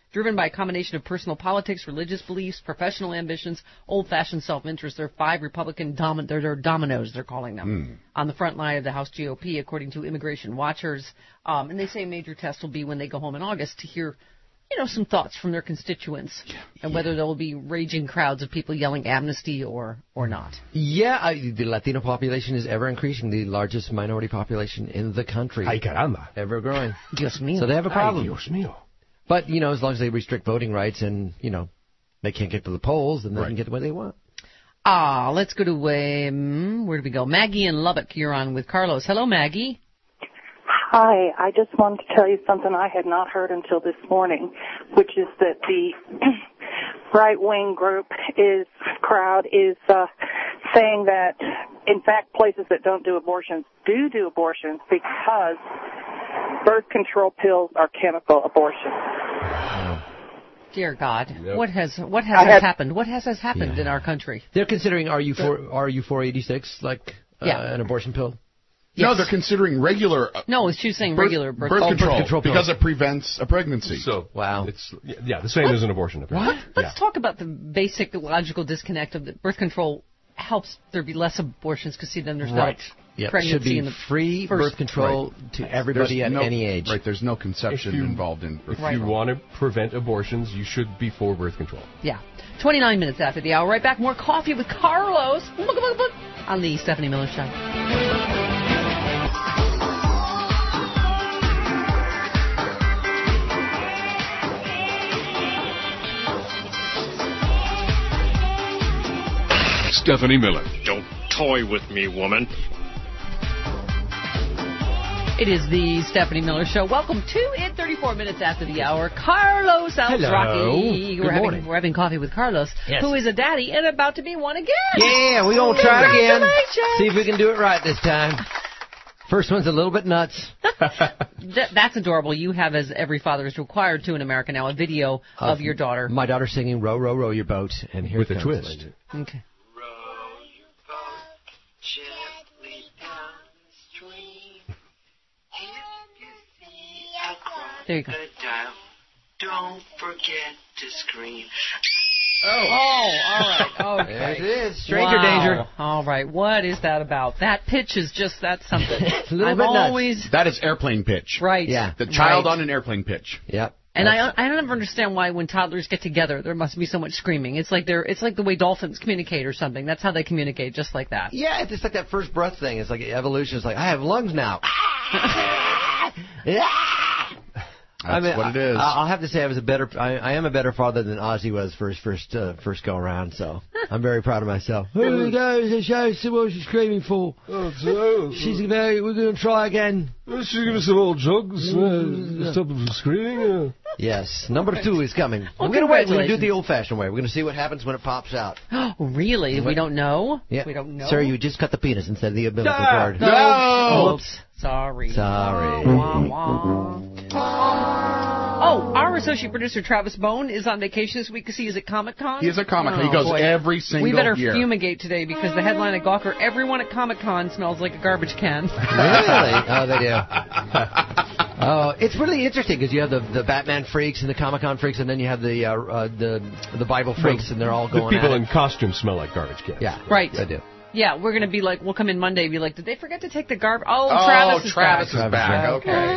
Driven by a combination of personal politics, religious beliefs, professional ambitions, old-fashioned self-interest, there are five Republican domin- they're, they're dominoes, they're calling them, Mm. on the front line of the House G O P, according to immigration watchers. Um, and they say a major test will be when they go home in August to hear, you know, some thoughts from their constituents and whether there will be raging crowds of people yelling amnesty or, or not. Yeah, I, the Latino population is ever increasing, the largest minority population in the country. Ay, caramba. Ever growing. Dios mío. So they have a problem. Ay, Dios mío. But, you know, as long as they restrict voting rights and, you know, they can't get to the polls, then they Right. can get what they want. Ah, let's go to, um, where do we go? Maggie in Lubbock, you're on with Carlos. Hello, Maggie. Hi, I just wanted to tell you something I had not heard until this morning, which is that the right-wing group is, crowd is uh, saying that, in fact, places that don't do abortions do do abortions because birth control pills are chemical abortions. Dear God, Yep. what has what has, I has have- happened? What has has happened Yeah. in our country? They're considering R U four eighty-six, like uh, Yeah. an abortion pill. No, Yes. they're considering regular uh, No, she was saying birth, regular birth, birth, oh, birth control, control pill. because it prevents a pregnancy. So, Wow. It's, yeah, the same as an abortion. Apparently. What? Let's talk about the basic logical disconnect of the birth control helps there be less abortions because see then there's Right. not Yep. pregnancy Should be in the free first- birth control to everybody There's at no- any age. Right, there's no conception If you- involved in birth If Right. you want to prevent abortions, you should be for birth control. Yeah. twenty-nine minutes after the hour. Right back. More coffee with Carlos on the Stephanie Miller Show. Stephanie Miller. Don't toy with me, woman. It is the Stephanie Miller Show. Welcome to it. thirty-four minutes after the hour. Carlos Alzraki. Good We're having, morning. we're having coffee with Carlos, Yes. who is a daddy and about to be one again. Yeah, we're going to try again. Congratulations. See if we can do it right this time. First one's a little bit nuts. Th- that's adorable. You have, as every father is required to in America now, a video of your daughter. My daughter singing "Row, row, row your boat," and here With it a comes. twist. Okay. There you go. Don't forget to scream. Oh, all right. Okay. There it is. Stranger Wow. danger. All right. What is that about? That pitch is just that's something. It's a little I'm bit nuts. always That is airplane pitch. right. Yeah. The child Right. on an airplane pitch. Yep. And I I don't ever understand why when toddlers get together there must be so much screaming. It's like they're it's like the way dolphins communicate or something. That's how they communicate, just like that. Yeah, it's just like that first breath thing. It's like evolution. It's like, I have lungs now. That's I mean, what it is. I, I'll have to say I was a better. I, I am a better father than Ozzy was for his first uh, first go around. So I'm very proud of myself. Here we go. See what she's screaming for. She's very. We're going to try again. She give us some old jugs. Uh, stop them from screaming. Uh. Yes, number two is coming. Well, we're going to wait. We're going to do it congratulations. the old-fashioned way. We're going to see what happens when it pops out. Really? We don't know? Yeah. We don't know. Sir, you just cut the penis instead of the umbilical Ah, cord. no. Oops. Sorry. Sorry. Wah, wah. Oh, our associate producer Travis Bone is on vacation this week because he is at Comic-Con. He is at Comic-Con. He Oh, goes boy. every single We better year. fumigate today because the headline at Gawker, everyone at Comic-Con smells like a garbage can. Really? Oh, they do. Oh, it's really interesting because you have the the Batman freaks and the Comic-Con freaks, and then you have the uh, uh, the the Bible freaks, and they're all The going people at in it. costumes smell like garbage cans. Yeah, Right. They do. Yeah, we're going to be like, we'll come in Monday and be like, did they forget to take the garbage? Oh, Oh, Travis is Travis back. is back. Okay.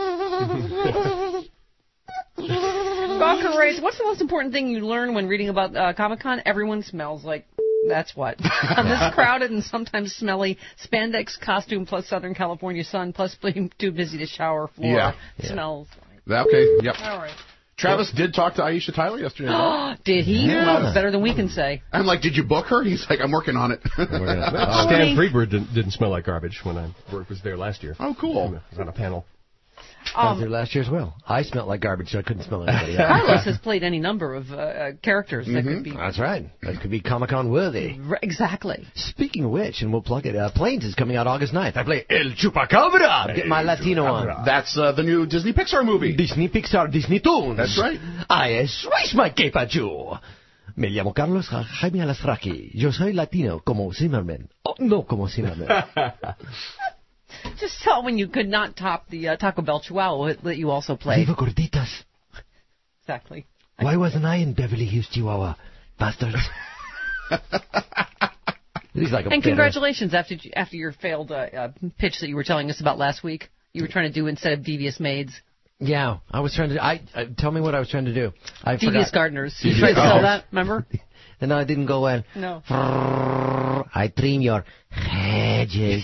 Gawker writes, what's the most important thing you learn when reading about uh, Comic-Con? Everyone smells like, that's what. On this crowded and sometimes smelly spandex costume plus Southern California sun plus being too busy to shower floor Yeah. Yeah. smells. Okay. Yep. All right. Travis did talk to Aisha Tyler yesterday. Did he? Yeah. Well, better than we can say. I'm like, did you book her? He's like, I'm working on it. Stan Freberg didn't, didn't smell like garbage when I was there last year. Oh, cool. I was on a panel. I was Um, there last year as well. I smelled like garbage, so I couldn't smell anybody else. Carlos has played any number of uh, uh, characters that could be... That's right. That could be Comic-Con worthy. R- Exactly. Speaking of which, and we'll plug it, uh, Planes is coming out August ninth. I play El Chupacabra. Get my Latino on. That's uh, the new Disney Pixar movie. Disney Pixar, Disney Toons. That's right. I swish my cape at you. Me llamo Carlos Jaime Alazraki. Yo soy latino como Zimmerman. Oh, no como Zimmerman. Just tell when you could not top the uh, Taco Bell Chihuahua that you also played. Viva gorditas. Exactly. Why wasn't I in Beverly Hills, Chihuahua? Bastards. He's like a and bitter. congratulations after after your failed uh, uh, pitch that you were telling us about last week. You were trying to do instead of devious maids. Yeah, I was trying to. I, I tell me what I was trying to do. I devious forgot. gardeners. You tried to sell that, remember? And I didn't go in. No. I trim your hedges.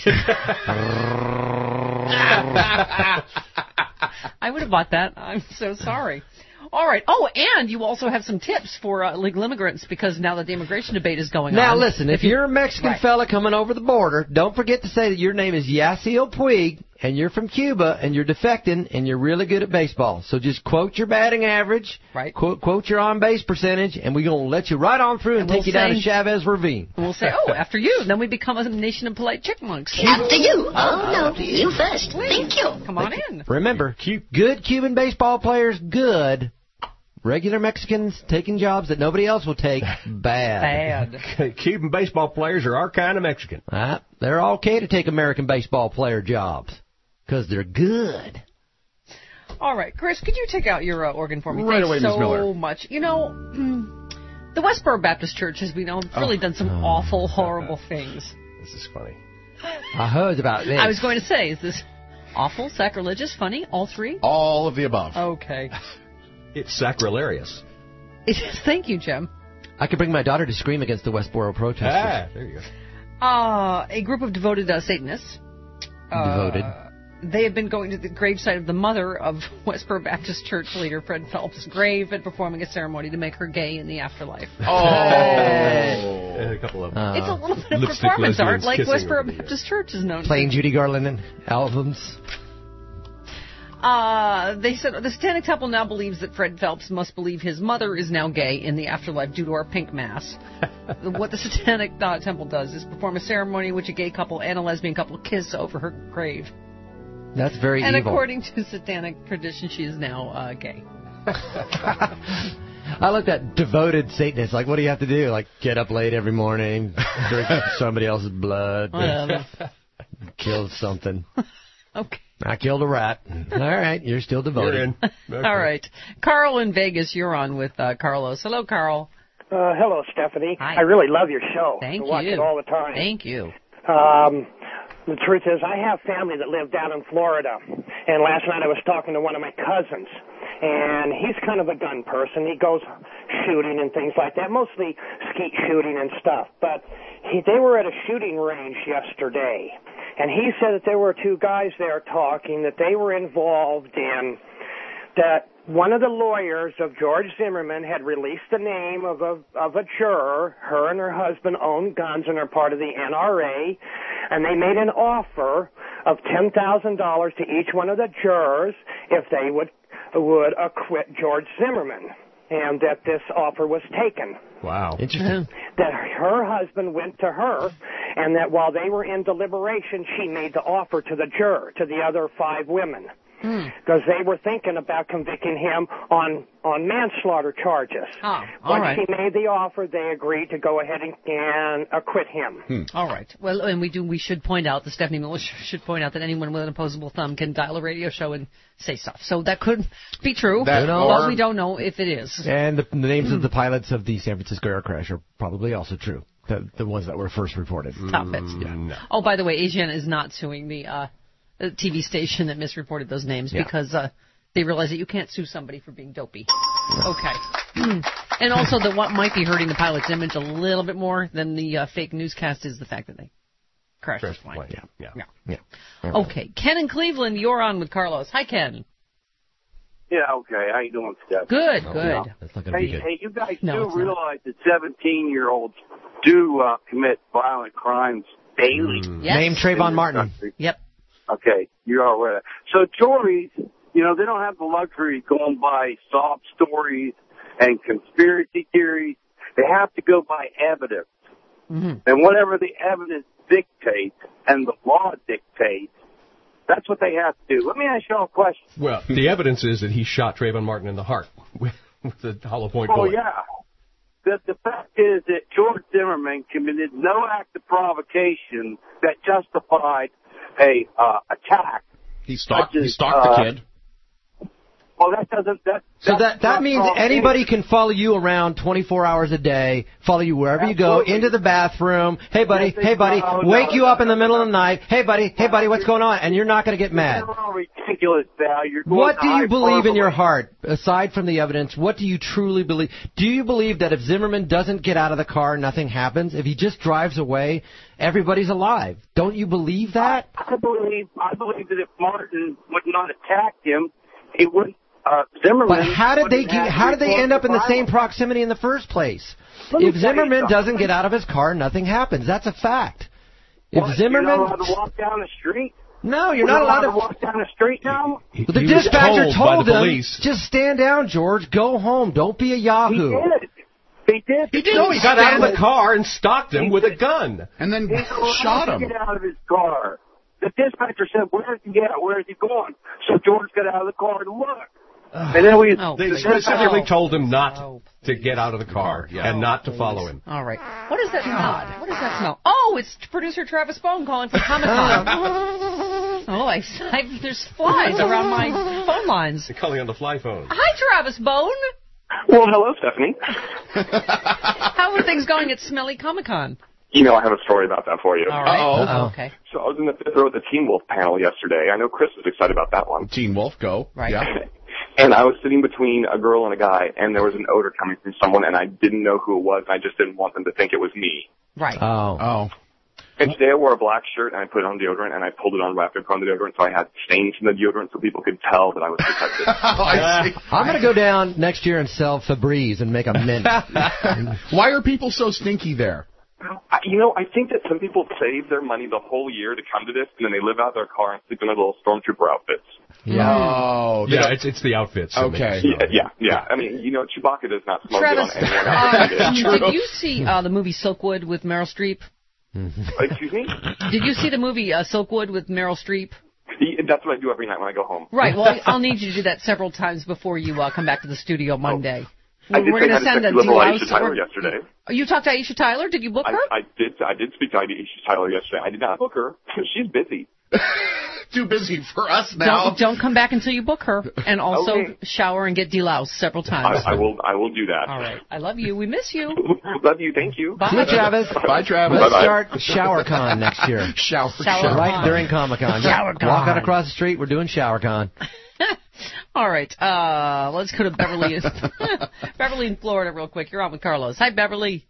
I would have bought that. I'm so sorry. All right. Oh, and you also have some tips for uh, legal immigrants because now that the immigration debate is going now, on. Now, listen, if, if you're a Mexican right. fella coming over the border, don't forget to say that your name is Yasiel Puig, and you're from Cuba, and you're defecting, and you're really good at baseball. So just quote your batting average, right. quote, quote your on-base percentage, and we're going to let you right on through and, and take we'll you say, down to Chavez Ravine. And we'll say, oh, after you. Then we become a nation of polite chipmunks. After you. Oh, no, you first. Thank you. Come on in. Remember, good Cuban baseball players, good. Regular Mexicans taking jobs that nobody else will take, bad. Bad. Cuban baseball players are our kind of Mexican. Uh, they're okay to take American baseball player jobs because they're good. All right, Chris, could you take out your uh, organ for me? Right Thanks away, so Miz Miller. much. You know, the Westboro Baptist Church has been, you know, really oh. done some oh. awful, horrible things. This is funny. I heard about this. I was going to say, is this awful, sacrilegious, funny, all three? All of the above. Okay. It's sacrilarious. Thank you, Jim. I could bring my daughter to scream against the Westboro protesters. Ah, there you go. Uh, a group of devoted uh, Satanists. Devoted. Uh, they have been going to the gravesite of the mother of Westboro Baptist Church leader Fred Phelps' grave and performing a ceremony to make her gay in the afterlife. Oh! And a couple of uh, It's a little bit of performance art, like Westboro Baptist Church is known. Playing Judy Garland albums. Uh, they said the Satanic Temple now believes that Fred Phelps must believe his mother is now gay in the afterlife due to our pink mass. What the Satanic uh, Temple does is perform a ceremony in which a gay couple and a lesbian couple kiss over her grave. That's very and evil. And according to Satanic tradition, she is now uh, gay. I like that devoted Satanist. Like, what do you have to do? Like, get up late every morning, drink somebody else's blood, kill something. Okay. I killed a rat. All right, you're still devoted. You're in. Okay. All right. Carl in Vegas, you're on with uh, Carlos. Hello, Carl. Uh, hello, Stephanie. Hi. I really love your show. Thank I watch you. it all the time. Thank you. Um, the truth is, I have family that live down in Florida, and last night I was talking to one of my cousins, and he's kind of a gun person. He goes shooting and things like that, mostly skeet shooting and stuff. But he, they were at a shooting range yesterday. And he said that there were two guys there talking, that they were involved in, that one of the lawyers of George Zimmerman had released the name of a, of a juror. Her and her husband own guns and are part of the N R A. And they made an offer of ten thousand dollars to each one of the jurors if they would, would acquit George Zimmerman. And that this offer was taken. Wow. Interesting. That her husband went to her, and that while they were in deliberation, she made the offer to the juror, to the other five women. Because mm. they were thinking about convicting him on, on manslaughter charges. Oh, all Once right. he made the offer, they agreed to go ahead and, and acquit him. Hmm. All right. Well, and we do. We should point out, the Stephanie Miller should point out that anyone with an opposable thumb can dial a radio show and say stuff. So that could be true, That but or- we don't know if it is. And the, the names of the pilots of the San Francisco air crash are probably also true. The, the ones that were first reported. Top bits. Yeah. No. Oh, by the way, Asian is not suing the uh, the T V station that misreported those names Yeah. because uh, they realize that you can't sue somebody for being dopey. Okay. And also, the what might be hurting the pilot's image a little bit more than the uh, fake newscast is the fact that they crashed the Crashed the plane. plane. Yeah. Yeah. Yeah. Okay. Ken in Cleveland, you're on with Carlos. Hi, Ken. Yeah, okay. How you doing, Steph? Good, Oh, good. no, that's not going to Hey, be good. hey, you guys No, do it's not. realize that seventeen-year-olds do uh, commit violent crimes daily. Yes. Name Trayvon in this Martin. country. Yep. Okay, you're all aware of that. So Tories, you know, they don't have the luxury of going by sob stories and conspiracy theories. They have to go by evidence. Mm-hmm. And whatever the evidence dictates and the law dictates, that's what they have to do. Let me ask you all a question. Well, the evidence is that he shot Trayvon Martin in the heart with, with the hollow point Oh, bullet. yeah. The, the fact is that George Zimmerman committed no act of provocation that justified a uh, attack. He stalked, Such he as, stalked uh, the kid. Well, that doesn't. That, So that that's that not means wrong anybody either. can follow you around twenty-four hours a day, follow you wherever you go, Absolutely. into the bathroom. Hey, buddy. Yes, they- Hey, buddy. no, Wake no, you no, up in the no, middle no. of the night. Hey, buddy. Hey, buddy. What's going on? And you're not going to get mad. You're all ridiculous, Sal. You're going What to do you believe in your hyperbole. heart, aside from the evidence? What do you truly believe? Do you believe that if Zimmerman doesn't get out of the car, nothing happens? If he just drives away, everybody's alive. Don't you believe that? I believe. I believe that if Martin would not attack him, he wouldn't. Uh, Zimmerman. But how did they wouldn't have get, how did they recourse end up to in the same violence. proximity in the first place? Let me If tell you Zimmerman something. doesn't get out of his car, nothing happens. That's a fact. If What, Zimmerman, you're not allowed to walk down the street. no, you're We're not allowed to. walk down the street now. But the He was dispatcher told by told the him, police. just stand down, George. Go home. Don't be a He yahoo. did. He did. He didn't. No, he got out of the car and stalked him with a gun. And then He's allowed shot to him. Get out of his car. The dispatcher said, "Where is he at? Where is he going?" So George got out of the car to look. And then we. Oh, They please. specifically Oh. told him not Oh. to get out of the car and not to follow him. All right. What is that smell? What does that smell? Oh, it's producer Travis Bone calling for Comic Con. Oh, I, I, there's flies around my phone lines. They're calling on the fly phone. Hi, Travis Bone. Well, hello, Stephanie. How are things going at Smelly Comic Con? You know, I have a story about that for you. All right. Uh-oh. Uh-oh. Okay. So I was in the fifth row at the Teen Wolf panel yesterday. I know Chris was excited about that one. Teen Wolf, go. Right. Yeah. And I was sitting between a girl and a guy, and there was an odor coming from someone, and I didn't know who it was, and I just didn't want them to think it was me. Right. Oh. Oh. And today I wore a black shirt, and I put on deodorant, and I pulled it on right after I put on the deodorant, so I had stains from the deodorant so people could tell that I was protected. Oh, I see. I'm going to go down next year and sell Febreze and make a mint. Why are people so stinky there? I, you know, I think that some people save their money the whole year to come to this, and then they live out their car and sleep in their little stormtrooper outfits. Yeah. Oh, Yeah, that- it's it's the outfits. that make Okay. it smell. Yeah, yeah, yeah. I mean, you know, Chewbacca does not smoke Travis, it on anyone else. uh, did you see uh, the movie Silkwood with Meryl Streep? Excuse me? Did you see the movie uh, Silkwood with Meryl Streep? Yeah, That's what I do every night when I go home. Right. Well, I'll need you to do that several times before you uh, come back to the studio Monday. I did We're say going hi to to send a sexy liberal delouse Aisha Tyler over- yesterday. Oh, you talked to Aisha Tyler? Did you book her? I, I did. I did speak to Aisha Tyler yesterday. I did not book her. She's busy. Too busy for us now. Don't, don't come back until you book her. And also Okay. shower and get deloused several times. I, I will. I will do that. All right. I love you. We miss you. Love you. Thank you. Bye. See you, Travis. Bye, Travis. Let's Bye-bye. start ShowerCon next year. Shower. Shower. shower. Right Con. during Comic Con. ShowerCon. Walk out across the street. We're doing ShowerCon. All right. Uh, let's go to Beverly. Beverly in Florida real quick. You're on with Carlos. Hi, Beverly.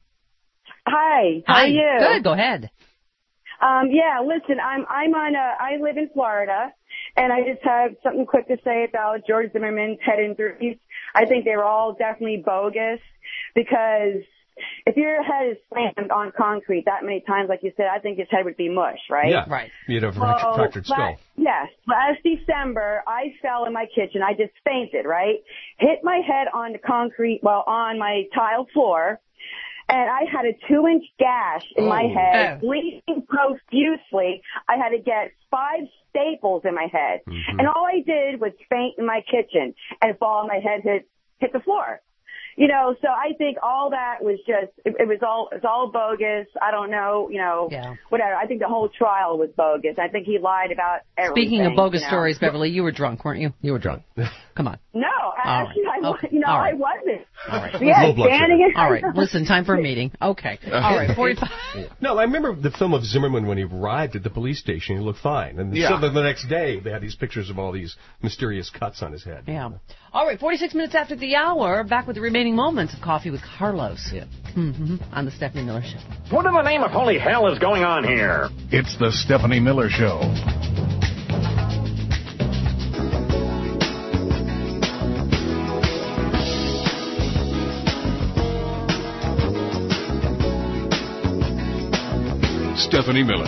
Hi. How Hi. are you? Good. Go ahead. Um, yeah, listen, I'm I'm on a I live in Florida, and I just have something quick to say about George Zimmerman's head injuries. I think they were all definitely bogus because if your head is slammed on concrete that many times, like you said, I think his head would be mush, right? Yeah, Right. You'd have a Well, fractured skull. la- yes. Last December, I fell in my kitchen. I just fainted, right? Hit my head on the concrete, well, on my tile floor. And I had a two-inch gash in my Oh. head, Oh. bleeding profusely. I had to get five staples in my head. Mm-hmm. And all I did was faint in my kitchen and fall on my head, hit, hit the floor. You know, so I think all that was just, it, it was all, it's all bogus. I don't know, you know, Yeah. whatever. I think the whole trial was bogus. I think he lied about everything. Speaking of bogus you know. stories, Beverly, you were drunk, weren't you? You were drunk. Come on. No, All actually, right. I, wa- Okay. you know, All right. I wasn't. All right. Yeah, Low blood standing in All right. Listen, time for a meeting. Okay. All right. forty-five. No, I remember the film of Zimmerman when he arrived at the police station. He looked fine, and Yeah. so the, the next day they had these pictures of all these mysterious cuts on his head. Yeah. All right. forty-six minutes after the hour, back with the remaining moments of Coffee with Carlos. Yeah. Mm-hmm. On the Stephanie Miller Show. What in the name of holy hell is going on here? It's the Stephanie Miller Show. Stephanie Miller.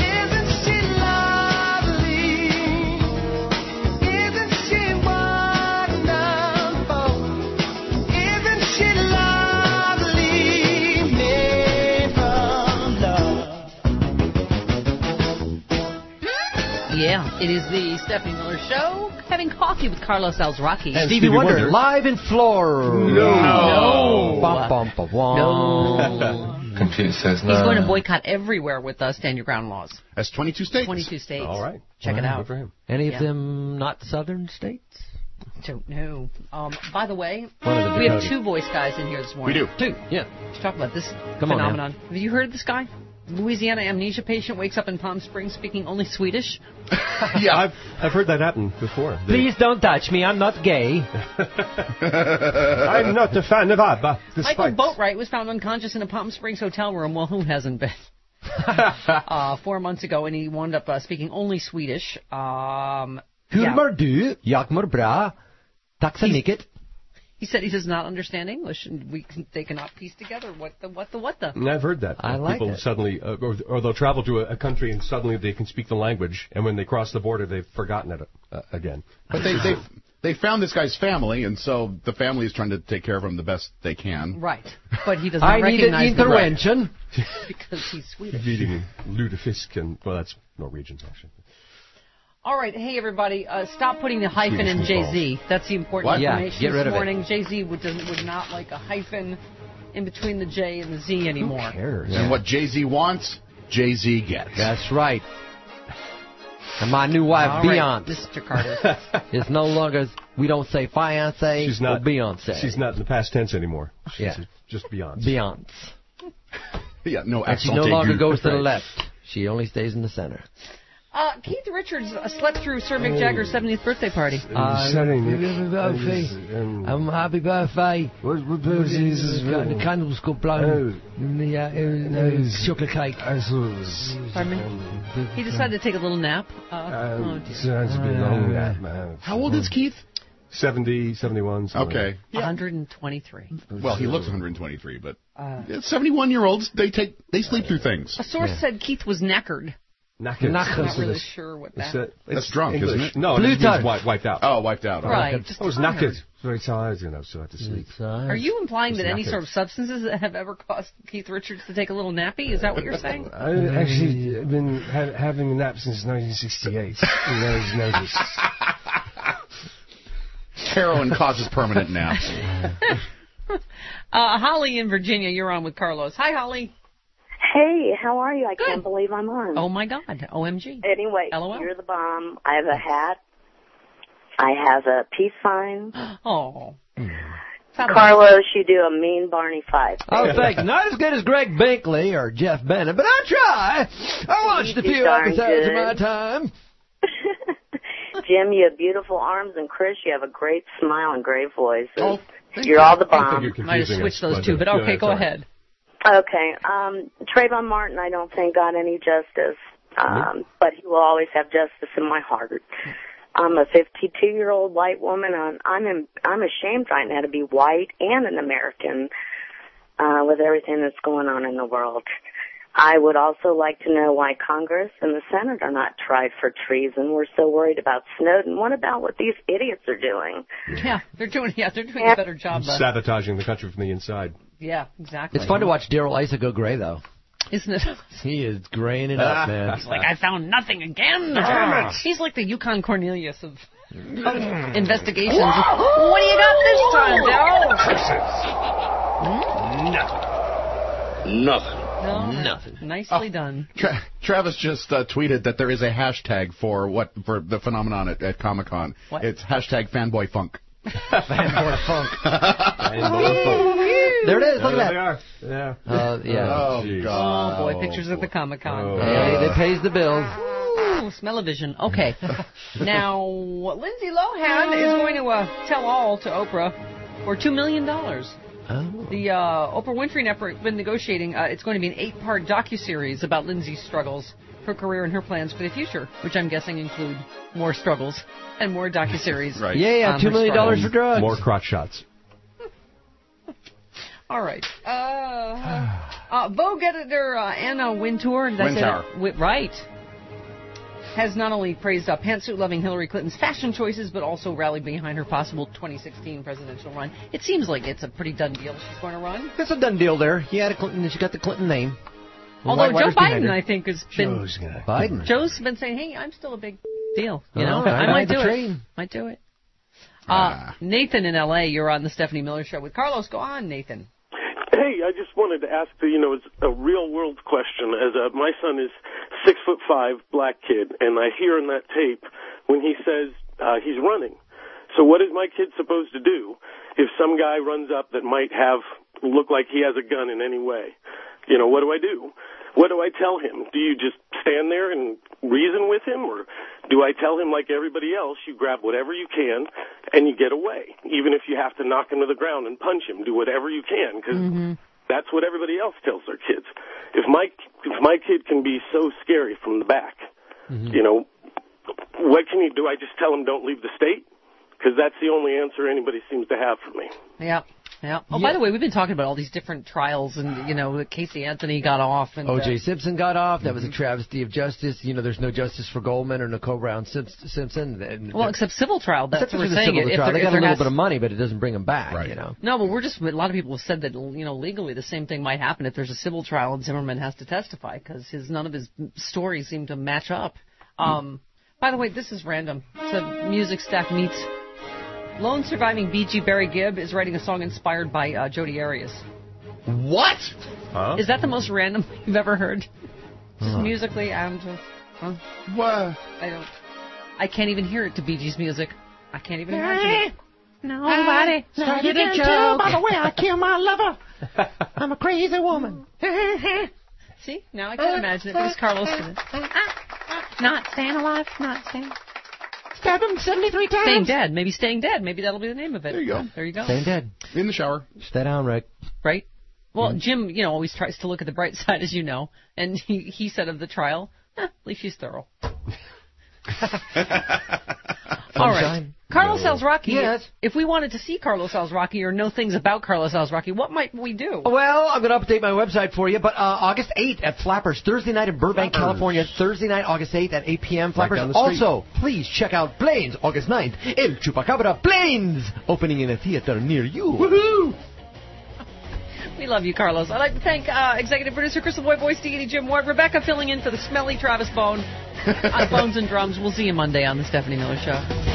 Yeah, it is the Stephanie Miller Show. Having coffee with Carlos Alzraki. And Stevie Wonder, live in Florida. No. Bum, bum, bum, bum. No. Computer says He's going to boycott everywhere with uh, Stand Your Ground laws. That's twenty-two states. twenty-two states. All right. Check All it right, out. good for him. Any Yeah. of them not southern states? Don't know. Um, by the way, One of the we have Dakota. two voice guys in here this morning. We do. Two, yeah. Let's talk about this Come on now. phenomenon. Have you heard of this guy? Louisiana amnesia patient wakes up in Palm Springs speaking only Swedish. Yeah, I've I've heard that happen before. They- Please don't touch me. I'm not gay. I'm not a fan of ABBA. Michael Despite Boatwright was found unconscious in a Palm Springs hotel room. Well, who hasn't been? uh, four months ago, and he wound up uh, speaking only Swedish. Um, Hur yeah. mår du? Jag mår bra. Tack så mycket. He said he does not understand English, and we can, they cannot piece together what the what the what the. And I've heard that. I like People it. suddenly, uh, or, or they'll travel to a, a country and suddenly they can speak the language, and when they cross the border, they've forgotten it uh, again. But they they they found this guy's family, and so the family is trying to take care of him the best they can. Right, but he does not I need an recognize them intervention. because he's Swedish. Reading Ludafisk, and well, that's Norwegian actually. All right, hey everybody, uh, stop putting the hyphen in Swedish Jay Z. That's the important What? Yeah, information get rid this of it. morning. Jay Z would doesn't would not like a hyphen in between the J and the Z anymore. Who cares? And what Jay-Z wants, Jay-Z gets. That's right. And my new wife, All right, Beyonce, Mister Carter. is no longer, we don't say fiancé She's not or Beyonce. She's not in the past tense anymore. She's Yeah. just Beyonce. Beyonce. Yeah, no And she accent no longer aigu. goes to the Right. left. She only stays in the center. Uh, Keith Richards uh, slept through Sir Mick Jagger's seventieth birthday party. Uh, Setting happy it- birthday. um, Um, happy birthday. What, what birthday is this? The candles got blown. And the uh, uh, uh, chocolate cake. Pardon me? He decided to take a little nap. Uh, Uh, oh, dear. sounds a bit long, that, man. How old is Keith? seventy, seventy-one. something Okay. one hundred twenty-three. Well, he looks one hundred twenty-three, but Uh, seventy-one-year-olds, they take they sleep through things. a source said Keith was knackered. Knackered. Knackered. I'm not really sure what It's, that. uh, it's That's drunk, English. isn't it? No, Blue it means tongue. wi- wiped out. Oh, wiped out. Right. I Just was tired. knackered. Very tired, you know, so I had to sleep. Are you implying It's that any knackered. sort of substances have ever caused Keith Richards to take a little nappy? Is that what you're saying? I actually have been ha- having a nap since nineteen sixty-eight. You guys noticed. Heroin causes permanent naps. Uh, Holly in Virginia, you're on with Carlos. Hi, Holly. Hey, how are you? I Good. can't believe I'm on. Oh my God, O M G. Anyway, LOL. you're the bomb. I have a hat. I have a peace sign. Oh. Carlos, you do a mean Barney Fife. Oh, thank you. Not as good as Greg Binkley or Jeff Bennett, but I try. I watched You a do few darn episodes of good. my time. Jim, you have beautiful arms, and Chris, you have a great smile and great voice. Oh, You're all the I think bomb. you're Might have confusing switched us, those two, but uh, okay, it's go all right. ahead. Okay, um, Trayvon Martin, I don't think got any justice, um, but he will always have justice in my heart. I'm a fifty-two-year-old white woman, and I'm in, I'm ashamed right now to be white and an American uh, with everything that's going on in the world. I would also like to know why Congress and the Senate are not tried for treason. We're so worried about Snowden. What about what these idiots are doing? Yeah, they're doing. Yeah, they're doing a better job. Uh, Sabotaging the country from the inside. yeah, exactly. It's fun to watch Daryl Issa go gray, though. Isn't it? He is graying it up, man. It's like I found nothing again. Damn it. He's like the Yukon Cornelius of of investigations. What do you got this time, Daryl? Nothing. Nothing. No, Nothing. Nicely done. Tra- Travis just uh, tweeted that there is a hashtag for what for the phenomenon at, at Comic Con. What? It's hashtag fanboy funk. Fanboy funk. Fanboy funk. There it is. Look at that. Yeah. Uh, yeah. Oh, geez. God. Oh boy, pictures at the Comic Con. Oh. Yeah, it pays the bills. Ooh, smell-o-vision. Okay. Now, Lindsay Lohan is going to uh, tell all to Oprah for two million dollars. Oh. The uh, Oprah Winfrey Network has been negotiating. Uh, it's going to be an eight-part docuseries about Lindsay's struggles, her career, and her plans for the future, which I'm guessing include more struggles and more docuseries. Right. Yeah, yeah, Um, two million dollars for drugs. More crotch shots. All right. Uh, uh, Vogue editor uh, Anna Wintour, did I say Wintour. that? Wi- right, has not only praised uh, pantsuit-loving Hillary Clinton's fashion choices, but also rallied behind her possible twenty sixteen presidential run. It seems like it's a pretty done deal she's going to run. It's a done deal there. He had a Clinton. She got the Clinton name. The Although White Joe Writers behind Biden, her. I think, has been Joe's gonna. Biden. Joe's been saying, "Hey, I'm still a big deal. You know, Oh, I I might ride the do it. train. Might do it." Uh, Ah. Nathan in L A, you're on the Stephanie Miller Show with Carlos. Go on, Nathan. Hey, I just wanted to ask, the, you know, it's a real-world question. As a, my son is six foot five, black kid, and I hear in that tape when he says uh, he's running. So what is my kid supposed to do if some guy runs up that might have look like he has a gun in any way? You know, what do I do? What do I tell him? Do you just stand there and reason with him, or do I tell him like everybody else, you grab whatever you can and you get away, even if you have to knock him to the ground and punch him? Do whatever you can, because mm-hmm. that's what everybody else tells their kids. If my if my kid can be so scary from the back, mm-hmm. you know, what can you do? I just tell him don't leave the state? Because that's the only answer anybody seems to have for me. Yeah. Yeah. Oh, Yeah. by the way, we've been talking about all these different trials, and you know, Casey Anthony got off, and O J uh, Simpson got off. That mm-hmm. was a travesty of justice. You know, there's no justice for Goldman or Nicole Brown Simpson. And, well, except civil trial. That's except what we're the saying. Civil If trial. there, They if got a there little has, bit of money, but it doesn't bring them back. Right. You know. No, but we're just a lot of people have said that you know legally the same thing might happen if there's a civil trial and Zimmerman has to testify because his none of his stories seem to match up. Um, by the way, this is random. It's a music stack meets. Lone surviving Bee Gee Barry Gibb is writing a song inspired by uh, Jodi Arias. What? Huh? Is that the most random you've ever heard? Just Huh. musically and... Uh, huh? What? I don't... I can't even hear it to Bee Gee's music. I can't even imagine it. Nobody started a joke. By the way, I killed my lover. I'm a crazy woman. See? Now I can imagine it. There's Carlos in it. Not staying alive. Not staying... Stabbed him seventy-three times. Staying dead. Maybe Staying Dead. Maybe that'll be the name of it. There you go. There you go. Staying dead. In the shower. Stay down, Rick. Right? Well, Mm-hmm. Jim, you know, always tries to look at the bright side, as you know. And he, he said of the trial, eh, at least she's thorough. All right. Carlos No. Alzraki. Yes. If we wanted to see Carlos Alzraki or know things about Carlos Alzraki, what might we do? Well, I'm going to update my website for you, but uh, August eighth at Flappers, Thursday night in Burbank, Flappers. California, Thursday night, August eighth at eight p.m. Right Flappers. down the street. Also, please check out Planes, August ninth, El Chupacabra Planes, opening in a theater near you. Woohoo! We love you, Carlos. I'd like to thank uh, executive producer Crystal Boy, Boy, Stevie, Jim Ward, Rebecca filling in for the smelly Travis Bone on Bones and Drums. We'll see you Monday on the Stephanie Miller Show.